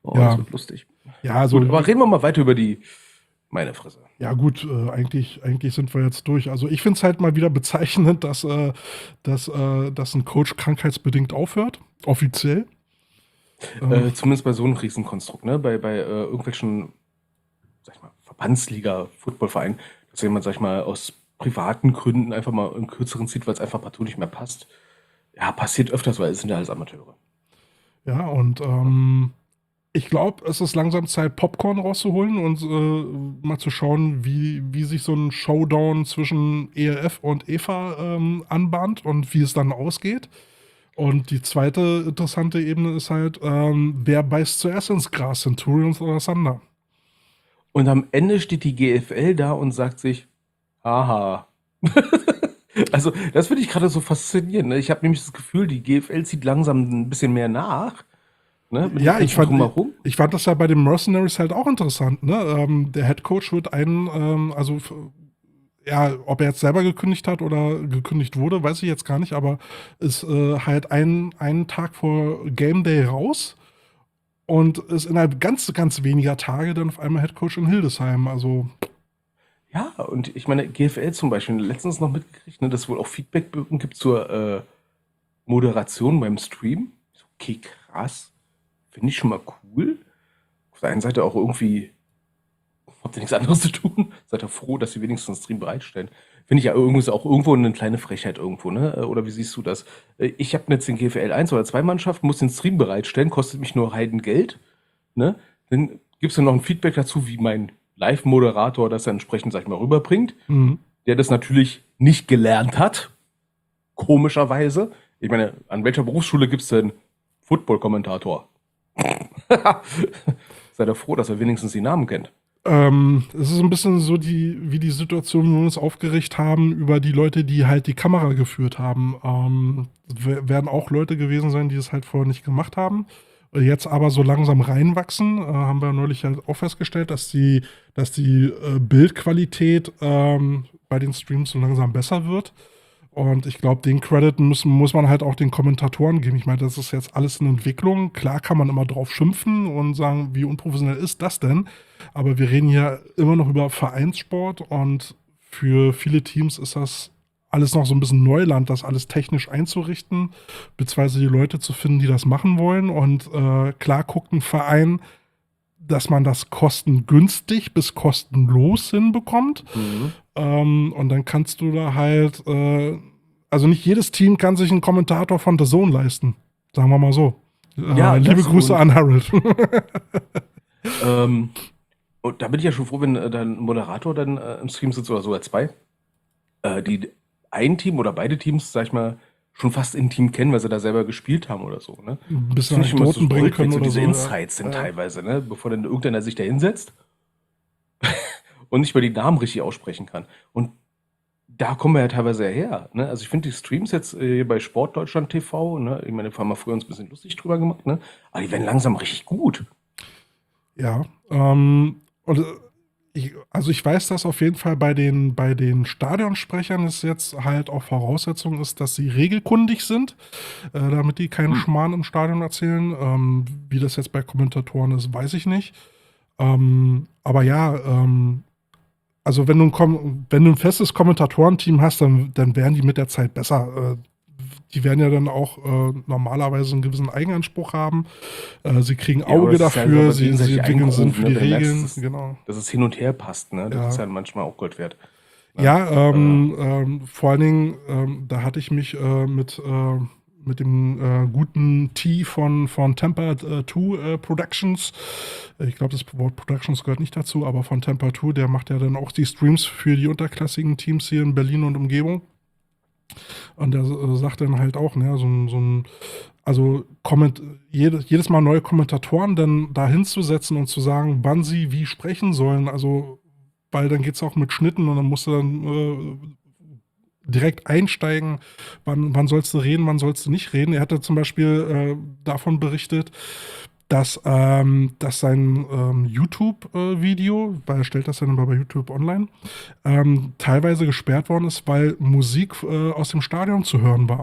Oh, Ja. das wird lustig. Ja, also, Gut, aber reden wir mal weiter über die, meine Fresse. ja gut, äh, eigentlich, eigentlich sind wir jetzt durch. Also ich finde es halt mal wieder bezeichnend, dass, äh, dass, äh, dass ein Coach krankheitsbedingt aufhört, offiziell. Ähm, Äh, zumindest bei so einem Riesenkonstrukt, ne? Bei, bei äh, irgendwelchen, sag ich mal, Verbandsliga-Footballvereinen, dass jemand, sag ich mal, aus privaten Gründen einfach mal einen kürzeren zieht, weil es einfach partout nicht mehr passt. Ja, passiert öfters, weil es sind ja alles Amateure. ja, und ähm, ich glaube, es ist langsam Zeit, Popcorn rauszuholen und äh, mal zu schauen, wie, wie sich so ein Showdown zwischen E L F und E F A ähm, anbahnt und wie es dann ausgeht. Und die zweite interessante Ebene ist halt, ähm, wer beißt zuerst ins Gras, Centurions oder Thunder? Und am Ende steht die G F L da und sagt sich, haha. Also, das finde ich gerade so faszinierend. Ne? Ich habe nämlich das Gefühl, die G F L zieht langsam ein bisschen mehr nach. Ne? Mit Ja, dem ich ganzen fand, Drumherum. ich fand das ja bei den Mercenaries halt auch interessant. Ne? Ähm, der Head Coach wird einen, ähm, also f- ja, ob er jetzt selber gekündigt hat oder gekündigt wurde, weiß ich jetzt gar nicht, aber ist äh, halt ein, einen Tag vor Game Day raus und ist innerhalb ganz, ganz weniger Tage dann auf einmal Head Coach in Hildesheim. Also, Ja, und ich meine, G F L zum Beispiel, letztens noch mitgekriegt, ne, dass es wohl auch Feedbackbögen gibt zur äh, Moderation beim Stream. Ich so, okay, krass. Finde ich schon mal cool. Auf der einen Seite auch irgendwie, habt ihr nichts anderes zu tun? Seid ihr froh, dass sie wenigstens einen Stream bereitstellen? Finde ich ja irgendwie auch irgendwo eine kleine Frechheit irgendwo, ne? Oder wie siehst du das? Äh, Ich habe jetzt den G F L eins oder zwei Mannschaften, muss den Stream bereitstellen, kostet mich nur Heidengeld, ne? Dann gibst du noch ein Feedback dazu, wie mein Live-Moderator das dann entsprechend, sag ich mal, rüberbringt, mh. der das natürlich nicht gelernt hat, komischerweise. Ich meine, an welcher Berufsschule gibt es denn Football-Kommentator? Seid ihr froh, dass er wenigstens die Namen kennt. Ähm, es ist ein bisschen so die, wie die Situation, wo wir uns aufgeregt haben über die Leute, die halt die Kamera geführt haben. Ähm, w- werden auch Leute gewesen sein, die es halt vorher nicht gemacht haben. Äh, Jetzt aber so langsam reinwachsen, äh, haben wir neulich halt auch festgestellt, dass die, dass die äh, Bildqualität ähm, bei den Streams so langsam besser wird. Und ich glaube, den Credit müssen, muss man halt auch den Kommentatoren geben. Ich meine, das ist jetzt alles in Entwicklung. Klar kann man immer drauf schimpfen und sagen, wie unprofessionell ist das denn? Aber wir reden hier immer noch über Vereinssport und für viele Teams ist das alles noch so ein bisschen Neuland, das alles technisch einzurichten, beziehungsweise die Leute zu finden, die das machen wollen. Und äh, klar guckt ein Verein, dass man das kostengünstig bis kostenlos hinbekommt. Ähm, und dann kannst du da halt, äh, also nicht jedes Team kann sich einen Kommentator von The Zone leisten. Sagen wir mal so. Äh, Ja, liebe das Grüße und- an Harold. Ähm, und da bin ich ja schon froh, wenn äh, dann ein Moderator dann äh, im Stream sitzt oder sogar zwei, äh, die ein Team oder beide Teams, sag ich mal, schon fast intim kennen, weil sie da selber gespielt haben oder so. Ne? Ein Das bisschen finde ich immer so Anekdoten bringen Gold, wenn können so oder diese so. Insights sind ja. teilweise, ne? Bevor dann irgendeiner sich da hinsetzt und nicht mal die Namen richtig aussprechen kann. Und da kommen wir ja teilweise her. Ne? Also ich finde die Streams jetzt äh, bei Sportdeutschland T V, ne? Ich meine, wir haben mal früher uns ein bisschen lustig drüber gemacht, ne? Aber die werden langsam richtig gut. Ja, ähm, und äh, ich, also ich weiß, dass auf jeden Fall bei den, bei den Stadionsprechern es jetzt halt auch Voraussetzung ist, dass sie regelkundig sind, äh, damit die keinen Hm. Schmarrn im Stadion erzählen. Ähm, wie das jetzt bei Kommentatoren ist, weiß ich nicht. Ähm, aber ja, ähm, also wenn du, ein Kom wenn du ein festes Kommentatorenteam hast, dann, dann werden die mit der Zeit besser. Äh, die werden ja dann auch äh, normalerweise einen gewissen Eigenanspruch haben. Äh, sie kriegen aber Auge das ist ja dafür, aber sie, gegenseitig sie entwickeln Sinn für die eingegroovt, ne? Da merkst du, Regeln. dass- Genau. Dass es hin und her passt, ne? Das Ja. ist ja manchmal auch Gold wert. Ja, ähm, ähm, vor allen Dingen, ähm, da hatte ich mich äh, mit, äh, mit dem äh, guten T von, von Temper zwei äh, Productions, äh, ich glaube, das Wort Productions gehört nicht dazu, aber von Temper zwei, der macht ja dann auch die Streams für die unterklassigen Teams hier in Berlin und Umgebung. Und der äh, sagt dann halt auch, ne, so, ein- so ein, also komment, jedes, jedes Mal neue Kommentatoren dann da hinzusetzen und zu sagen, wann sie wie sprechen sollen, also weil dann geht es auch mit Schnitten und dann musst du dann äh, direkt einsteigen, wann, wann sollst du reden, wann sollst du nicht reden. Er hatte zum Beispiel äh, davon berichtet, dass, ähm, dass sein ähm, YouTube-Video, weil er stellt das dann immer bei YouTube online, ähm, teilweise gesperrt worden ist, weil Musik äh, aus dem Stadion zu hören war.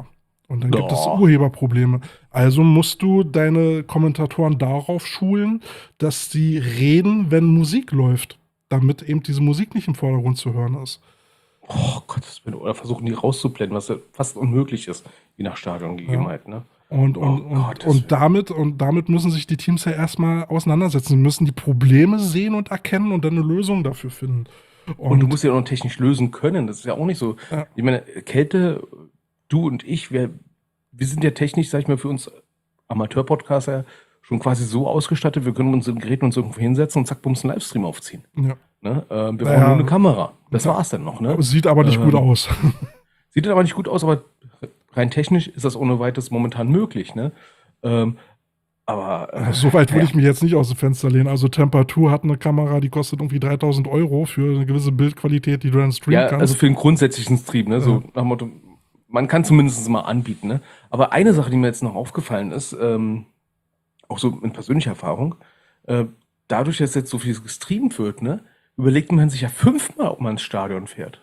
Und dann gibt es Ja. Urheberprobleme. Also musst du deine Kommentatoren darauf schulen, dass sie reden, wenn Musik läuft, damit eben diese Musik nicht im Vordergrund zu hören ist. Oh Gott, oder versuchen die rauszublenden, was ja fast unmöglich ist, je nach Stadiongegebenheit, ne? Und, und, Oh und, Gott, das und, damit, und damit müssen sich die Teams ja erstmal auseinandersetzen. Sie müssen die Probleme sehen und erkennen und dann eine Lösung dafür finden. Und du musst ja auch noch technisch lösen können. Das ist ja auch nicht so. Ja. Ich meine, Kälte, du und ich, wir, wir sind ja technisch, sag ich mal, für uns Amateur-Podcaster schon quasi so ausgestattet, wir können uns in Geräten uns irgendwo hinsetzen und zack, bums, einen Livestream aufziehen. Ja. Ne? Äh, wir Naja. brauchen nur eine Kamera. Das Ja. war's dann noch. Ne? Sieht aber nicht Ähm, gut aus. Sieht dann aber nicht gut aus, aber rein technisch ist das ohne weiteres momentan möglich. Ne? Ähm, aber äh, So weit würde ja. ich mich jetzt nicht aus dem Fenster lehnen. Also Temperatur hat eine Kamera, die kostet irgendwie dreitausend Euro für eine gewisse Bildqualität, die du dann streamen Ja, kannst. also für den grundsätzlichen Stream, ne? So Ja. nach dem Motto, man kann zumindest mal anbieten, ne? Aber eine Sache, die mir jetzt noch aufgefallen ist, ähm, auch so in persönlicher Erfahrung, äh, dadurch, dass jetzt so viel gestreamt wird, ne, überlegt man sich ja fünfmal, ob man ins Stadion fährt.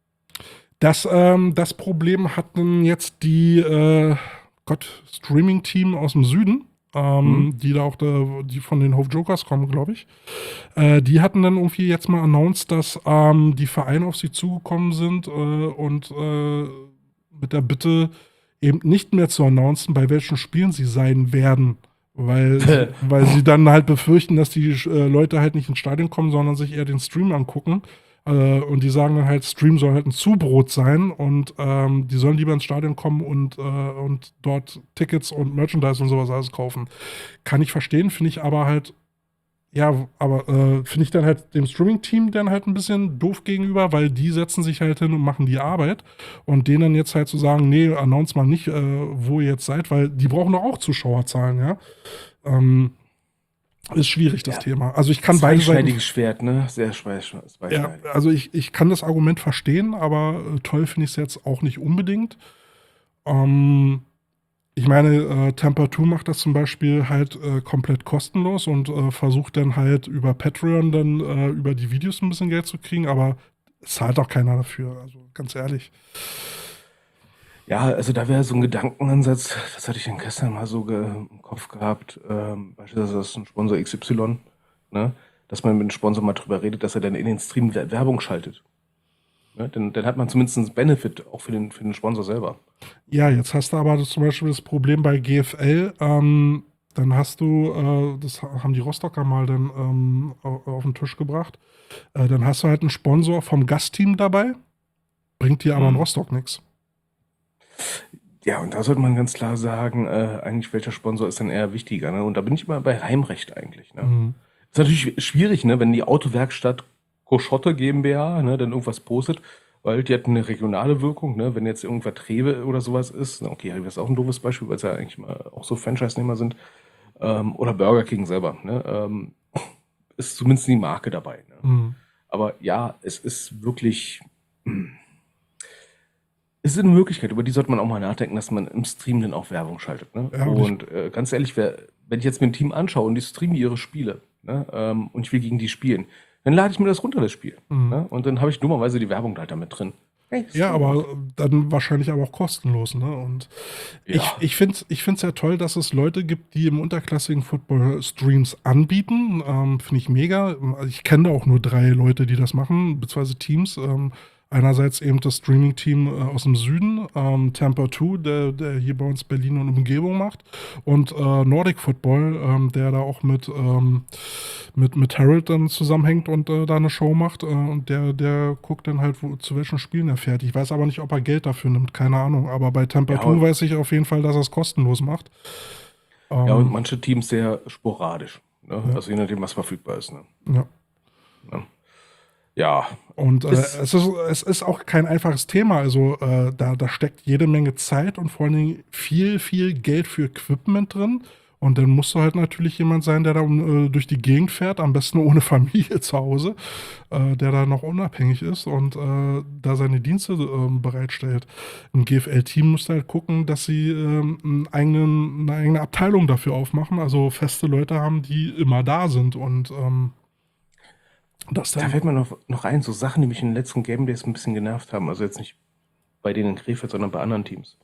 Das, ähm, das Problem hatten jetzt die äh, Gott, Streaming-Team aus dem Süden, ähm, Mhm. die da auch da, die von den Hove Jokers kommen, glaube ich. Äh, die hatten dann irgendwie jetzt mal announced, dass ähm, die Vereine auf sie zugekommen sind äh, und äh, mit der Bitte eben nicht mehr zu announcen, bei welchen Spielen sie sein werden. Weil, weil sie dann halt befürchten, dass die äh, Leute halt nicht ins Stadion kommen, sondern sich eher den Stream angucken. Äh, und die sagen dann halt, Stream soll halt ein Zubrot sein und ähm, die sollen lieber ins Stadion kommen und, äh, und dort Tickets und Merchandise und sowas alles kaufen. Kann ich verstehen, finde ich aber halt, ja, aber äh, finde ich dann halt dem Streaming-Team dann halt ein bisschen doof gegenüber, weil die setzen sich halt hin und machen die Arbeit und denen dann jetzt halt zu sagen, nee, announce mal nicht, äh, wo ihr jetzt seid, weil die brauchen doch auch Zuschauerzahlen, ja. Ähm, ist schwierig, das Ja. Thema. Also ich kann beide Seiten. Zweischneidiges Schwert, ne? Sehr zweischneidig. Ja, also ich, ich kann das Argument verstehen, aber äh, toll finde ich es jetzt auch nicht unbedingt. Ähm, ich meine, äh, Temperatur macht das zum Beispiel halt äh, komplett kostenlos und äh, versucht dann halt über Patreon dann äh, über die Videos ein bisschen Geld zu kriegen, aber es zahlt auch keiner dafür, also ganz ehrlich. Ja, also da wäre so ein Gedankenansatz, das hatte ich dann gestern mal so ge im Kopf gehabt, ähm, beispielsweise das ist ein Sponsor X Y, ne, dass man mit dem Sponsor mal drüber redet, dass er dann in den Stream Wer- Werbung schaltet. Ne? Dann, dann hat man zumindest einen Benefit, auch für den, für den Sponsor selber. Ja, jetzt hast du aber das, zum Beispiel das Problem bei G F L, ähm, dann hast du, äh, das haben die Rostocker mal dann ähm, au- auf den Tisch gebracht, äh, dann hast du halt einen Sponsor vom Gastteam dabei, bringt dir aber in Mhm. Rostock nichts. Ja, und da sollte man ganz klar sagen, äh, eigentlich welcher Sponsor ist dann eher wichtiger, ne? Und da bin ich immer bei Heimrecht eigentlich, ne? Mhm. Ist natürlich schwierig, ne, wenn die Autowerkstatt Koschotte GmbH, ne, dann irgendwas postet, weil die hat eine regionale Wirkung, ne, wenn jetzt irgendwas Rewe oder sowas ist, na, okay, Rewe ist auch ein doofes Beispiel, weil es ja eigentlich mal auch so Franchise-Nehmer sind, ähm, oder Burger King selber, ne, ähm, ist zumindest die Marke dabei, ne. Mhm. Aber ja, es ist wirklich, hm, es ist eine Möglichkeit, über die sollte man auch mal nachdenken, dass man im Stream dann auch Werbung schaltet, ne. Ja, und ich- Und äh, ganz ehrlich, wer, wenn ich jetzt mir ein Team anschaue und die streamen ihre Spiele, ne, ähm, und ich will gegen die spielen, dann lade ich mir das runter, das Spiel. Mhm. Ne? Und dann habe ich dummerweise die Werbung halt damit drin. Hey, ist Ja, so. aber dann wahrscheinlich aber auch kostenlos, ne? Und Ja. ich, ich finde es ich find's ja toll, dass es Leute gibt, die im unterklassigen Football Streams anbieten. Ähm, finde ich mega. Also ich kenne da auch nur drei Leute, die das machen, beziehungsweise Teams. Ähm, einerseits eben das Streaming-Team äh, aus dem Süden, ähm, Tampa zwei, der, der hier bei uns Berlin und Umgebung macht, und äh, Nordic Football, ähm, der da auch mit, ähm, mit, mit Harold dann zusammenhängt und äh, da eine Show macht. Äh, und der, der guckt dann halt, wo, zu welchen Spielen er fährt. Ich weiß aber nicht, ob er Geld dafür nimmt, keine Ahnung. Aber bei Tampa Ja, zwei und- weiß ich auf jeden Fall, dass er es kostenlos macht. Ähm, Ja, und manche Teams sehr sporadisch. Ne? Ja. Also je nachdem, was verfügbar ist. Ne? ja. Ja, Und äh, Ist- es, ist, es ist auch kein einfaches Thema. Also äh, da, da steckt jede Menge Zeit und vor allen Dingen viel, viel Geld für Equipment drin. Und dann musst du halt natürlich jemand sein, der da äh, durch die Gegend fährt, am besten ohne Familie zu Hause, äh, der da noch unabhängig ist und äh, da seine Dienste äh, bereitstellt. Ein G F L-Team muss halt gucken, dass sie ähm, einen eigenen, eine eigene Abteilung dafür aufmachen, also feste Leute haben, die immer da sind. Und ähm, das da dann. fällt mir noch, noch ein, so Sachen, die mich in den letzten Game Days ein bisschen genervt haben. Also jetzt nicht bei denen in Krefeld, sondern bei anderen Teams.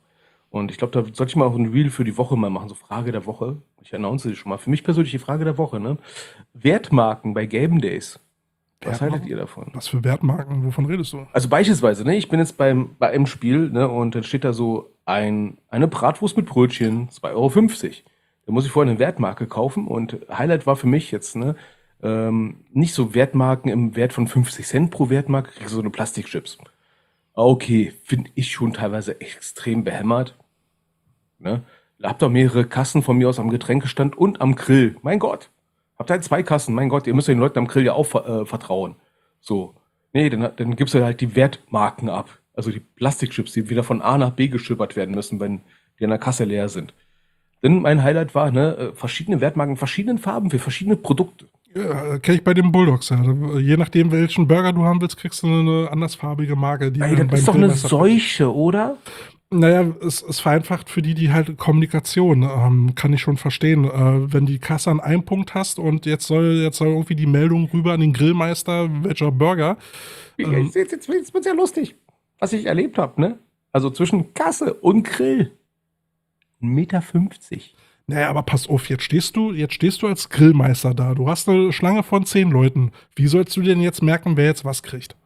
Und ich glaube, da sollte ich mal auch ein Reel für die Woche mal machen, so Frage der Woche. Ich announce sie schon mal. Für mich persönlich die Frage der Woche, ne? Wertmarken bei Game Days. Was Wertmarken? haltet ihr davon? Was für Wertmarken? Wovon redest du? Also beispielsweise, ne, ich bin jetzt beim, bei einem Spiel, ne, und dann steht da so ein, eine Bratwurst mit Brötchen, zwei Euro fünfzig. Da muss ich vorher eine Wertmarke kaufen und Highlight war für mich jetzt, ne, ähm, nicht so Wertmarken im Wert von fünfzig Cent pro Wertmarke, kriegst du so eine Plastikchips. Okay, finde ich schon teilweise extrem behämmert. Ne? Habt ihr mehrere Kassen von mir aus am Getränkestand und am Grill. Mein Gott. Habt ihr halt zwei Kassen. Mein Gott, ihr müsst den Leuten am Grill ja auch äh, vertrauen. So. Nee, dann, dann gibst du halt die Wertmarken ab. Also die Plastikchips, die wieder von A nach B geschippert werden müssen, wenn die an der Kasse leer sind. Denn mein Highlight war, ne, äh, verschiedene Wertmarken in verschiedenen Farben für verschiedene Produkte. Ja, kenne ich bei den Bulldogs. Ja. Je nachdem, welchen Burger du haben willst, kriegst du eine andersfarbige Marke. Die Ey, dann das ist beim doch eine Grillmesser- Seuche, oder? Naja, es, es vereinfacht für die, die halt Kommunikation, ähm, kann ich schon verstehen. Äh, wenn die Kasse an einem Punkt hast und jetzt soll jetzt soll irgendwie die Meldung rüber an den Grillmeister, welcher Burger. Ähm, Jetzt, jetzt, jetzt, jetzt wird's ja lustig, was ich erlebt habe, ne? Also zwischen Kasse und Grill. ein Meter fünfzig. Naja, aber pass auf, jetzt stehst du, jetzt stehst du als Grillmeister da. Du hast eine Schlange von zehn Leuten. Wie sollst du denn jetzt merken, wer jetzt was kriegt?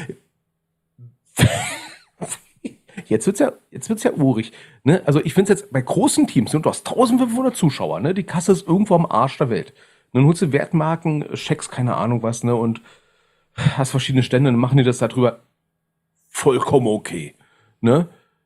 Jetzt wird's ja, jetzt wird's ja urig. Ne? Also ich finde es jetzt bei großen Teams, ne, du hast eintausendfünfhundert Zuschauer, ne? Die Kasse ist irgendwo am Arsch der Welt. Dann holst du Wertmarken, Schecks, keine Ahnung was, ne? Und hast verschiedene Stände, dann machen die das da drüber vollkommen okay. Ne?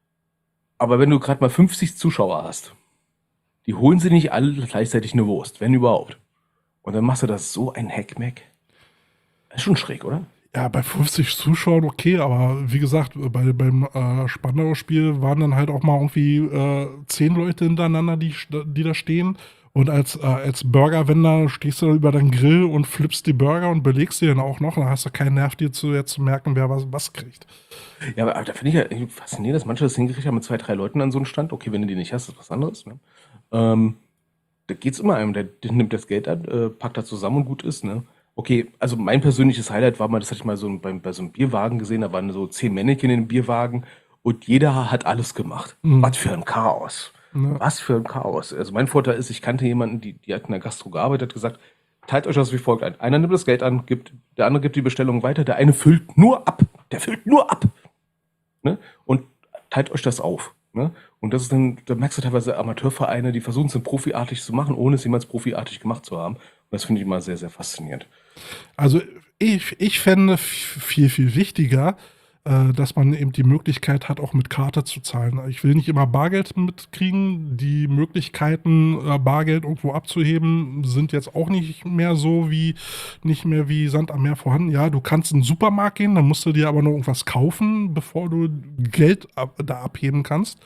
Aber wenn du gerade mal fünfzig Zuschauer hast, die holen sie nicht alle gleichzeitig eine Wurst, wenn überhaupt. Und dann machst du das so ein Hackmack. Ist schon schräg, oder? Ja, bei fünfzig Zuschauern okay, aber wie gesagt, bei, beim äh, Spandauer-Spiel waren dann halt auch mal irgendwie äh, zehn Leute hintereinander, die, die da stehen. Und als, äh, als Burgerwender stehst du über deinen Grill und flippst die Burger und belegst die dann auch noch. Dann hast du keinen Nerv, dir zu, jetzt zu merken, wer was, was kriegt. Ja, aber, aber da finde ich ja irgendwie faszinierend, dass manche das hingekriegt haben mit zwei, drei Leuten an so einem Stand. Okay, wenn du die nicht hast, ist was anderes. Ne? Ähm, da geht's immer einem, der, der nimmt das Geld an, äh, packt das zusammen und gut ist. Ne? Okay, also mein persönliches Highlight war mal, das hatte ich mal so bei, bei so einem Bierwagen gesehen, da waren so zehn Männchen in dem Bierwagen und jeder hat alles gemacht. Mhm. Was für ein Chaos. Ja. Was für ein Chaos. Also mein Vorteil ist, ich kannte jemanden, die, die hat in der Gastro gearbeitet, hat gesagt, teilt euch das wie folgt ein. Einer nimmt das Geld an, gibt, der andere gibt die Bestellung weiter, der eine füllt nur ab. Der füllt nur ab. Ne? Und teilt euch das auf. Ne? Und das ist dann, da merkst du teilweise Amateurvereine, die versuchen es dann profiartig zu machen, ohne es jemals profiartig gemacht zu haben. Und das finde ich immer sehr, sehr faszinierend. Also ich, ich fände viel, viel wichtiger, äh, dass man eben die Möglichkeit hat, auch mit Karte zu zahlen. Ich will nicht immer Bargeld mitkriegen. Die Möglichkeiten, äh, Bargeld irgendwo abzuheben, sind jetzt auch nicht mehr so wie, nicht mehr wie Sand am Meer vorhanden. Ja, du kannst in den Supermarkt gehen, dann musst du dir aber noch irgendwas kaufen, bevor du Geld ab, da abheben kannst.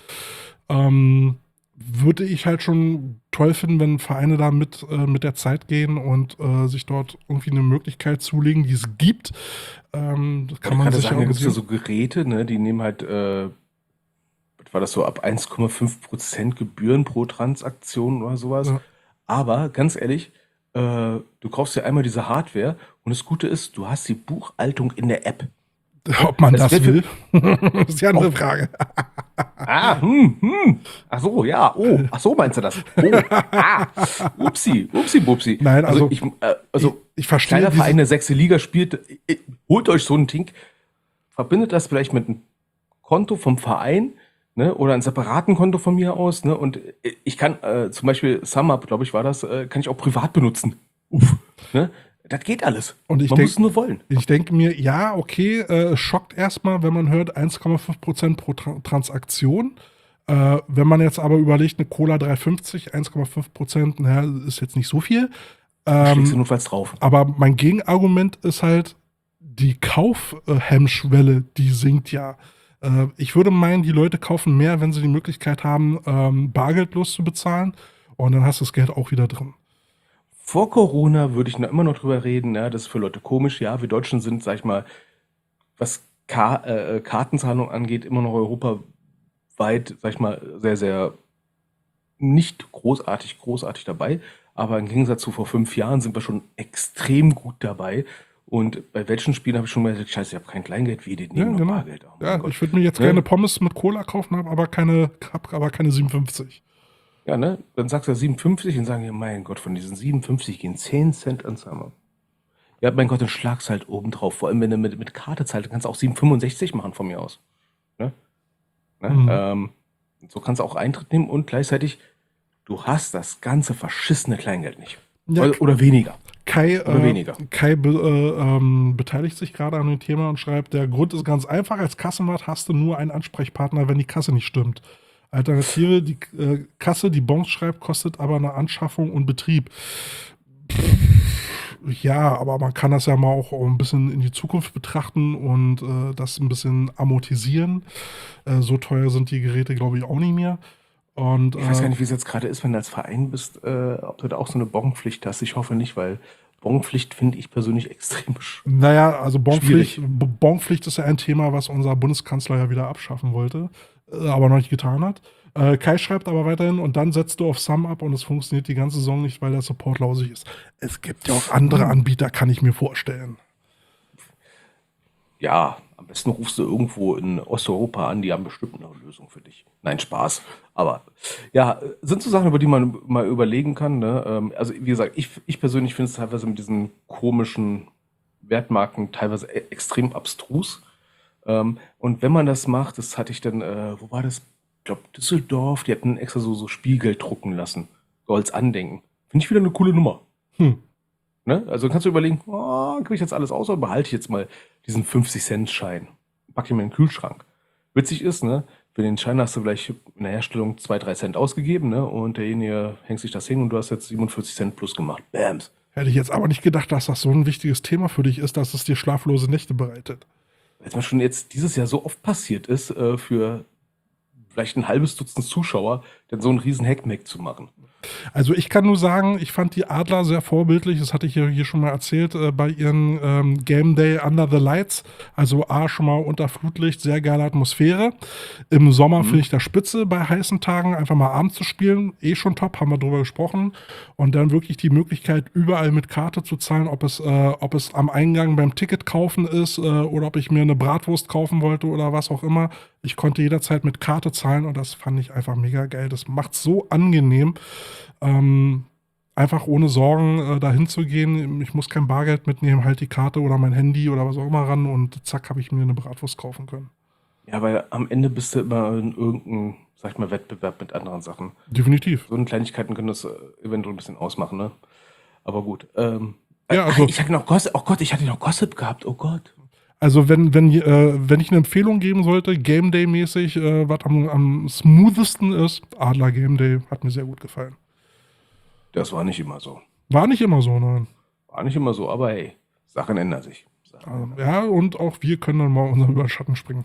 Ähm, würde ich halt schon toll finden, wenn Vereine da mit, äh, mit der Zeit gehen und äh, sich dort irgendwie eine Möglichkeit zulegen, die es gibt. Ähm, das kann Ich man kann sich sagen, da gibt es ja organisieren. so Geräte, ne, die nehmen halt, äh, was war das so, ab eins Komma fünf Prozent Gebühren pro Transaktion oder sowas. Ja. Aber ganz ehrlich, äh, du kaufst ja einmal diese Hardware und das Gute ist, du hast die Buchhaltung in der App. Ob man Das das, wär für- will, das ist ja eine Frage. Ah, hm, hm. Ach so, ja, oh, ach so meinst du das? Oh, ah, upsi, upsi, bupsi. Nein, also, ich, äh, also ich, ich verstehe kleiner diese- Verein, der sechste Liga spielt, äh, holt euch so ein Ding, verbindet das vielleicht mit einem Konto vom Verein, ne, oder einem separaten Konto von mir aus, ne, und äh, ich kann äh, zum Beispiel SumUp, glaube ich, war das, äh, kann ich auch privat benutzen. Uff, ne, das geht alles. Und ich Man denk- muss es nur wollen. Ich denke mir, ja, okay, äh, schockt erstmal, wenn man hört eins Komma fünf Prozent pro Tra Transaktion. Äh, wenn man jetzt aber überlegt, eine Cola drei fünfzig, eins Komma fünf Prozent, naja, ist jetzt nicht so viel. Schlägst du Ähm, notfalls drauf. aber mein Gegenargument ist halt, die Kaufhemmschwelle, die sinkt ja. Äh, ich würde meinen, die Leute kaufen mehr, wenn sie die Möglichkeit haben, ähm, bargeldlos zu bezahlen. Und dann hast du das Geld auch wieder drin. Vor Corona würde ich noch immer noch drüber reden, ja, das ist für Leute komisch. Ja, wir Deutschen sind, sag ich mal, was Ka äh, Kartenzahlung angeht, immer noch europaweit, sag ich mal, sehr, sehr nicht großartig, großartig dabei. Aber im Gegensatz zu vor fünf Jahren sind wir schon extrem gut dabei. Und bei welchen Spielen habe ich schon mal gesagt, scheiße, ich habe kein Kleingeld, wie die Ja, nehmen noch genau. Bargeld. Oh mein Ja, Gott. ich würde mir jetzt Ne? gerne Pommes mit Cola kaufen, habe aber keine, hab aber keine siebenundfünfzig. Ja, ne? Dann sagst du siebenundfünfzig und sagen, ja, mein Gott, von diesen siebenundfünfzig gehen zehn Cent ans Hammer. Ja, mein Gott, dann schlagst halt oben drauf. Vor allem, wenn du mit, mit Karte zahlst, dann kannst du auch sieben fünfundsechzig machen von mir aus. Ne? Ne? Mhm. Ähm, so kannst du auch Eintritt nehmen und gleichzeitig, du hast das ganze verschissene Kleingeld nicht. Ja, oder, oder weniger. Kai, Oder äh, weniger. Kai be, äh, ähm, beteiligt sich gerade an dem Thema und schreibt, der Grund ist ganz einfach, als Kassenwart hast du nur einen Ansprechpartner, wenn die Kasse nicht stimmt. Alternative, die äh, Kasse, die Bons schreibt, kostet aber eine Anschaffung und Betrieb. Pff, ja, aber man kann das ja mal auch ein bisschen in die Zukunft betrachten und äh, das ein bisschen amortisieren. Äh, so teuer sind die Geräte, glaube ich, auch nicht mehr. Und, Ich weiß äh, gar nicht, wie es jetzt gerade ist, wenn du als Verein bist, äh, ob du da auch so eine Bonpflicht hast. Ich hoffe nicht, weil Bonpflicht finde ich persönlich extrem sch- Naja, also Bonpflicht, Schwierig. B- Bonpflicht ist ja ein Thema, was unser Bundeskanzler ja wieder abschaffen wollte, äh, aber noch nicht getan hat. Äh, Kai schreibt aber weiterhin, und dann setzt du auf Sum ab und es funktioniert die ganze Saison nicht, weil der Support lausig ist. Es gibt ja auch andere Anbieter, kann ich mir vorstellen. Ja, am besten rufst du irgendwo in Osteuropa an, die haben bestimmt eine Lösung für dich. Nein, Spaß. Aber ja, sind so Sachen, über die man mal überlegen kann. Ne? Ähm, Also wie gesagt, ich, ich persönlich finde es teilweise mit diesen komischen Wertmarken teilweise e- extrem abstrus. Ähm, Und wenn man das macht, das hatte ich dann, äh, wo war das? Ich glaube, Düsseldorf, die hatten extra so, so Spielgeld drucken lassen. So als Andenken. Finde ich wieder eine coole Nummer. Hm. Ne? Also kannst du überlegen, oh, kriege ich jetzt alles aus oder behalte ich jetzt mal diesen fünfzig-Cent-Schein? Pack ihn mir in den Kühlschrank. Witzig ist, ne? Für den Schein hast du vielleicht in der Herstellung zwei, drei Cent ausgegeben, ne? Und derjenige hängt sich das hin und du hast jetzt siebenundvierzig Cent plus gemacht. Bams. Hätte ich jetzt aber nicht gedacht, dass das so ein wichtiges Thema für dich ist, dass es dir schlaflose Nächte bereitet. Weil es mir schon jetzt dieses Jahr so oft passiert ist, äh, für vielleicht ein halbes Dutzend Zuschauer, dann so einen riesen Hackmack zu machen. Also ich kann nur sagen, ich fand die Adler sehr vorbildlich, das hatte ich ja hier schon mal erzählt, äh, bei ihren ähm, Game Day Under the Lights. Also A, schon mal unter Flutlicht, sehr geile Atmosphäre. Im Sommer finde ich das spitze, bei heißen Tagen einfach mal abends zu spielen, eh schon top, haben wir drüber gesprochen. Und dann wirklich die Möglichkeit, überall mit Karte zu zahlen, ob es, äh, ob es am Eingang beim Ticket kaufen ist äh, oder ob ich mir eine Bratwurst kaufen wollte oder was auch immer. Ich konnte jederzeit mit Karte zahlen und das fand ich einfach mega geil. Das macht so angenehm. Ähm, einfach ohne Sorgen äh, dahin zu gehen. Ich muss kein Bargeld mitnehmen, halt die Karte oder mein Handy oder was auch immer ran und zack, habe ich mir eine Bratwurst kaufen können. Ja, weil am Ende bist du immer in irgendeinem, sag ich mal, Wettbewerb mit anderen Sachen. Definitiv. So eine Kleinigkeiten können das äh, eventuell ein bisschen ausmachen, ne? Aber gut. Ähm, Ja, ach, also- ich hatte noch Gossip. Oh Gott, ich hatte noch Gossip gehabt. Oh Gott. Also wenn, wenn, äh, wenn ich eine Empfehlung geben sollte, Game Day mäßig, äh, was am, am smoothesten ist, Adler Game Day, hat mir sehr gut gefallen. Das war nicht immer so. War nicht immer so, nein. War nicht immer so, aber hey, Sachen ändern sich. Sachen Ähm, ändern ja, und auch wir können dann mal unseren über Schatten springen.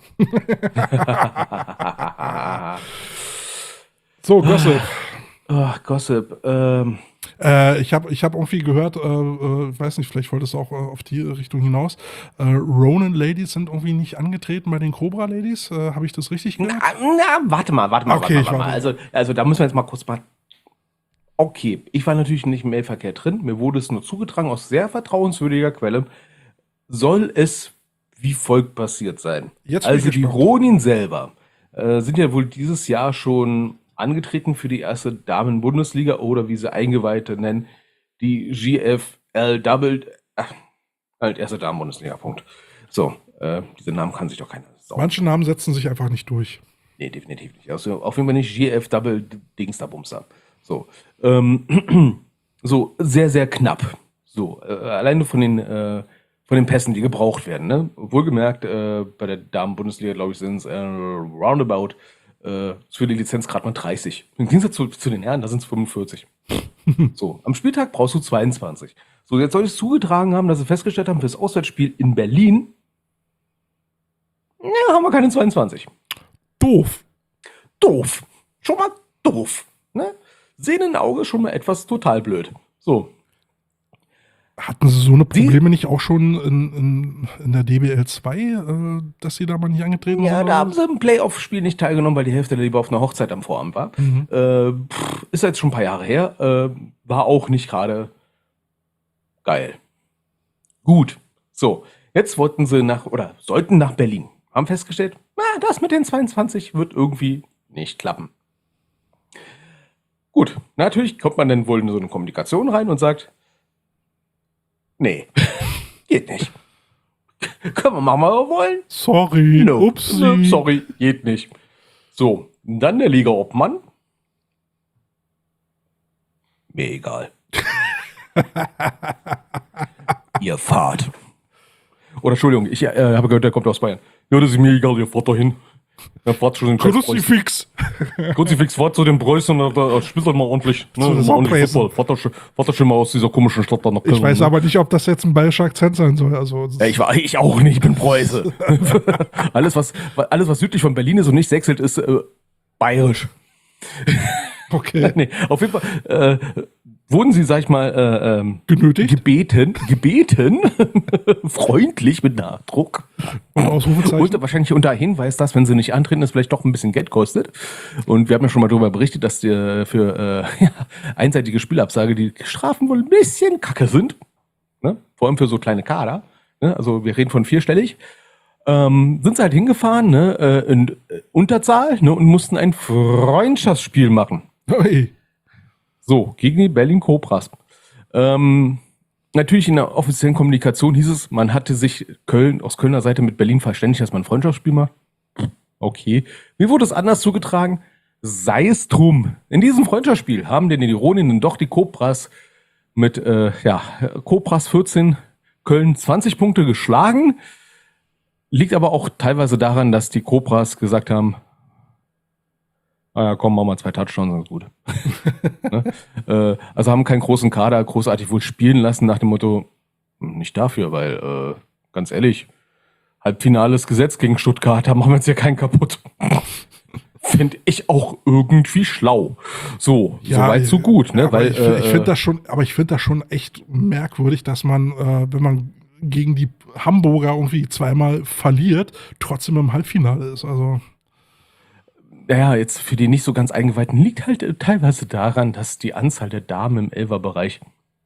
So, Gossip. Ach, Gossip. Ähm, Äh, ich habe ich hab irgendwie gehört, äh, äh, weiß nicht, vielleicht wolltest du auch äh, auf die Richtung hinaus. Äh, Ronin Ladies sind irgendwie nicht angetreten bei den Cobra Ladies. Äh, habe ich das richtig gehört? na, na, warte mal, warte mal, Okay, warte ich mal. warte. Also, also da müssen wir jetzt mal kurz mal. Okay, ich war natürlich nicht im Mailverkehr drin. Mir wurde es nur zugetragen aus sehr vertrauenswürdiger Quelle. Soll es wie folgt passiert sein? Jetzt bin ich Also die gespannt. Ronin selber äh, sind ja wohl dieses Jahr schon angetreten für die erste Damen-Bundesliga oder wie sie Eingeweihte nennen, die G F L Double, ach, halt erste Damen-Bundesliga, Punkt. So, äh, diese Namen kann sich doch keiner saugen. Manche Namen setzen sich einfach nicht durch. Nee, definitiv nicht. Also auf jeden Fall nicht G F Double Dingsterbumster. So, ähm, so sehr, sehr knapp. So, äh, alleine von den, äh, von den Pässen, die gebraucht werden. Ne? Wohlgemerkt, äh, bei der Damen-Bundesliga, glaube ich, sind es äh, roundabout äh, für die Lizenz gerade mal dreißig. Im Gegensatz zu, zu den Herren, da sind es fünfundvierzig. So, am Spieltag brauchst du zweiundzwanzig. So, jetzt soll ich es zugetragen haben, dass sie festgestellt haben, für das Auswärtsspiel in Berlin, ja, haben wir keine zweiundzwanzig. Doof. Doof. Schon mal doof. Ne? Sehnenauge schon mal etwas total blöd. So. Hatten sie so eine Probleme nicht auch schon in, in, in der D B L zwei, äh, dass sie da mal nicht angetreten Ja, sind? da haben sie im Playoff-Spiel nicht teilgenommen, weil die Hälfte der lieber auf einer Hochzeit am Vorabend war. Mhm. Äh, pff, ist jetzt schon ein paar Jahre her. Äh, war auch nicht gerade geil. Gut. So, jetzt wollten sie nach, oder sollten nach Berlin. Haben festgestellt, na, das mit den zweiundzwanzig wird irgendwie nicht klappen. Gut, natürlich kommt man dann wohl in so eine Kommunikation rein und sagt, nee, geht nicht. Können wir machen, was wir wollen? Sorry, No. upsie. Sorry, geht nicht. So, dann der Liga-Obmann. Mir egal. Ihr fahrt. Oder Entschuldigung, ich äh, habe gehört, der kommt aus Bayern. Ja, das ist mir egal, ihr fahrt dahin. Ja, fahrt zu den Kruzifix. Kruzifix, fahrt zu den Preußen, da, da spielt halt mal ordentlich. Ne, Zu den mal ordentlich Preußen. Football. Fahrt doch, schon- fahrt doch schon mal aus dieser komischen Stadt da nach Köln. Ich weiß ne? aber nicht, ob das jetzt ein bayerischer Akzent sein soll. Also, Ja, ich, war, ich auch nicht, ich bin Preuße. alles, was, alles, was südlich von Berlin ist und nicht sächselt, ist äh, bayerisch. okay. Nee, auf jeden Fall äh, wurden sie, sag ich mal, äh, ähm, Genötigt? gebeten, gebeten, freundlich mit Nachdruck. Ausrufezeichen. Und wahrscheinlich unter Hinweis, dass, wenn sie nicht antreten, es vielleicht doch ein bisschen Geld kostet. Und wir haben ja schon mal darüber berichtet, dass die, äh, für äh, ja, einseitige Spielabsage die Strafen wohl ein bisschen kacke sind. Ne? Vor allem für so kleine Kader. Ne? Also wir reden von vierstellig. Ähm, sind sie halt hingefahren, ne? äh, in äh, Unterzahl, ne? Und mussten ein Freundschaftsspiel machen. Ui. So, gegen die Berlin Cobras. Ähm, natürlich in der offiziellen Kommunikation hieß es, man hatte sich Köln aus Kölner Seite mit Berlin verständigt, dass man ein Freundschaftsspiel macht. Okay. Mir wurde es anders zugetragen. Sei es drum. In diesem Freundschaftsspiel haben denn die Ironinnen doch die Cobras mit äh, ja, Cobras vierzehn, Köln zwanzig Punkte geschlagen. Liegt aber auch teilweise daran, dass die Cobras gesagt haben, ah ja, komm, mach mal zwei Touchdowns, dann ist gut. ne? äh, also haben keinen großen Kader großartig wohl spielen lassen nach dem Motto, nicht dafür, weil, äh, ganz ehrlich, halbfinales Gesetz gegen Stuttgart, da machen wir jetzt ja keinen kaputt. Finde ich auch irgendwie schlau. So, Ja, soweit so gut, ne? Aber Weil, ich, äh, ich finde das schon, aber ich finde das schon echt merkwürdig, dass man, äh, wenn man gegen die Hamburger irgendwie zweimal verliert, trotzdem im Halbfinale ist. Also naja, jetzt für die nicht so ganz Eingeweihten liegt halt äh, teilweise daran, dass die Anzahl der Damen im Elferbereich,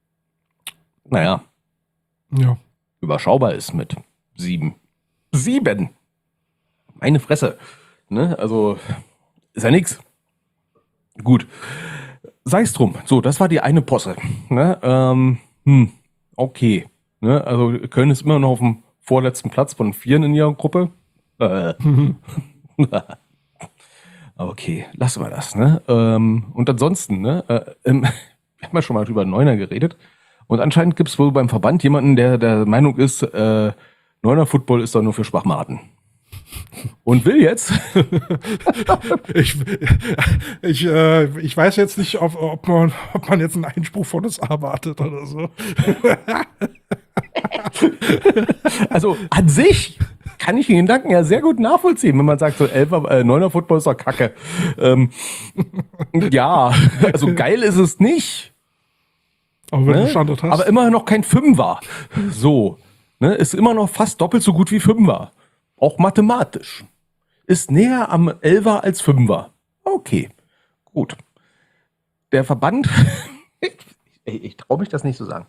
naja, ja. überschaubar ist mit sieben. Sieben! Meine Fresse. Ne? Also, ist ja nix. Gut. Sei's drum. So, das war die eine Posse. Ne? Ähm, hm, okay. Ne? Also, Köln ist immer noch auf dem vorletzten Platz von Vieren in ihrer Gruppe. Äh. Okay, lassen wir das, ne? Ähm, und ansonsten, ne? Äh, ähm, wir haben ja schon mal drüber Neuner geredet. Und anscheinend gibt es wohl beim Verband jemanden, der der Meinung ist, äh, Neuner Football ist doch nur für Schwachmaten. Und will jetzt. ich, ich, äh, ich weiß jetzt nicht, ob, ob, man, ob man jetzt einen Einspruch von uns erwartet oder so. Also an sich kann ich den Gedanken ja sehr gut nachvollziehen, wenn man sagt, so Elfer, äh, Neuner Football ist doch Kacke. Ähm, ja, also geil ist es nicht. Aber wenn Ne? du Standort hast. Aber immer noch kein Fünfer. So. Ne? Ist immer noch fast doppelt so gut wie Fünfer. Auch mathematisch. Ist näher am Elfer als Fünfer. Okay. Gut. Der Verband. ich ich traue mich das nicht zu sagen.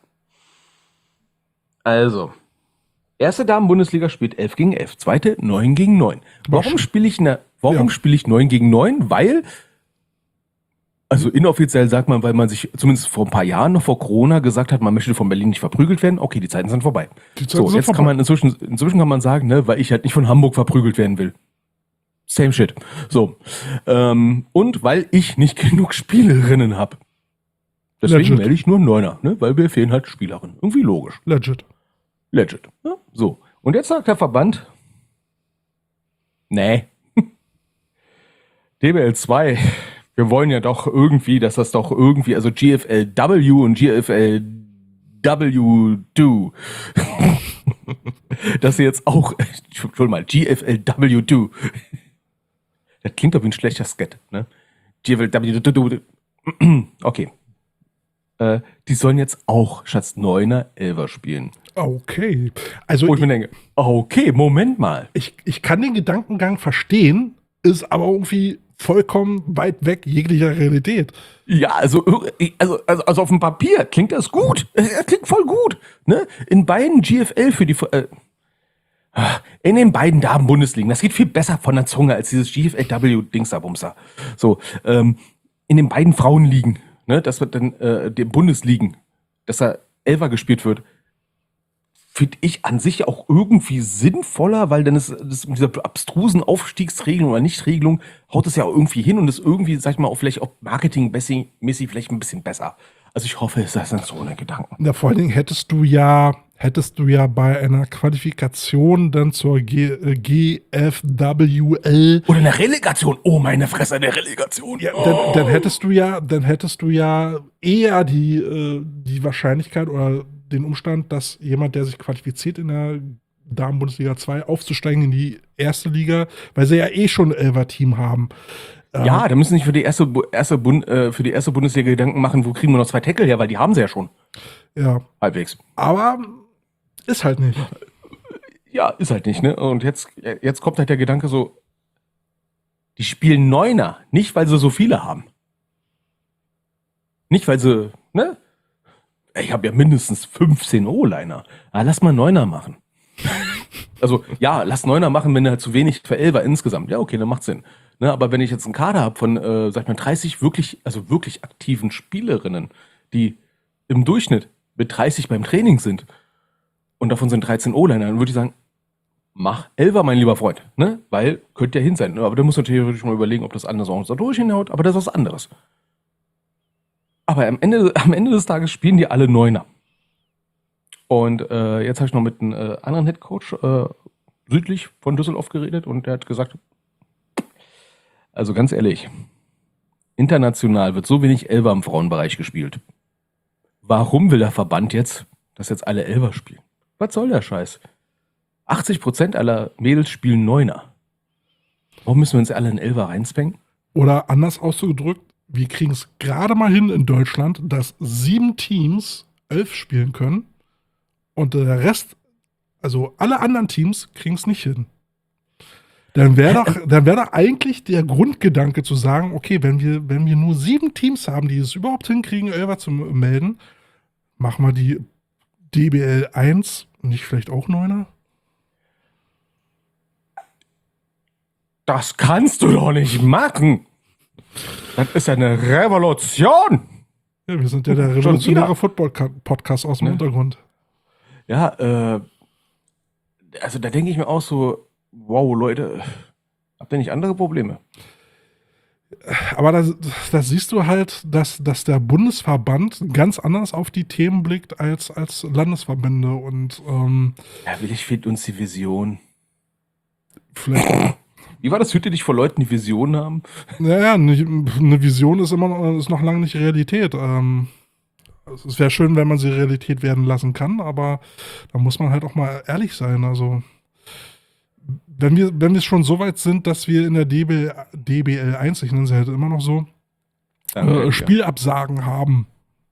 Also. Erste Damen-Bundesliga spielt elf gegen elf. Zweite neun gegen neun. Warum spiele ich, ne, warum Ja. spiele ich neun gegen neun? Weil. Also inoffiziell sagt man, weil man sich zumindest vor ein paar Jahren noch vor Corona gesagt hat, man möchte von Berlin nicht verprügelt werden. Okay, die Zeiten sind vorbei. Die Zeiten So, sind jetzt vorbei. kann man inzwischen, inzwischen kann man sagen, ne, weil ich halt nicht von Hamburg verprügelt werden will. Same shit. So. Ähm, und weil ich nicht genug Spielerinnen habe. Deswegen Legit. wähle ich nur einen Neuner, ne, weil mir fehlen halt Spielerinnen. Irgendwie logisch. Legit. Legit. Ne? So. Und jetzt sagt der Verband, nee. D B L zwei, wir wollen ja doch irgendwie, dass das doch irgendwie, also G F L W und G F L W zwei, dass sie jetzt auch, Entschuldigung mal, G F L W zwei, das klingt doch wie ein schlechter Skat, ne? G F L W zwei, okay. Äh, die sollen jetzt auch statt Neuner Elfer spielen. Okay. Also Wo ich ich, mir denke, okay, Moment mal. ich, ich kann den Gedankengang verstehen, ist aber irgendwie vollkommen weit weg jeglicher Realität. Ja, also, also, also, also auf dem Papier klingt das gut. Das klingt voll gut. Ne? In beiden G F L für die äh, in den beiden Damen-Bundesligen, das geht viel besser von der Zunge als dieses G F L W-Dingsabumser. So, ähm, in den beiden Frauenligen, ne, das wird dann äh, den Bundesligen, dass da Elfer gespielt wird, finde ich an sich auch irgendwie sinnvoller, weil dann ist das mit dieser abstrusen Aufstiegsregelung oder Nichtregelung haut es ja auch irgendwie hin und ist irgendwie, sag ich mal, auch vielleicht auch marketingmäßig vielleicht ein bisschen besser. Also ich hoffe, es ist dann so eine Gedanken. Ja, vor allen Dingen hättest du ja, hättest du ja bei einer Qualifikation dann zur G, äh, G F W L oder eine Relegation. Oh, meine Fresse, eine Relegation. Ja, oh. dann, dann hättest du ja, dann hättest du ja eher die, äh, die Wahrscheinlichkeit oder den Umstand, dass jemand, der sich qualifiziert in der Damen-Bundesliga zwei, aufzusteigen in die erste Liga, weil sie ja eh schon ein Elfer-Team haben. Ja, da müssen sich für die erste, erste Bund, äh, für die erste Bundesliga Gedanken machen, wo kriegen wir noch zwei Tackle her, weil die haben sie ja schon. Ja. Halbwegs. Aber ist halt nicht. Ja, ist halt nicht, ne? Und jetzt, jetzt kommt halt der Gedanke so, die spielen Neuner, nicht weil sie so viele haben. Nicht weil sie, ne? Ich habe ja mindestens fünfzehn O-Liner. Ah, lass mal Neuner machen. Also, ja, lass Neuner machen, wenn du halt zu wenig für Elfer insgesamt. Ja, okay, dann macht Sinn. Ne, aber wenn ich jetzt einen Kader habe von, äh, sag ich mal, dreißig wirklich, also wirklich aktiven Spielerinnen, die im Durchschnitt mit dreißig beim Training sind und davon sind dreizehn O-Liner, dann würde ich sagen, mach Elfer, mein lieber Freund, ne? Weil könnte ja hin sein. Aber da muss man theoretisch mal überlegen, ob das anders auch so durchhinhaut, aber das ist was anderes. Aber am Ende, am Ende des Tages spielen die alle Neuner. Und äh, jetzt habe ich noch mit einem äh, anderen Headcoach äh, südlich von Düsseldorf geredet und der hat gesagt, also ganz ehrlich, international wird so wenig Elfer im Frauenbereich gespielt. Warum will der Verband jetzt, dass jetzt alle Elfer spielen? Was soll der Scheiß? achtzig Prozent aller Mädels spielen Neuner. Warum müssen wir uns alle in Elfer reinspangen? Oder anders ausgedrückt, wir kriegen es gerade mal hin in Deutschland, dass sieben Teams elf spielen können und der Rest, also alle anderen Teams, kriegen es nicht hin. Dann wäre doch, dann wäre doch eigentlich der Grundgedanke zu sagen, okay, wenn wir, wenn wir nur sieben Teams haben, die es überhaupt hinkriegen, Elfer zu melden, machen wir die D B L eins nicht vielleicht auch Neuner? Das kannst du doch nicht machen. Das ist ja eine Revolution. Ja, wir sind ja der revolutionäre Football-Podcast aus dem Ne? Untergrund. Ja, äh, also da denke ich mir auch so, wow, Leute, habt ihr nicht andere Probleme? Aber das, das siehst du halt, dass, dass der Bundesverband ganz anders auf die Themen blickt als, als Landesverbände und ähm, Ja, vielleicht fehlt uns die Vision. vielleicht. Wie war das? Hüte dich vor Leuten, die Visionen haben? Naja, eine, eine Vision ist immer noch, ist noch lange nicht Realität. Ähm, es wäre schön, wenn man sie Realität werden lassen kann, aber da muss man halt auch mal ehrlich sein. Also wenn wir, wenn wir schon so weit sind, dass wir in der D B L eins, ich nenne sie halt immer noch so, Danke, äh, ja. Spielabsagen haben.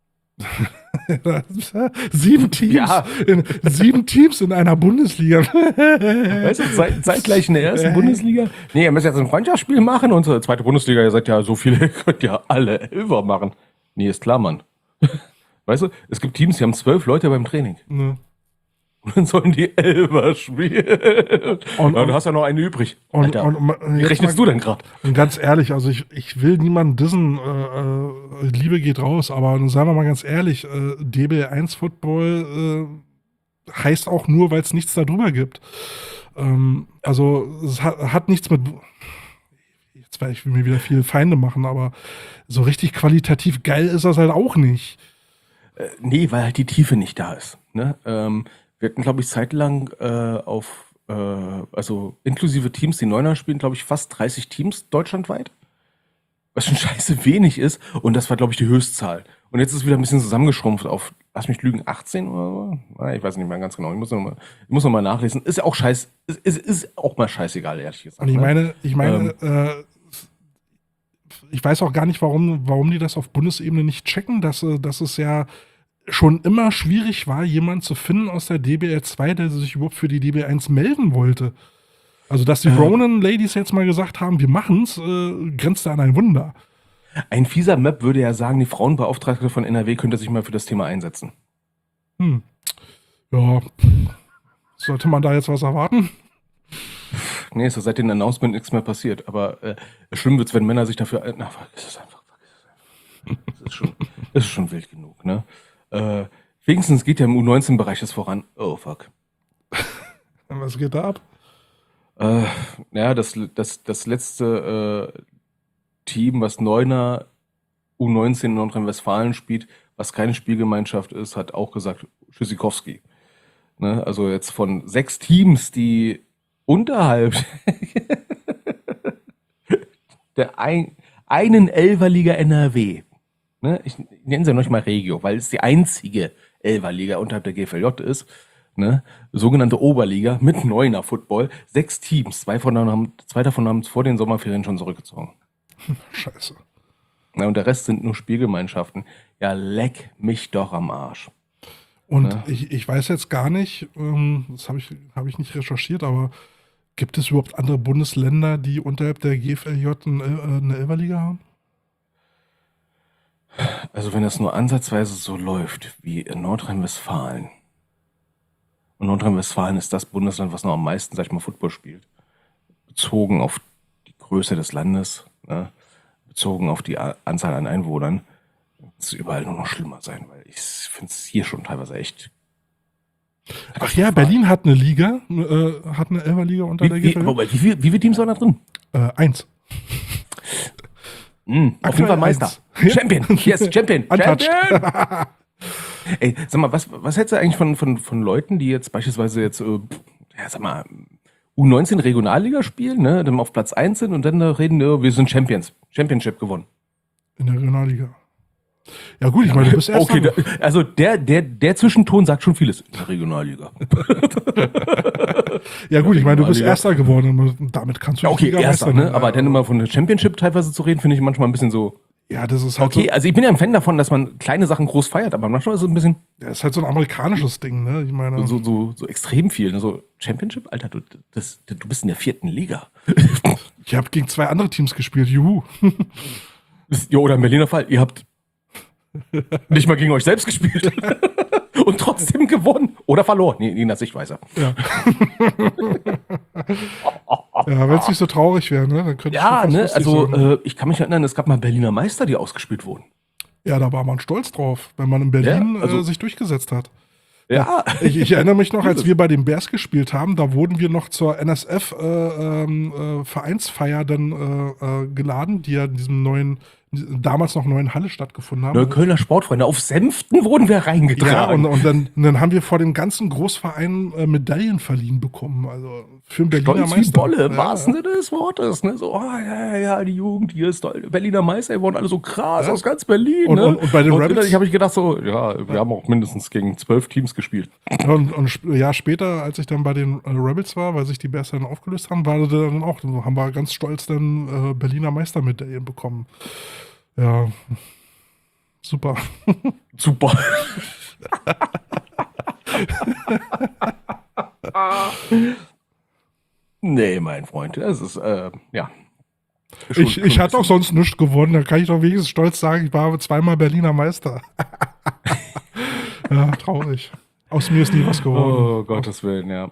sieben Teams, Ja. in, sieben Teams in einer Bundesliga. Weißt du, zeit, zeitgleich in der ersten Bundesliga? Nee, ihr müsst jetzt ein Freundschaftsspiel machen und so, zweite Bundesliga, ihr seid ja so viele, könnt ja alle Elfer machen. Nee, ist klar, Mann. Weißt du, es gibt Teams, die haben zwölf Leute beim Training. Ne. Und dann sollen die Elfer spielen. Und- ja, du hast ja noch eine übrig. Und, Alter, und, und wie jetzt rechnest mal- du denn gerade? Und ganz ehrlich, also ich, ich will niemanden dissen, äh, äh, Liebe geht raus, aber sagen wir mal ganz ehrlich, äh, D B L eins Football äh, heißt auch nur, weil es nichts darüber gibt. Ähm, also es hat, hat nichts mit, jetzt werde ich mir wieder viele Feinde machen, aber so richtig qualitativ geil ist das halt auch nicht. Äh, nee, weil halt die Tiefe nicht da ist. Ne? Ähm, wir hatten, glaube ich, zeitlang äh, auf, äh, also inklusive Teams, die Neuner spielen, glaube ich, fast dreißig Teams deutschlandweit. Was schon scheiße wenig ist. Und das war, glaube ich, die Höchstzahl. Und jetzt ist es wieder ein bisschen zusammengeschrumpft auf, lass mich lügen, achtzehn oder so? Ah, ich weiß nicht mehr ganz genau. Ich muss noch mal, ich muss noch mal nachlesen. Ist ja auch scheiß, ist, ist, ist auch mal scheißegal, ehrlich gesagt. Und ich ne? meine, ich meine, äh, ich weiß auch gar nicht, warum, warum die das auf Bundesebene nicht checken, dass, äh, dass es ja schon immer schwierig war, jemanden zu finden aus der D B L zwei, der sich überhaupt für die D B L eins melden wollte. Also, dass die Ronan-Ladies jetzt mal gesagt haben, wir machen's, äh, grenzt da an ein Wunder. Ein fieser Map würde ja sagen, die Frauenbeauftragte von N R W könnte sich mal für das Thema einsetzen. Hm. Ja, sollte man da jetzt was erwarten? Nee, ist ja seit dem Announcement nichts mehr passiert. Aber äh, schlimm wird's, wenn Männer sich dafür... ein- Na, vergiss es einfach, vergiss es einfach. Das ist schon, das ist schon wild genug, ne? Äh, wenigstens geht ja im U neunzehn Bereich das voran. Oh, fuck. Was geht da ab? Äh, ja, das, das, das letzte äh, Team, was Neuner U neunzehn in Nordrhein-Westfalen spielt, was keine Spielgemeinschaft ist, hat auch gesagt, Tschüssikowski. Ne? Also jetzt von sechs Teams, die unterhalb der ein, einen Elferliga N R W, ne? Ich nenne sie ja noch mal Regio, weil es die einzige Elferliga unterhalb der G F L J ist, ne? Sogenannte Oberliga mit Neuner Football, sechs Teams, zwei, von haben, zwei davon haben es vor den Sommerferien schon zurückgezogen. Scheiße. Ja, und der Rest sind nur Spielgemeinschaften. Ja, leck mich doch am Arsch. Und Ja. ich, ich weiß jetzt gar nicht, ähm, das habe ich, hab ich nicht recherchiert, aber gibt es überhaupt andere Bundesländer, die unterhalb der G F L J eine, äh, eine Elferliga haben? Also wenn es nur ansatzweise so läuft wie in Nordrhein-Westfalen. Und Nordrhein-Westfalen ist das Bundesland, was noch am meisten, sag ich mal, Football spielt. Bezogen auf die Größe des Landes, ne? Bezogen auf die A- Anzahl an Einwohnern, wird es überall nur noch schlimmer sein, weil ich finde es hier schon teilweise echt. Ach ja, Berlin hat eine Liga, äh, hat eine Elferliga unter Wie, der G wie, F L J. wobei, wie, viel- wie viele Teams waren da drin? Äh, eins. Mhm, auf jeden Fall Meister. eins. Champion. Yes, Champion. Untouched. Champion. Ey, sag mal, was, was hältst du eigentlich von, von, von Leuten, die jetzt beispielsweise jetzt, äh, ja, sag mal, U neunzehn Regionalliga spielen, ne, dann auf Platz eins sind und dann da reden, äh, wir sind Champions. Championship gewonnen. In der Regionalliga. Ja gut, ich meine, du bist erst Okay, da, also der, der, der Zwischenton sagt schon vieles. In der Regionalliga. Ja gut, ich meine, du bist Regionalliga. Erster geworden und damit kannst du Ja, okay, Liga erster, meistern. ne? Aber dann immer von der Championship teilweise zu reden, finde ich manchmal ein bisschen so. Ja, das ist halt, Okay, also ich bin ja ein Fan davon, dass man kleine Sachen groß feiert, aber manchmal ist es ein bisschen so, ja, ist halt so ein amerikanisches Ding, ne? Ich meine, so, so, so extrem viel. Ne? So Championship, Alter, du, das, du bist in der vierten Liga. ich habe gegen zwei andere Teams gespielt, juhu. Ja, oder im Berliner Fall, ihr habt nicht mal gegen euch selbst gespielt und trotzdem gewonnen oder verloren. Nee, in der Sichtweise. Ja, ja wenn es nicht so traurig wäre, ne? Dann könnte Ja, es schon ne, fast lustig also sein. äh, ich kann mich erinnern, es gab mal Berliner Meister, die ausgespielt wurden. Ja, da war man stolz drauf, wenn man in Berlin Ja, also- äh, sich durchgesetzt hat. Ja, Ich, ich erinnere mich noch, als wir bei den Bears gespielt haben, da wurden wir noch zur N S F äh, ähm, äh, Vereinsfeier dann äh, äh, geladen, die ja in diesem neuen, damals noch neuen Halle stattgefunden haben. Neuköllner Sportfreunde, auf Senften wurden wir Ja, reingetragen. und, und, dann, und dann haben wir vor dem ganzen Großverein äh, Medaillen verliehen bekommen. Also für den Berliner Stolz wie Meister. Bolle, im Ja, wahrsten Sinne des Wortes. Ne? So, oh, ja, ja, ja, die Jugend hier ist toll. Berliner Meister, wir waren alle so krass Ja. aus ganz Berlin. Und- ne? und- und bei den Rebels- Ich habe ich gedacht so, ja, wir haben auch mindestens gegen zwölf Teams gespielt. Und, und sp- ja, später, als ich dann bei den äh, Rebels war, weil sich die Bears dann aufgelöst haben, war das dann auch, so haben wir ganz stolz dann äh, Berliner Meistermedaillen bekommen. Ja, super. Super. Nee, mein Freund, das ist, äh, ja. Schon- Ich, schon ich ein hatte auch bisschen- sonst nichts gewonnen, da kann ich doch wenigstens stolz sagen, ich war zweimal Berliner Meister. Ja, traurig. Aus mir ist nie was geworden. Oh, Gottes Willen, ja.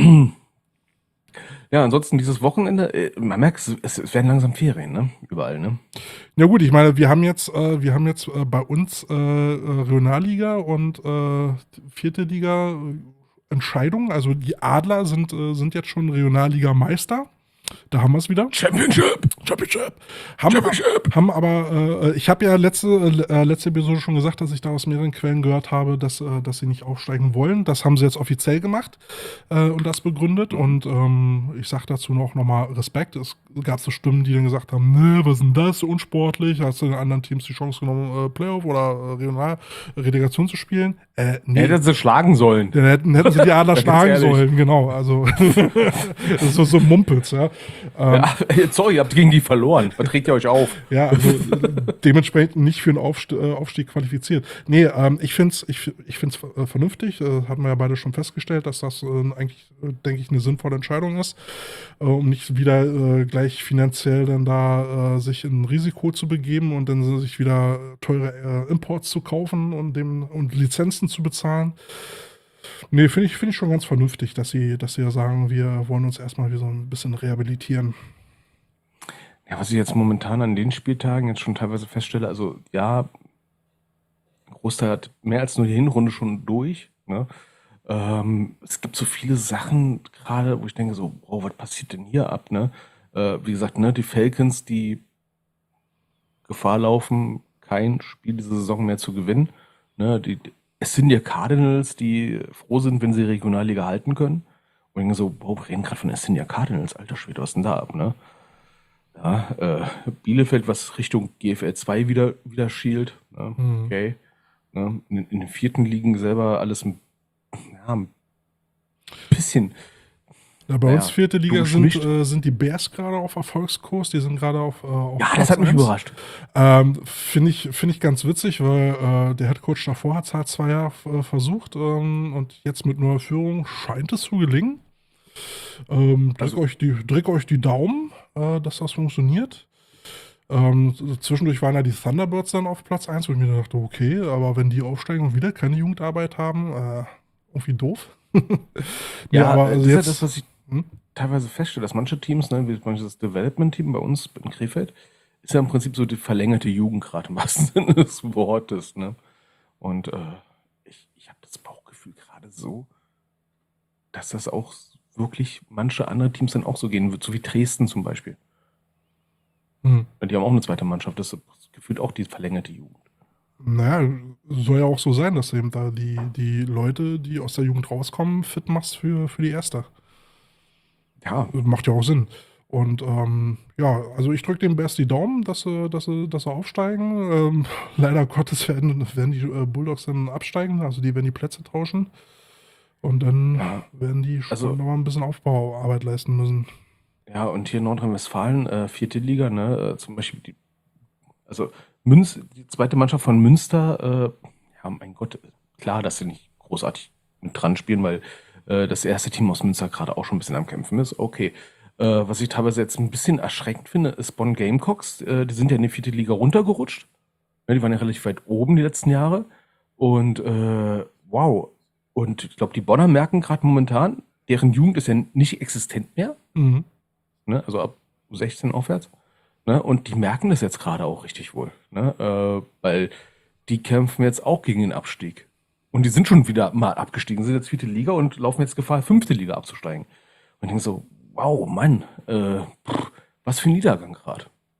Ja, ansonsten dieses Wochenende, äh, man merkt, es, es werden langsam Ferien, ne? Überall, ne? Ja gut, ich meine, wir haben jetzt, äh, wir haben jetzt äh, bei uns äh, äh, Regionalliga und äh, vierte Liga äh, Entscheidung. Also die Adler sind, äh, sind jetzt schon Regionalliga-Meister. Da haben wir es wieder. Championship! Championship. Haben, Championship. haben aber, äh, ich habe ja letzte, äh, letzte Episode schon gesagt, dass ich da aus mehreren Quellen gehört habe, dass, äh, dass sie nicht aufsteigen wollen. Das haben sie jetzt offiziell gemacht äh, und das begründet. Und ähm, ich sage dazu noch, noch mal Respekt. Es gab es so Stimmen, die dann gesagt haben, ne, was ist denn das, so unsportlich, hast du den anderen Teams die Chance genommen, äh, Playoff oder äh, Regional Relegation zu spielen? Äh, nee. Hätten sie schlagen sollen. Dann hätten, hätten sie die Adler Ganz schlagen ehrlich. sollen, genau, also das ist so, so Mumpels, ja. Ähm, Ja, sorry, ihr habt gegen die verloren. Verträgt ihr euch auf? Ja, also äh, dementsprechend nicht für einen Aufst äh, Aufstieg qualifiziert. Nee, ähm, ich finde es ich, ich find's, äh, vernünftig. Äh, hatten wir ja beide schon festgestellt, dass das äh, eigentlich, äh, denke ich, eine sinnvolle Entscheidung ist, äh, um nicht wieder äh, gleich finanziell dann da äh, sich in ein Risiko zu begeben und dann sich wieder teure äh, Imports zu kaufen und, dem, und Lizenzen zu bezahlen. Nee, finde ich, find ich schon ganz vernünftig, dass sie, dass sie ja sagen, wir wollen uns erstmal wieder so ein bisschen rehabilitieren. Ja, was ich jetzt momentan an den Spieltagen jetzt schon teilweise feststelle, also ja, ein Großteil hat mehr als nur die Hinrunde schon durch. Ne? Ähm, es gibt so viele Sachen gerade, wo ich denke so, wow, was passiert denn hier ab? Ne? Äh, wie gesagt, ne, die Falcons, die Gefahr laufen, kein Spiel diese Saison mehr zu gewinnen. Ne? Die, es sind ja Cardinals, die froh sind, wenn sie Regionalliga halten können. Und ich denke so, wow, wir reden gerade von Essenia Cardinals, alter Schwede, was ist denn da ab? Ne? Ja, äh, Bielefeld, was Richtung G F L zwei wieder, wieder schielt. Ne? Mhm. Okay. Ne? In, in den vierten Ligen selber alles ein, ja, ein bisschen. Ja, bei Naja, uns vierte Liga du sind, gemischt. äh, sind die Bears gerade auf Erfolgskurs. Die sind gerade auf, äh, auf Ja, Platz das hat mich eins. überrascht. Ähm, Finde ich, find ich ganz witzig, weil äh, der Headcoach davor hat es halt zwei Jahre äh, versucht ähm, und jetzt mit neuer Führung scheint es zu gelingen. Ähm, drück, Also- euch die, drück euch die Daumen, äh, dass das funktioniert. Ähm, zwischendurch waren ja die Thunderbirds dann auf Platz eins, wo ich mir dachte, okay, aber wenn die aufsteigen und wieder keine Jugendarbeit haben, äh, irgendwie doof. Nee, Ja, aber äh, also das ist ja jetzt, das, was ich hm? teilweise feststelle, dass manche Teams, ne, wie manches Development-Team bei uns in Krefeld, ist ja im Prinzip so die verlängerte Jugend gerade im wahrsten Sinne des Wortes. Ne? Und äh, ich, ich habe das Bauchgefühl gerade so, dass das auch wirklich manche andere Teams dann auch so gehen wird, so wie Dresden zum Beispiel. Hm. Die haben auch eine zweite Mannschaft, das ist gefühlt auch die verlängerte Jugend. Naja, soll ja auch so sein, dass du eben da die, die Leute, die aus der Jugend rauskommen, fit machst für, für die Erste. Ja, Macht ja auch Sinn. Und ähm, ja, also ich drücke dem Bears die Daumen, dass sie, dass sie, dass sie aufsteigen. Ähm, leider Gottes werden, werden die äh, Bulldogs dann absteigen, also die werden die Plätze tauschen. Und dann Ja. werden die schon Also- noch mal ein bisschen Aufbauarbeit leisten müssen. ja, und hier in Nordrhein-Westfalen, äh, vierte Liga, ne, äh, zum Beispiel die, also Münz, die zweite Mannschaft von Münster, äh, ja, mein Gott, klar, dass sie nicht großartig mit dran spielen, weil äh, das erste Team aus Münster gerade auch schon ein bisschen am Kämpfen ist. Okay. Äh, was ich teilweise jetzt ein bisschen erschreckend finde, ist Bonn Gamecocks. Äh, die sind ja in die vierte Liga runtergerutscht. Ja, die waren ja relativ weit oben die letzten Jahre. Und äh, wow. Und ich glaube, die Bonner merken gerade momentan, deren Jugend ist ja nicht existent mehr. Mhm. Ne? Also ab U sechzehn aufwärts. Ne? Und die merken das jetzt gerade auch richtig wohl. Ne? Äh, weil die kämpfen jetzt auch gegen den Abstieg. Und die sind schon wieder mal abgestiegen, sind jetzt vierte Liga und laufen jetzt Gefahr, fünfte Liga abzusteigen. Und ich denke so, wow, Mann, äh, pff, was für ein Niedergang gerade.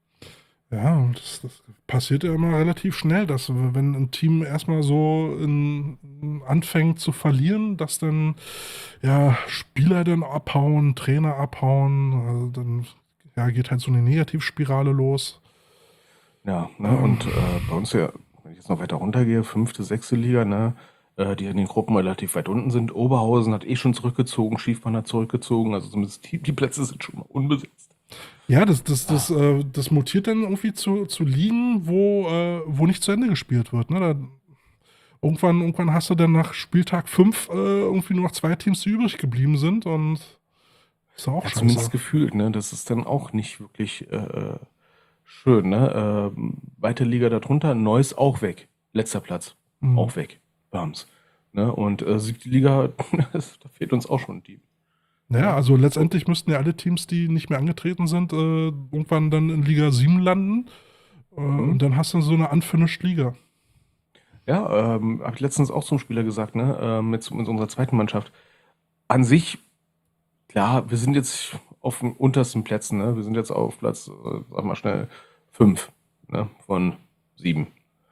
Ja, und das, das passiert ja immer relativ schnell, dass wenn ein Team erstmal so in, anfängt zu verlieren, dass dann ja Spieler dann abhauen, Trainer abhauen, also dann ja, geht halt so eine Negativspirale los. Ja, ne? Und äh, bei uns ja, wenn ich jetzt noch weiter runtergehe, fünfte, sechste Liga, ne? äh, die in den Gruppen relativ weit unten sind. Oberhausen hat eh schon zurückgezogen, Schiefmann hat zurückgezogen, also zumindest die, die Plätze sind schon mal unbesetzt. Ja, das, das, das, äh, das mutiert dann irgendwie zu, zu Ligen, wo, äh, wo nicht zu Ende gespielt wird. Ne? Da, irgendwann, irgendwann hast du dann nach Spieltag fünf äh, irgendwie nur noch zwei Teams, die übrig geblieben sind und ist auch Ja, scheiße. zumindest gefühlt, ne? Das ist dann auch nicht wirklich äh, schön, ne? Ähm, weite Liga darunter, Neuss auch weg. Letzter Platz, Mhm. auch weg. Bams. Ne? Und äh, siebte Liga, da fehlt uns auch schon ein Team. Naja, also letztendlich müssten ja alle Teams, die nicht mehr angetreten sind, äh, irgendwann dann in Liga sieben landen. Äh, Mhm. Und dann hast du so eine unfinished Liga. Ja, ähm, habe ich letztens auch zum Spieler gesagt, ne? Ähm, mit, mit unserer zweiten Mannschaft. An sich, klar, wir sind jetzt auf den untersten Plätzen, ne? Wir sind jetzt auf Platz, äh, sag mal schnell, fünf, ne? Von sieben.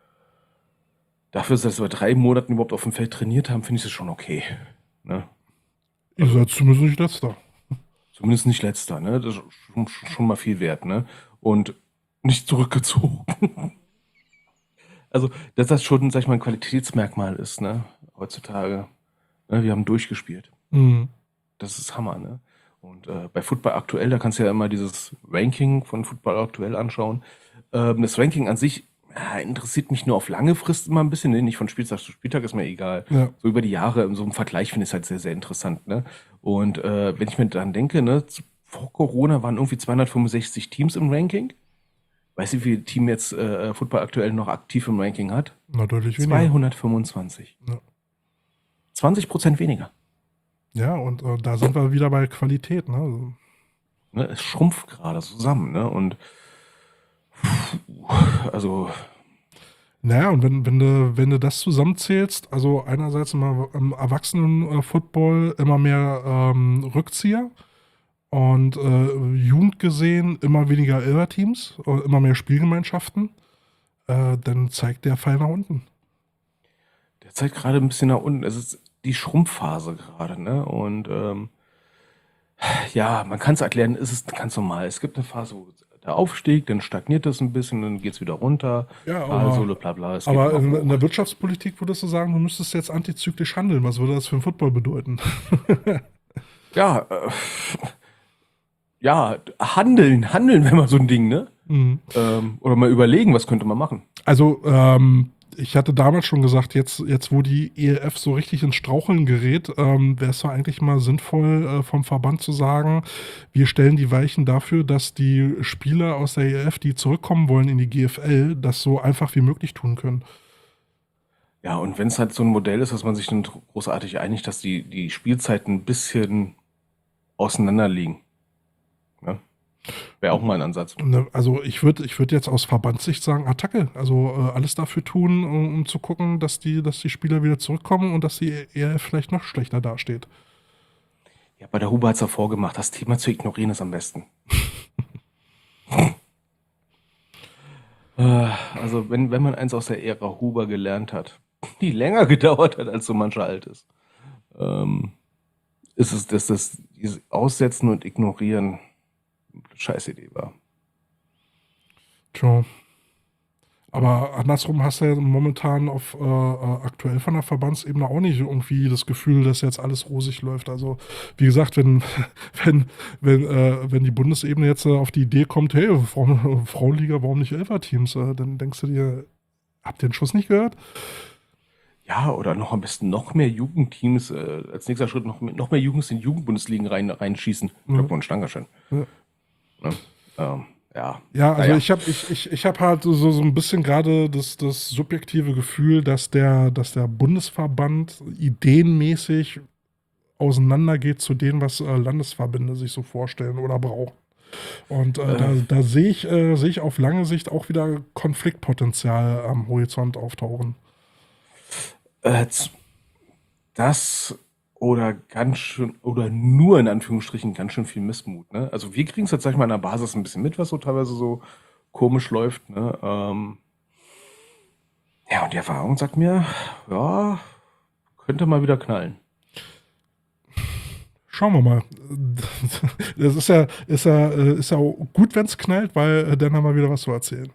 Dafür, dass wir drei Monaten überhaupt auf dem Feld trainiert haben, finde ich das schon okay. Ne? Ihr seid zumindest nicht letzter. zumindest nicht letzter, ne? Das ist schon, schon mal viel wert, ne? Und nicht zurückgezogen. Also, dass das schon, sag ich mal, ein Qualitätsmerkmal ist, ne? Heutzutage. Ne? Wir haben durchgespielt. Mhm. Das ist Hammer, ne? Und äh, bei Football aktuell, da kannst du ja immer dieses Ranking von Football aktuell anschauen. Ähm, das Ranking an sich ja, interessiert mich nur auf lange Frist immer ein bisschen, ne? Nicht von Spieltag zu Spieltag, ist mir egal. Ja. So über die Jahre, in so einem Vergleich finde ich es halt sehr, sehr interessant, ne? Und äh, wenn ich mir dann denke, ne, zu- vor Corona waren irgendwie zweihundertfünfundsechzig Teams im Ranking. Weißt du, wie viel Team jetzt äh, Football aktuell noch aktiv im Ranking hat? Na, deutlich weniger. zweihundertfünfundzwanzig. Ja. zwanzig Prozent weniger. Ja, und äh, da sind wir wieder bei Qualität, ne? Also, Ne? Es schrumpft gerade zusammen, ne? Und puh, also, naja, und wenn, wenn, du, wenn du das zusammenzählst, also einerseits immer im Erwachsenen-Football immer mehr ähm, Rückzieher und äh, Jugend gesehen immer weniger Elfer-Teams, äh, immer mehr Spielgemeinschaften, äh, dann zeigt der Fall nach unten. der zeigt gerade ein bisschen nach unten. Es ist die Schrumpfphase gerade, ne? Und ähm, ja, man kann es erklären, es ist ganz normal. Es gibt eine Phase, wo der Aufstieg, dann stagniert das ein bisschen, dann geht es wieder runter. Ja, aber- Talsohle, bla bla. Es geht Aber immer in, hoch. in der Wirtschaftspolitik würdest du sagen, du müsstest jetzt antizyklisch handeln. Was würde das für den Football bedeuten? Ja, äh, ja, handeln, handeln wäre mal so ein Ding, ne? Mhm. Ähm, oder mal überlegen, was könnte man machen. Also, ähm, ich hatte damals schon gesagt, jetzt, jetzt wo die E L F so richtig ins Straucheln gerät, ähm, wäre es doch eigentlich mal sinnvoll, äh, vom Verband zu sagen, wir stellen die Weichen dafür, dass die Spieler aus der E L F, die zurückkommen wollen in die G F L, das so einfach wie möglich tun können. Ja, und wenn es halt so ein Modell ist, dass man sich dann großartig einigt, dass die, die Spielzeiten ein bisschen auseinander liegen. Ne? Wäre auch mal ein Ansatz. Ne, Also ich würde ich würd jetzt aus Verbandssicht sagen, Attacke. Also äh, alles dafür tun, um, um zu gucken, dass die, dass die Spieler wieder zurückkommen und dass die E L F vielleicht noch schlechter dasteht. Ja, bei der Huber hat es ja vorgemacht, das Thema zu ignorieren ist am besten. Äh, also wenn, wenn man eins aus der Ära Huber gelernt hat, die länger gedauert hat als so mancher Altes, ähm, ist es, dass das dieses Aussetzen und Ignorieren eine scheiß Idee war. Tja. Aber andersrum hast du ja momentan auf äh, äh, aktuell von der Verbandsebene auch nicht irgendwie das Gefühl, dass jetzt alles rosig läuft. Also wie gesagt, wenn wenn wenn äh, wenn die Bundesebene jetzt äh, auf die Idee kommt, hey, Frauen, Frauenliga, warum nicht Elfer-Teams, äh, dann denkst du dir, habt ihr den Schuss nicht gehört? Ja, oder noch am besten noch mehr Jugendteams, äh, als nächster Schritt noch, mehr- noch mehr Jungs in Jugendbundesligen rein, reinschießen. Mhm. Glückwunsch, Dankeschön. Ja. Ne? Ähm, ja. Ja, also Naja. ich habe ich, ich, ich hab halt so, so ein bisschen gerade das, das subjektive Gefühl, dass der, dass der Bundesverband ideenmäßig auseinandergeht zu dem, was äh, Landesverbände sich so vorstellen oder brauchen. Und äh, Äh. da, da sehe ich, äh, sehe ich auf lange Sicht auch wieder Konfliktpotenzial am Horizont auftauchen. Äh, z- das oder ganz schön, oder nur in Anführungsstrichen ganz schön viel Missmut. Ne? Also wir kriegen es jetzt, sag ich mal, an der Basis ein bisschen mit, was so teilweise so komisch läuft. Ne? Ähm, ja, und die Erfahrung sagt mir, ja, könnte mal wieder knallen. Schauen wir mal. Das ist ja, ist ja, äh, ist ja auch gut, wenn es knallt, weil äh, dann haben wir wieder was zu erzählen.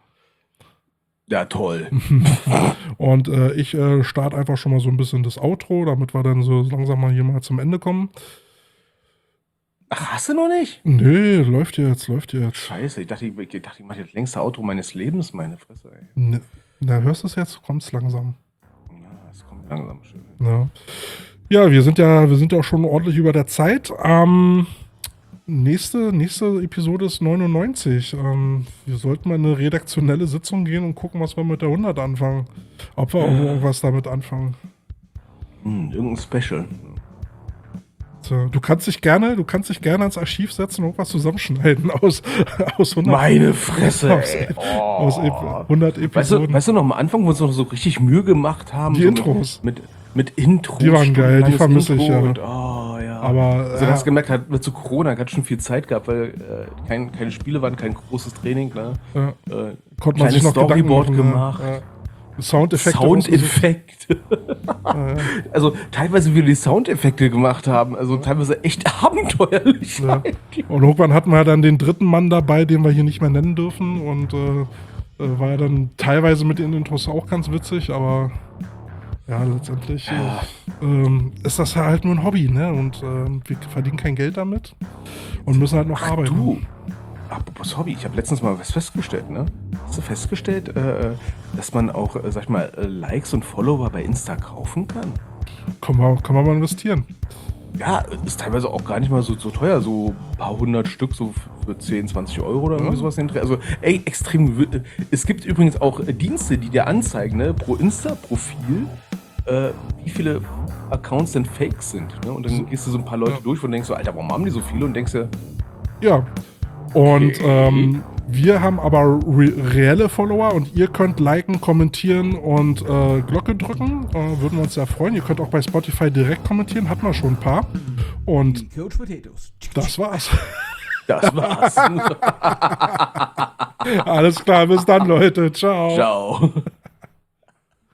Ja, toll. Und äh, ich äh, starte einfach schon mal so ein bisschen das Outro, damit wir dann so langsam mal hier mal zum Ende kommen. Ach, hast du noch nicht? Nee, läuft jetzt, läuft jetzt. Scheiße, ich dachte, ich, ich, dachte, ich mache das längste Auto meines Lebens, meine Fresse. Ey. Ne, na, hörst du es jetzt? Kommt's langsam. Ja, es kommt langsam schön. Ja. Ja, wir sind ja, wir sind ja auch schon ordentlich über der Zeit. Ähm, nächste, nächste Episode ist neunundneunzig. Ähm, wir sollten mal in eine redaktionelle Sitzung gehen und gucken, was wir mit der hundert anfangen. Ob wir auch irgendwas damit anfangen. Hm, irgendein Special. So, du kannst dich gerne, du kannst dich gerne ans Archiv setzen und irgendwas zusammenschneiden aus, aus hundert, Meine Fresse, aus, ey. aus Oh. Ep- hundert Weißt Episoden. du, weißt du noch am Anfang, wo wir uns noch so richtig Mühe gemacht haben? Die so Intros. Mit, mit, mit Intros. Die waren geil, die stundenlanges vermisse ich, Intro ja. Und, oh, ja. Aber, also, du ja. hast gemerkt, hat zu Corona ganz schön viel Zeit gehabt, weil äh, kein, keine Spiele waren, kein großes Training. Ne? Ja. Äh, Konnte man sich kleines noch Gedanken Storyboard machen, ja. gemacht. Ja. Soundeffekte. Soundeffekt. Also teilweise, wie wir die Soundeffekte gemacht haben, also teilweise echt abenteuerlich. Ja. Und irgendwann hatten wir dann den dritten Mann dabei, den wir hier nicht mehr nennen dürfen. Und äh, war ja dann teilweise mit den Intros auch ganz witzig, aber ja, letztendlich Ja. Äh, ähm, ist das ja halt nur ein Hobby, ne? Und ähm, wir verdienen kein Geld damit und müssen halt noch Ach, arbeiten. du. Apropos Hobby, ich habe letztens mal was festgestellt, ne? Hast du festgestellt, äh, dass man auch, äh, sag ich mal, äh, Likes und Follower bei Insta kaufen kann? Kann man, kann man mal investieren. Ja, ist teilweise auch gar nicht mal so, so teuer, so ein paar hundert Stück, so für zehn, zwanzig Euro oder Ja. sowas. in den Dreh. Also, ey, extrem. gew- Es gibt übrigens auch äh, Dienste, die dir anzeigen, ne, pro Insta-Profil, äh, wie viele Accounts denn fake sind. Ne? Und dann gehst du so ein paar Leute Ja. durch und denkst so, Alter, warum haben die so viele? Und denkst dir, Ja. Und Okay. ähm, wir haben aber re reelle Follower und ihr könnt liken, kommentieren und äh, Glocke drücken. Äh, würden wir uns sehr freuen. Ihr könnt auch bei Spotify direkt kommentieren, hatten wir schon ein paar. Und Coach Potatoes. das war's. das war's. Alles klar, bis dann, Leute. Ciao. Ciao.